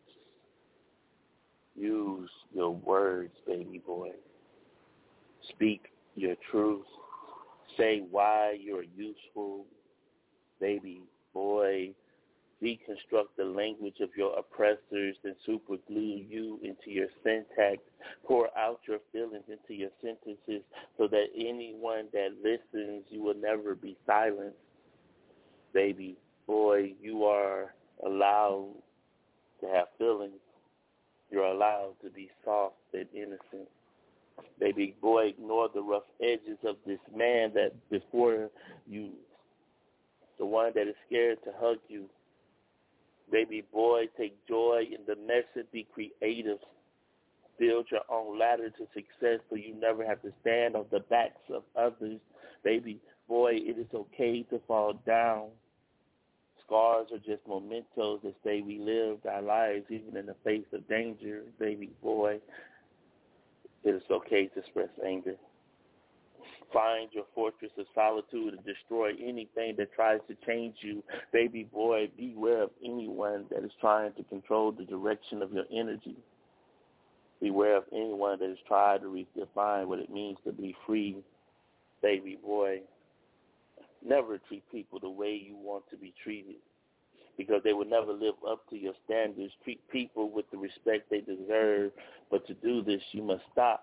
Use your words, baby boy. Speak your truth. Say why you're useful, baby boy. Deconstruct the language of your oppressors and super glue you into your syntax. Pour out your feelings into your sentences so that anyone that listens, you will never be silenced. Baby boy, you are allowed to have feelings. You're allowed to be soft and innocent. Baby boy, ignore the rough edges of this man that before you, the one that is scared to hug you. Baby boy, take joy in the mess and be creative. Build your own ladder to success so you never have to stand on the backs of others. Baby boy, it is okay to fall down. Scars are just mementos that say we lived our lives even in the face of danger. Baby boy, it is okay to express anger. Find your fortress of solitude and destroy anything that tries to change you. Baby boy, beware of anyone that is trying to control the direction of your energy. Beware of anyone that is trying to redefine what it means to be free. Baby boy, never treat people the way you want to be treated, because they will never live up to your standards. Treat people with the respect they deserve. But to do this, you must stop.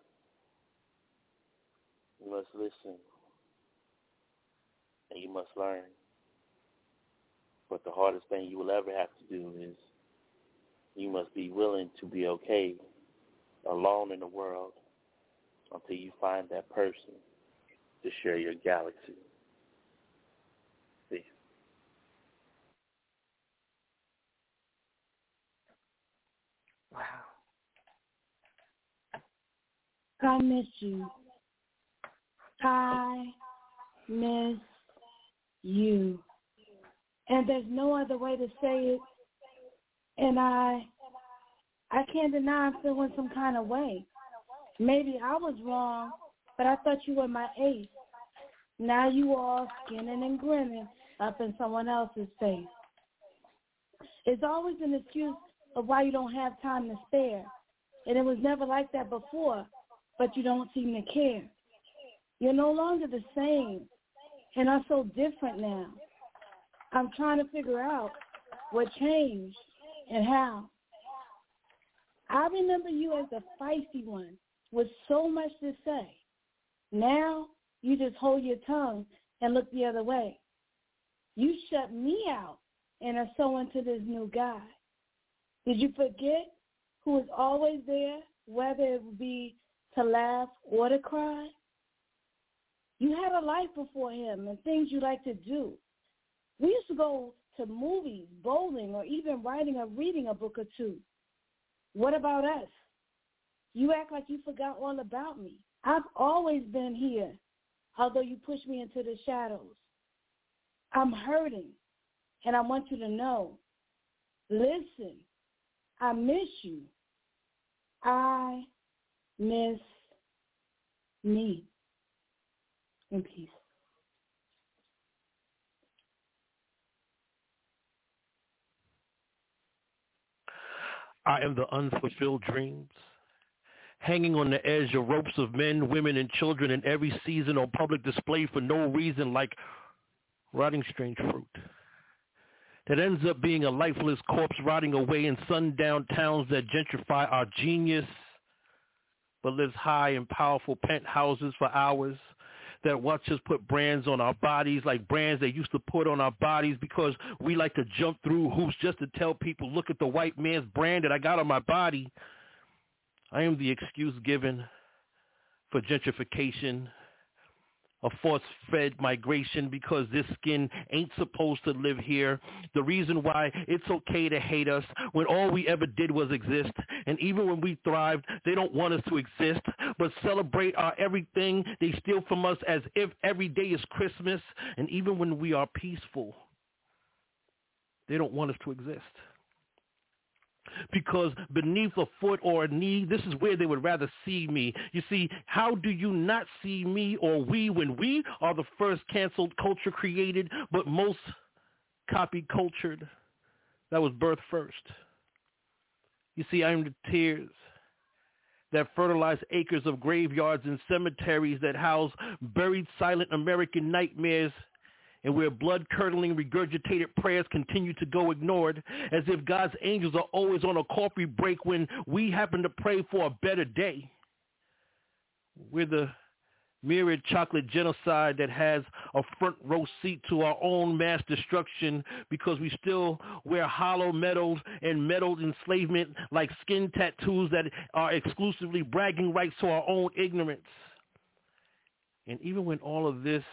You must listen. And you must learn. But the hardest thing you will ever have to do is you must be willing to be okay alone in the world until you find that person to share your galaxy. See? Wow. I miss you. I miss you. And there's no other way to say it. And I can't deny I'm feeling some kind of way. Maybe I was wrong, but I thought you were my ace. Now you all skinning and grinning up in someone else's face. It's always an excuse of why you don't have time to spare. And it was never like that before, but you don't seem to care. You're no longer the same and are so different now. I'm trying to figure out what changed and how. I remember you as the feisty one with so much to say. Now you just hold your tongue and look the other way. You shut me out and are so into this new guy. Did you forget who is always there, whether it would be to laugh or to cry? You had a life before him and things you like to do. We used to go to movies, bowling, or even writing or reading a book or two. What about us? You act like you forgot all about me. I've always been here, although you pushed me into the shadows. I'm hurting, and I want you to know. Listen, I miss you. I miss me. In peace. I am the unfulfilled dreams, hanging on the edge of ropes of men, women, and children in every season on public display for no reason, like rotting strange fruit that ends up being a lifeless corpse rotting away in sundown towns that gentrify our genius, but lives high in powerful penthouses for hours, that watch us put brands on our bodies like brands they used to put on our bodies because we like to jump through hoops just to tell people, look at the white man's brand that I got on my body. I am the excuse given for gentrification. a force-fed migration because this skin ain't supposed to live here. The reason why it's okay to hate us when all we ever did was exist. And even when we thrived, they don't want us to exist, but celebrate our everything they steal from us as if every day is Christmas. And even when we are peaceful, they don't want us to exist. Because beneath a foot or a knee, this is where they would rather see me. You see, how do you not see me or we when we are the first canceled culture created, but most copy cultured that was birthed first? You see, I am the tears that fertilize acres of graveyards and cemeteries that house buried silent American nightmares, and where blood-curdling regurgitated prayers continue to go ignored, as if God's angels are always on a coffee break when we happen to pray for a better day. We're the mirrored chocolate genocide that has a front row seat to our own mass destruction because we still wear hollow metals and metal enslavement like skin tattoos that are exclusively bragging rights to our own ignorance. And even when all of this,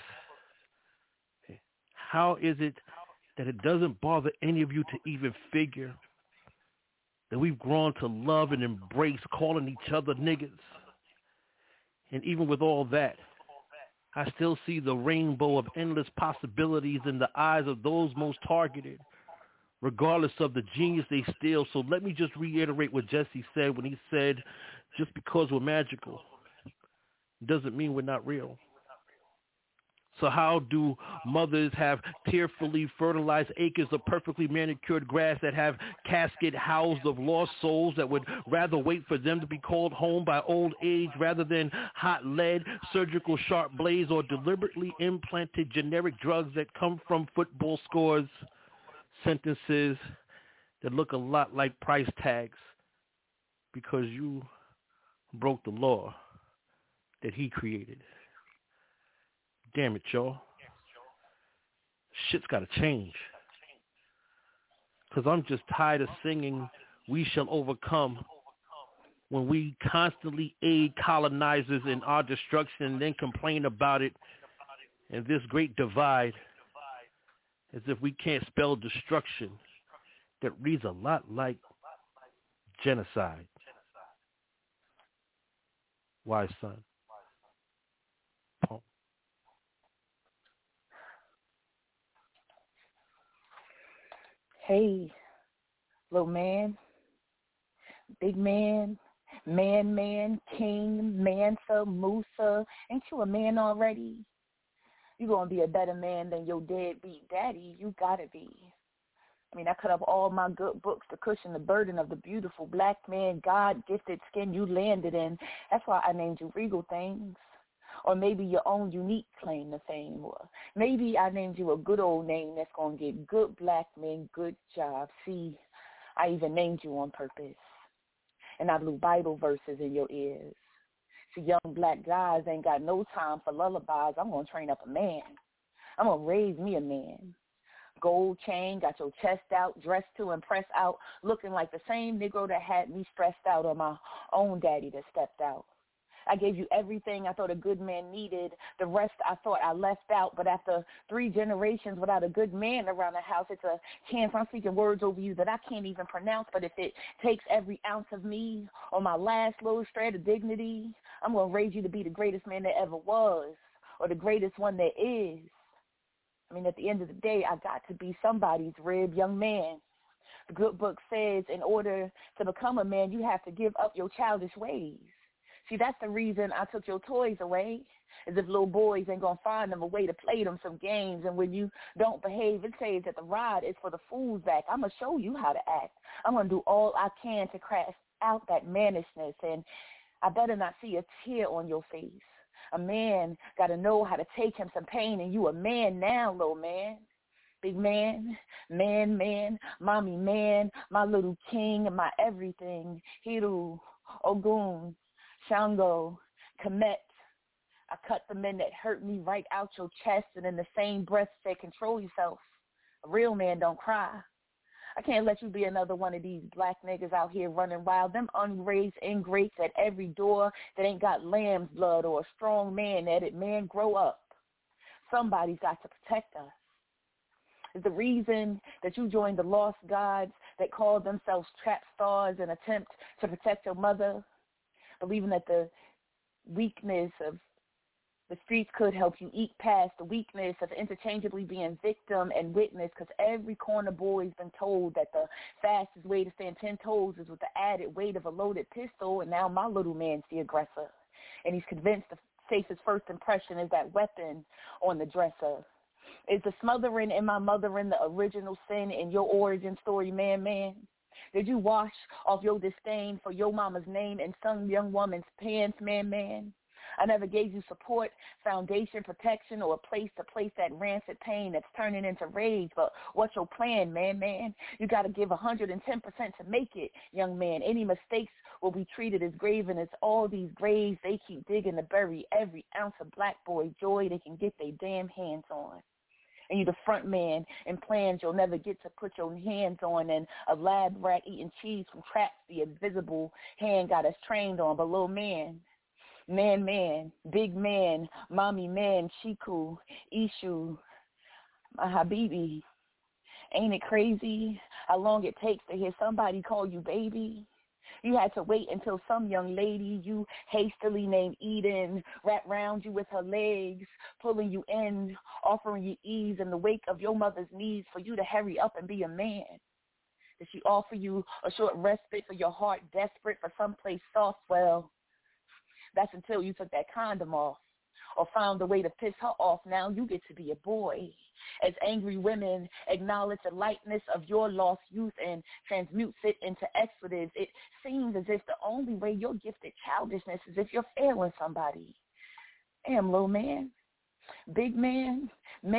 how is it that it doesn't bother any of you to even figure that we've grown to love and embrace calling each other niggas? And even with all that, I still see the rainbow of endless possibilities in the eyes of those most targeted, regardless of the genius they steal. So let me just reiterate what Jesse said when he said, just because we're magical doesn't mean we're not real. So how do mothers have tearfully fertilized acres of perfectly manicured grass that have casket housed of lost souls that would rather wait for them to be called home by old age rather than hot lead, surgical sharp blades, or deliberately implanted generic drugs that come from football scores, sentences that look a lot like price tags because you broke the law that he created? Damn it, y'all. Shit's got to change. Because I'm just tired of singing "We Shall Overcome" when we constantly aid colonizers in our destruction and then complain about it and this great divide as if we can't spell destruction that reads a lot like genocide. Why, son? Hey, little man, big man, man, king, Mansa, Musa, ain't you a man already? You gonna be a better man than your deadbeat daddy, you gotta be. I mean, I cut up all my good books to cushion the burden of the beautiful black man, God-gifted skin you landed in. That's why I named you Regal Things. Or maybe your own unique claim to fame. Or maybe I named you a good old name that's going to get good black men, good job. See, I even named you on purpose. And I blew Bible verses in your ears. See, young black guys ain't got no time for lullabies. I'm going to train up a man. I'm going to raise me a man. Gold chain, got your chest out, dressed to impress out, looking like the same Negro that had me stressed out or my own daddy that stepped out. I gave you everything I thought a good man needed. The rest I thought I left out. But after 3 generations without a good man around the house, it's a chance I'm speaking words over you that I can't even pronounce. But if it takes every ounce of me or my last little shred of dignity, I'm going to raise you to be the greatest man that ever was or the greatest one there is. I mean, at the end of the day, I got to be somebody's rib young man. The good book says in order to become a man, you have to give up your childish ways. See, that's the reason I took your toys away, as if little boys ain't going to find them a way to play them some games. And when you don't behave, it says that the ride is for the fool's back. I'm going to show you how to act. I'm going to do all I can to crash out that mannishness, and I better not see a tear on your face. A man got to know how to take him some pain, and you a man now, little man. Big man, man, mommy man, my little king, my everything. Hiru, Ogun, Shango, Kemet. I cut the men that hurt me right out your chest, and in the same breath said, control yourself. A real man don't cry. I can't let you be another one of these black niggas out here running wild. Them unraised ingrates at every door that ain't got lamb's blood or a strong man at it. Man, grow up. somebody's got to protect us. Is the reason that you joined the lost gods that call themselves trap stars in attempt to protect your mother, believing that the weakness of the streets could help you eat past the weakness of interchangeably being victim and witness, because every corner boy's been told that the fastest way to stand 10 toes is with the added weight of a loaded pistol, and now my little man's the aggressor. And he's convinced the safest first impression is that weapon on the dresser. Is the smothering in my mothering the original sin in your origin story, man? Did you wash off your disdain for your mama's name in some young woman's pants, man? I never gave you support, foundation, protection, or a place to place that rancid pain that's turning into rage. But what's your plan, man? You got to give 110% to make it, young man. Any mistakes will be treated as grave, and it's all these graves they keep digging to bury every ounce of black boy joy they can get their damn hands on. And you the front man in plans you'll never get to put your hands on, and a lab rat eating cheese from traps the invisible hand got us trained on. But little man, big man, mommy man, Chiku, Ishu, my habibi. Ain't it crazy how long it takes to hear somebody call you baby? You had to wait until some young lady you hastily named Eden wrapped round you with her legs, pulling you in, offering you ease in the wake of your mother's needs for you to hurry up and be a man. Did she offer you a short respite for your heart desperate for someplace soft? Well, that's until you took that condom off or found a way to piss her off. Now you get to be a boy. As angry women acknowledge the lightness of your lost youth and transmutes it into expletives, it seems as if the only way you're gifted childishness is if you're failing somebody. Damn, little man, big man,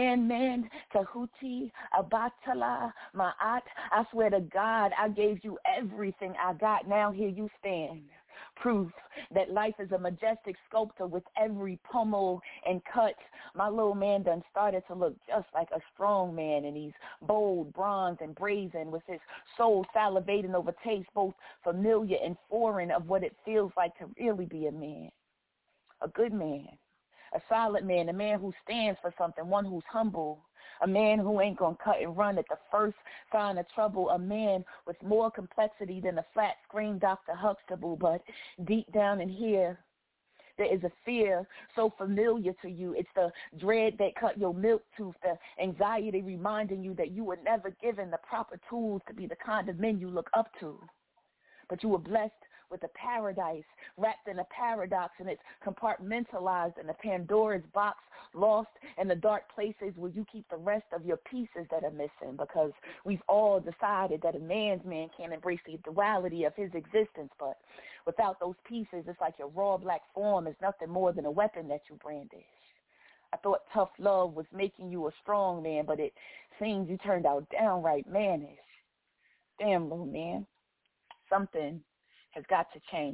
Tahuti, Abatala, Ma'at, I swear to God, I gave you everything I got. Now here you stand. Proof that life is a majestic sculptor with every pummel and cut. My little man done started to look just like a strong man, and he's bold, bronze, and brazen, with his soul salivating over taste, both familiar and foreign, of what it feels like to really be a man. A good man, a solid man, a man who stands for something, one who's humble, a man who ain't gonna cut and run at the first sign of trouble, a man with more complexity than a flat screen Dr. Huxtable. But deep down in here, there is a fear so familiar to you. It's the dread that cut your milk tooth, the anxiety reminding you that you were never given the proper tools to be the kind of men you look up to. But you were blessed with a paradise wrapped in a paradox, and it's compartmentalized in a Pandora's box, lost in the dark places where you keep the rest of your pieces that are missing, because we've all decided that a man's man can't embrace the duality of his existence. But without those pieces, it's like your raw black form is nothing more than a weapon that you brandish. I thought tough love was making you a strong man, but it seems you turned out downright mannish. Damn, little man, something has got to change.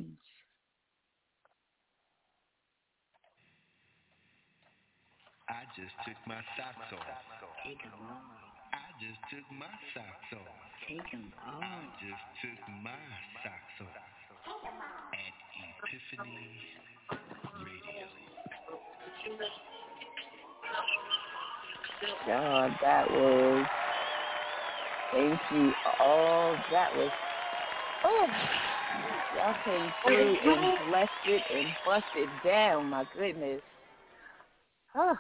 I just took my socks off. Take 'em off. I just took my socks off. Take 'em off. I just took my socks off. At Epiphany Radio. God, that was, thank you all. That was, y'all came through and blessed it and busted down. My goodness. Oh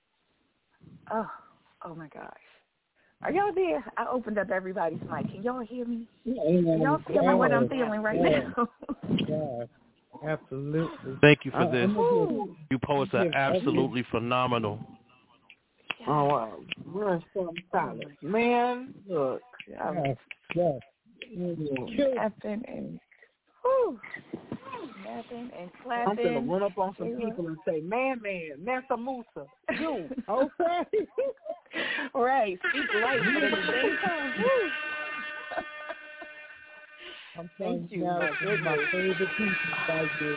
my gosh. Are y'all there? I opened up everybody's mic. Can y'all hear me? Can y'all feel what I'm feeling right now? Yeah, absolutely. Thank you for this. You poets are absolutely phenomenal. Oh, wow. We're so solid. Man, look. Yes. Clapping and clapping and clapping. I'm going to run up on some people and say, man, Mansa Musa, you, okay? Right, speak light, but at the same time, Thank you. My favorite piece by you.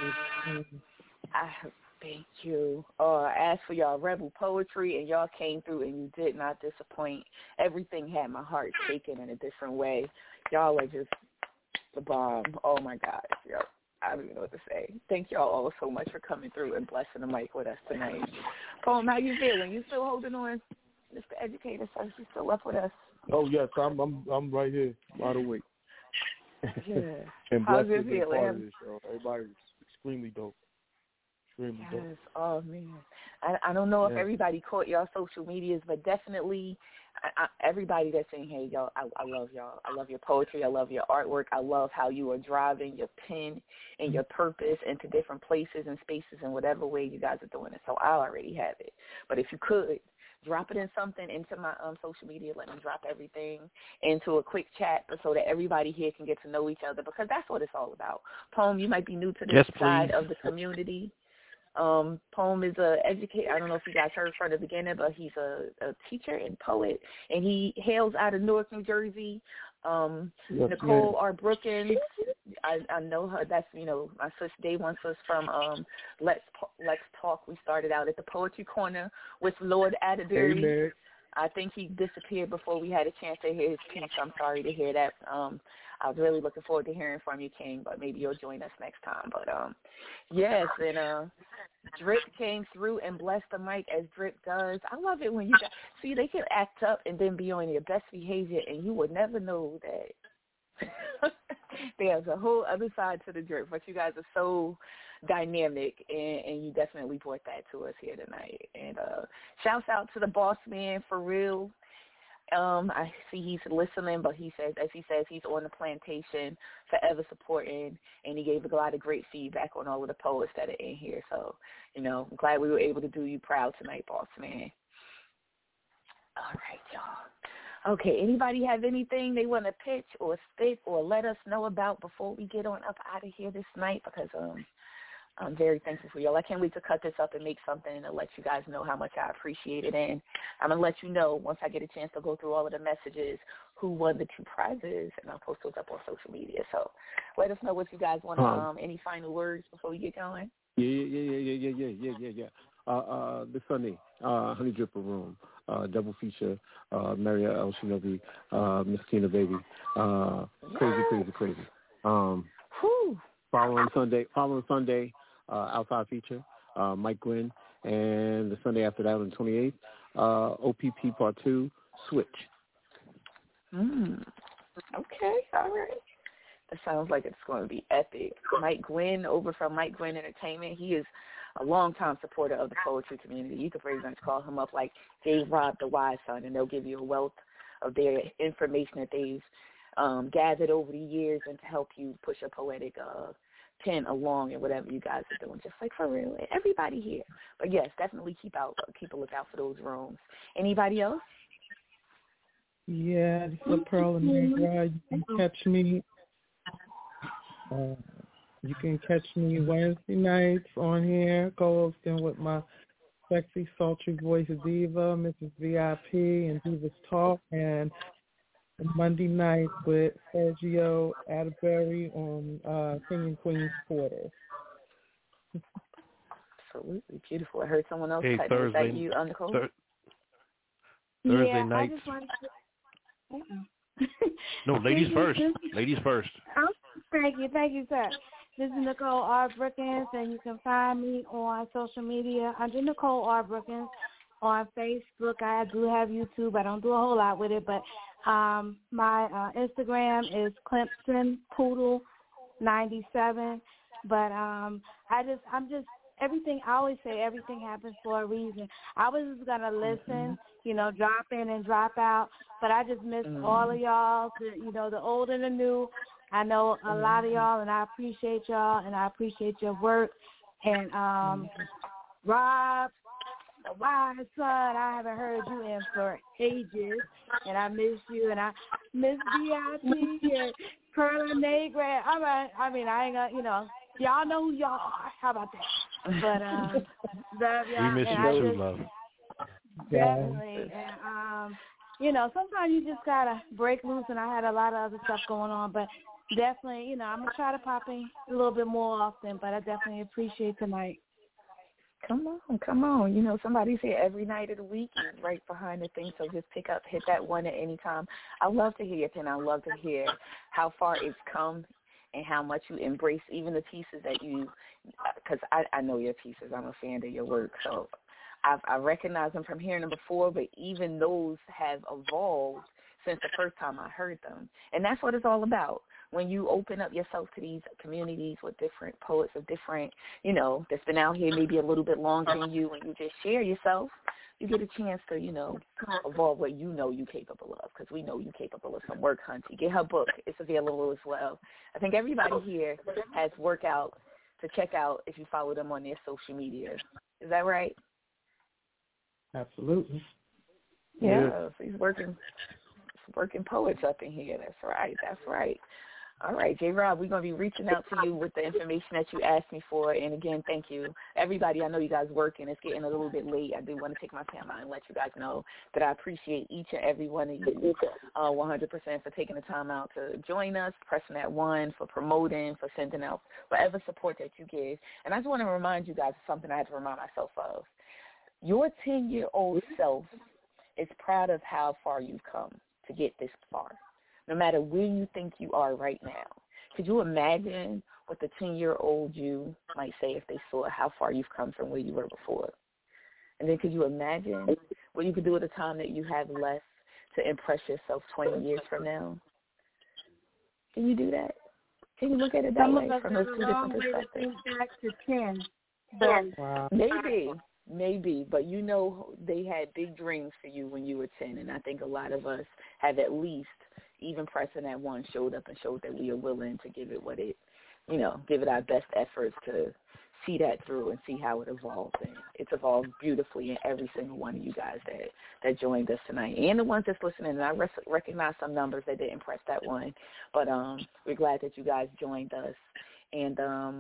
Thank you. I asked for y'all rebel poetry, and y'all came through, and you did not disappoint. Everything had my heart shaking in a different way. Y'all are just the bomb. Oh, my gosh. Yep. I don't even know what to say. Thank y'all all so much for coming through and blessing the mic with us tonight. Poem, how you feeling? You still holding on, Mr. Educator? So you still up with us? Oh yes, I'm right here, by the way. Yeah. And how's blessed it to be a part of feeling? this show. Everybody's extremely dope. Extremely dope. Yes. Oh man, I don't know if Yeah. everybody caught y'all social medias, but definitely everybody that's in here, y'all. I love y'all. I love your poetry. I love your artwork. I love how you are driving your pen and your purpose into different places and spaces in whatever way you guys are doing it. So I already have it. But if you could drop it in something into my social media, let me drop everything into a quick chat so that everybody here can get to know each other, because that's what it's all about. Poem, you might be new to this side of the community. Poem is a educator. I don't know if you guys heard from the beginning, but he's a teacher and poet, and he hails out of Newark, New Jersey. Nicole R. Brookins, I know her. That's, my sister, day one sis from Let's Talk. We started out at the Poetry Corner with Lord Atterbury. Amen. I think he disappeared before we had a chance to hear his piece. I'm sorry to hear that. I was really looking forward to hearing from you, King, but maybe you'll join us next time. But, yes, and Drip came through and blessed the mic as Drip does. I love it when you guys, see, they can act up and then be on your best behavior, and you would never know that there's a whole other side to the Drip. But you guys are so dynamic, and you definitely brought that to us here tonight. And shouts out to the boss man, for real. I see he's listening, but he says he's on the plantation, forever supporting, and he gave a lot of great feedback on all of the poets that are in here. So, I'm glad we were able to do you proud tonight, boss man. All right, y'all. Okay, anybody have anything they want to pitch or spit or let us know about before we get on up out of here this night? Because I'm very thankful for y'all. I can't wait to cut this up and make something and let you guys know how much I appreciate it. And I'm going to let you know, once I get a chance to go through all of the messages, who won the 2 prizes, and I'll post those up on social media. So let us know what you guys want to, any final words before we get going? Yeah. This Sunday, Honey Dripper Room, double feature, Maria El Shinobi, Miss Tina Baby, crazy. Following Sunday, outside feature, Mike Gwynn, and the Sunday after that on the 28th, OPP Part 2, Switch. Okay, all right. That sounds like it's going to be epic. Mike Gwynn, over from Mike Gwynn Entertainment, he is a longtime supporter of the poetry community. You could pretty much call him up like J. Rob the Wise Son, and they'll give you a wealth of their information that they've gathered over the years and to help you push a poetic pen along and whatever you guys are doing, just like for real. Everybody here. But yes, definitely keep a lookout for those rooms. Anybody else? Yeah, this is Pearl and Negra. You can catch me. You can catch me Wednesday nights on here, co-hosting with my sexy, sultry voice diva, Mrs. VIP, and Divas Talk, and Monday night with Sergio Atterbury on King and Queen's Quarter. Absolutely beautiful. I heard someone else type. Thursday, is that you, Nicole? Thursday nights. No, ladies first. Ladies first. Thank you, sir. This is Nicole R. Brookins, and you can find me on social media under Nicole R. Brookins on Facebook. I do have YouTube. I don't do a whole lot with it, but my Instagram is Clemson Poodle 97. But I'm just everything. I always say everything happens for a reason. I was just gonna listen, drop in and drop out, but I just miss all of y'all. The old and the new. I know a lot of y'all, and I appreciate y'all, and I appreciate your work. And Rob, the Wise Son, I haven't heard you in for ages, and I miss you, and I miss VIP and Perla Negra. I ain't gonna, y'all know who y'all are. How about that? But love y'all. We miss you too, love. Definitely. And sometimes you just gotta break loose, and I had a lot of other stuff going on, but definitely, I'm gonna try to pop in a little bit more often, but I definitely appreciate tonight. Come on. Somebody's here every night of the week and right behind the thing, so just hit that one at any time. I love to hear your pen. I love to hear how far it's come and how much you embrace even the pieces that you, because I know your pieces. I'm a fan of your work, so I recognize them from hearing them before, but even those have evolved since the first time I heard them. And that's what it's all about. When you open up yourself to these communities with different poets of different, that's been out here maybe a little bit longer than you, and you just share yourself, you get a chance to, evolve what you're capable of, because we know you're capable of some work, Hunty. Get her book. It's available as well. I think everybody here has work out to check out if you follow them on their social media. Is that right? Absolutely. Yeah, so he's working poets up in here. That's right. All right, J-Rob, we're going to be reaching out to you with the information that you asked me for. And, again, thank you. Everybody, I know you guys working. It's getting a little bit late. I do want to take my time out and let you guys know that I appreciate each and every one of you 100% for taking the time out to join us, pressing that one, for promoting, for sending out whatever support that you give. And I just want to remind you guys of something I had to remind myself of. Your 10-year-old self is proud of how far you've come to get this far, no matter where you think you are right now. Could you imagine what the 10-year-old you might say if they saw how far you've come from where you were before? And then could you imagine what you could do at the time that you have left to impress yourself 20 years from now? Can you do that? Can you look at it that way from those two different perspectives? Back to 10. Wow. Maybe, but they had big dreams for you when you were 10, and I think a lot of us have at least, even pressing that one, showed up and showed that we are willing to give it give it our best efforts to see that through and see how it evolves. And it's evolved beautifully in every single one of you guys that joined us tonight, and the ones that's listening. And I recognize some numbers that didn't press that one, but we're glad that you guys joined us. And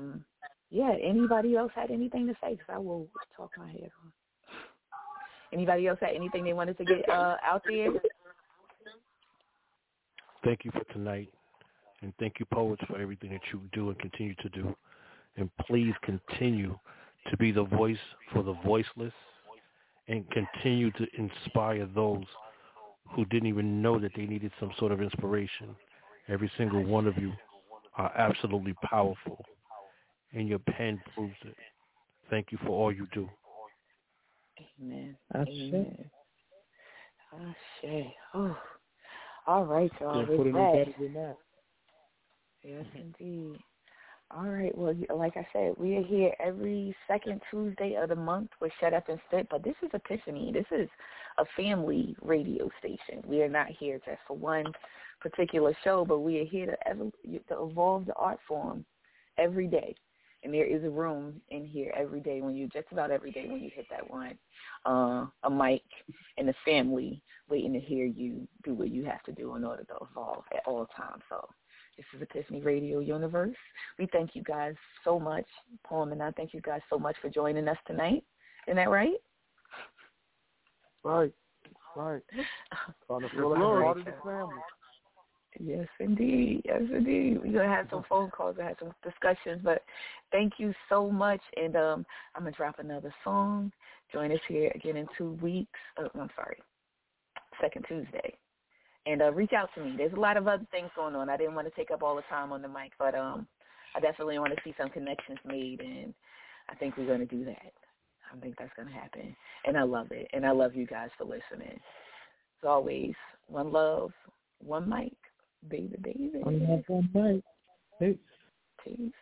anybody else had anything to say? Because I will talk my head on. Anybody else had anything they wanted to get out there? Thank you for tonight, and thank you, poets, for everything that you do and continue to do. And please continue to be the voice for the voiceless, and continue to inspire those who didn't even know that they needed some sort of inspiration. Every single one of you are absolutely powerful, and your pen proves it. Thank you for all you do. Amen. Oh. All right, y'all. Yes, indeed. All right. Well, like I said, we are here every second Tuesday of the month with Shut Up and Spit, but this is Epiphany. This is a family radio station. We are not here just for one particular show, but we are here to evolve the art form every day. And there is a room in here every day just about every day when you hit that one, a mic and a family waiting to hear you do what you have to do in order to evolve at all times. So this is Epiphany Radio Universe. We thank you guys so much, Poem, and I thank you guys so much for joining us tonight. Isn't that right? Right. Part of the family. Yes, indeed. We're going to have some phone calls and have some discussions, but thank you so much. And I'm going to drop another song. Join us here again in 2 weeks. Second Tuesday. And reach out to me. There's a lot of other things going on. I didn't want to take up all the time on the mic, but I definitely want to see some connections made, and I think we're going to do that. I think that's going to happen. And I love it. And I love you guys for listening. As always, one love, one mic. Baby. One love, one mic. Peace.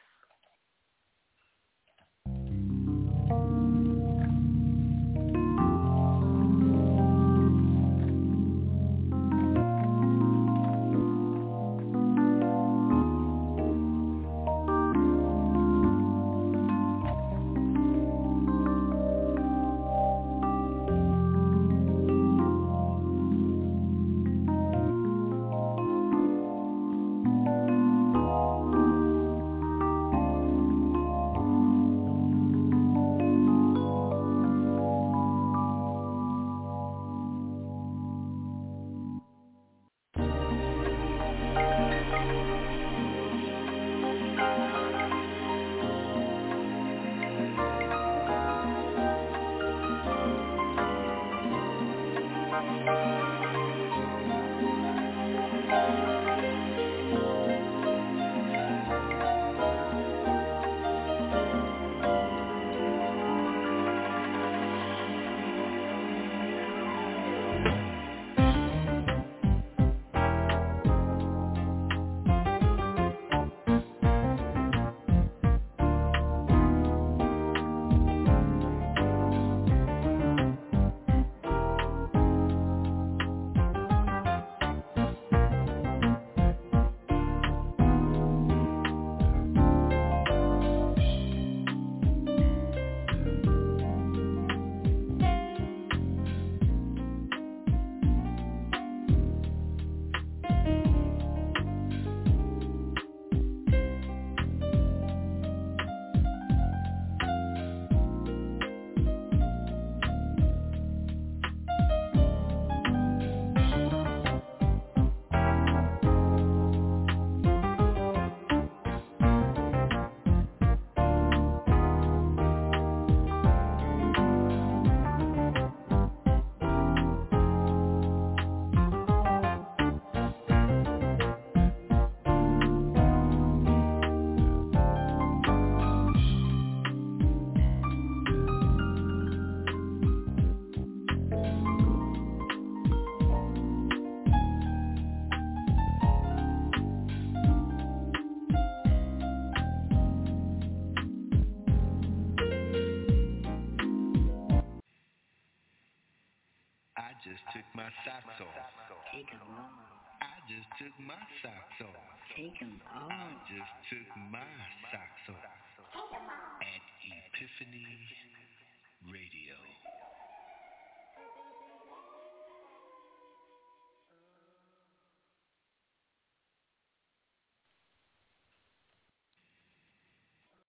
just took my socks off. Take 'em off. I just took my socks off. Take 'em off. I just took my socks off. At Epiphany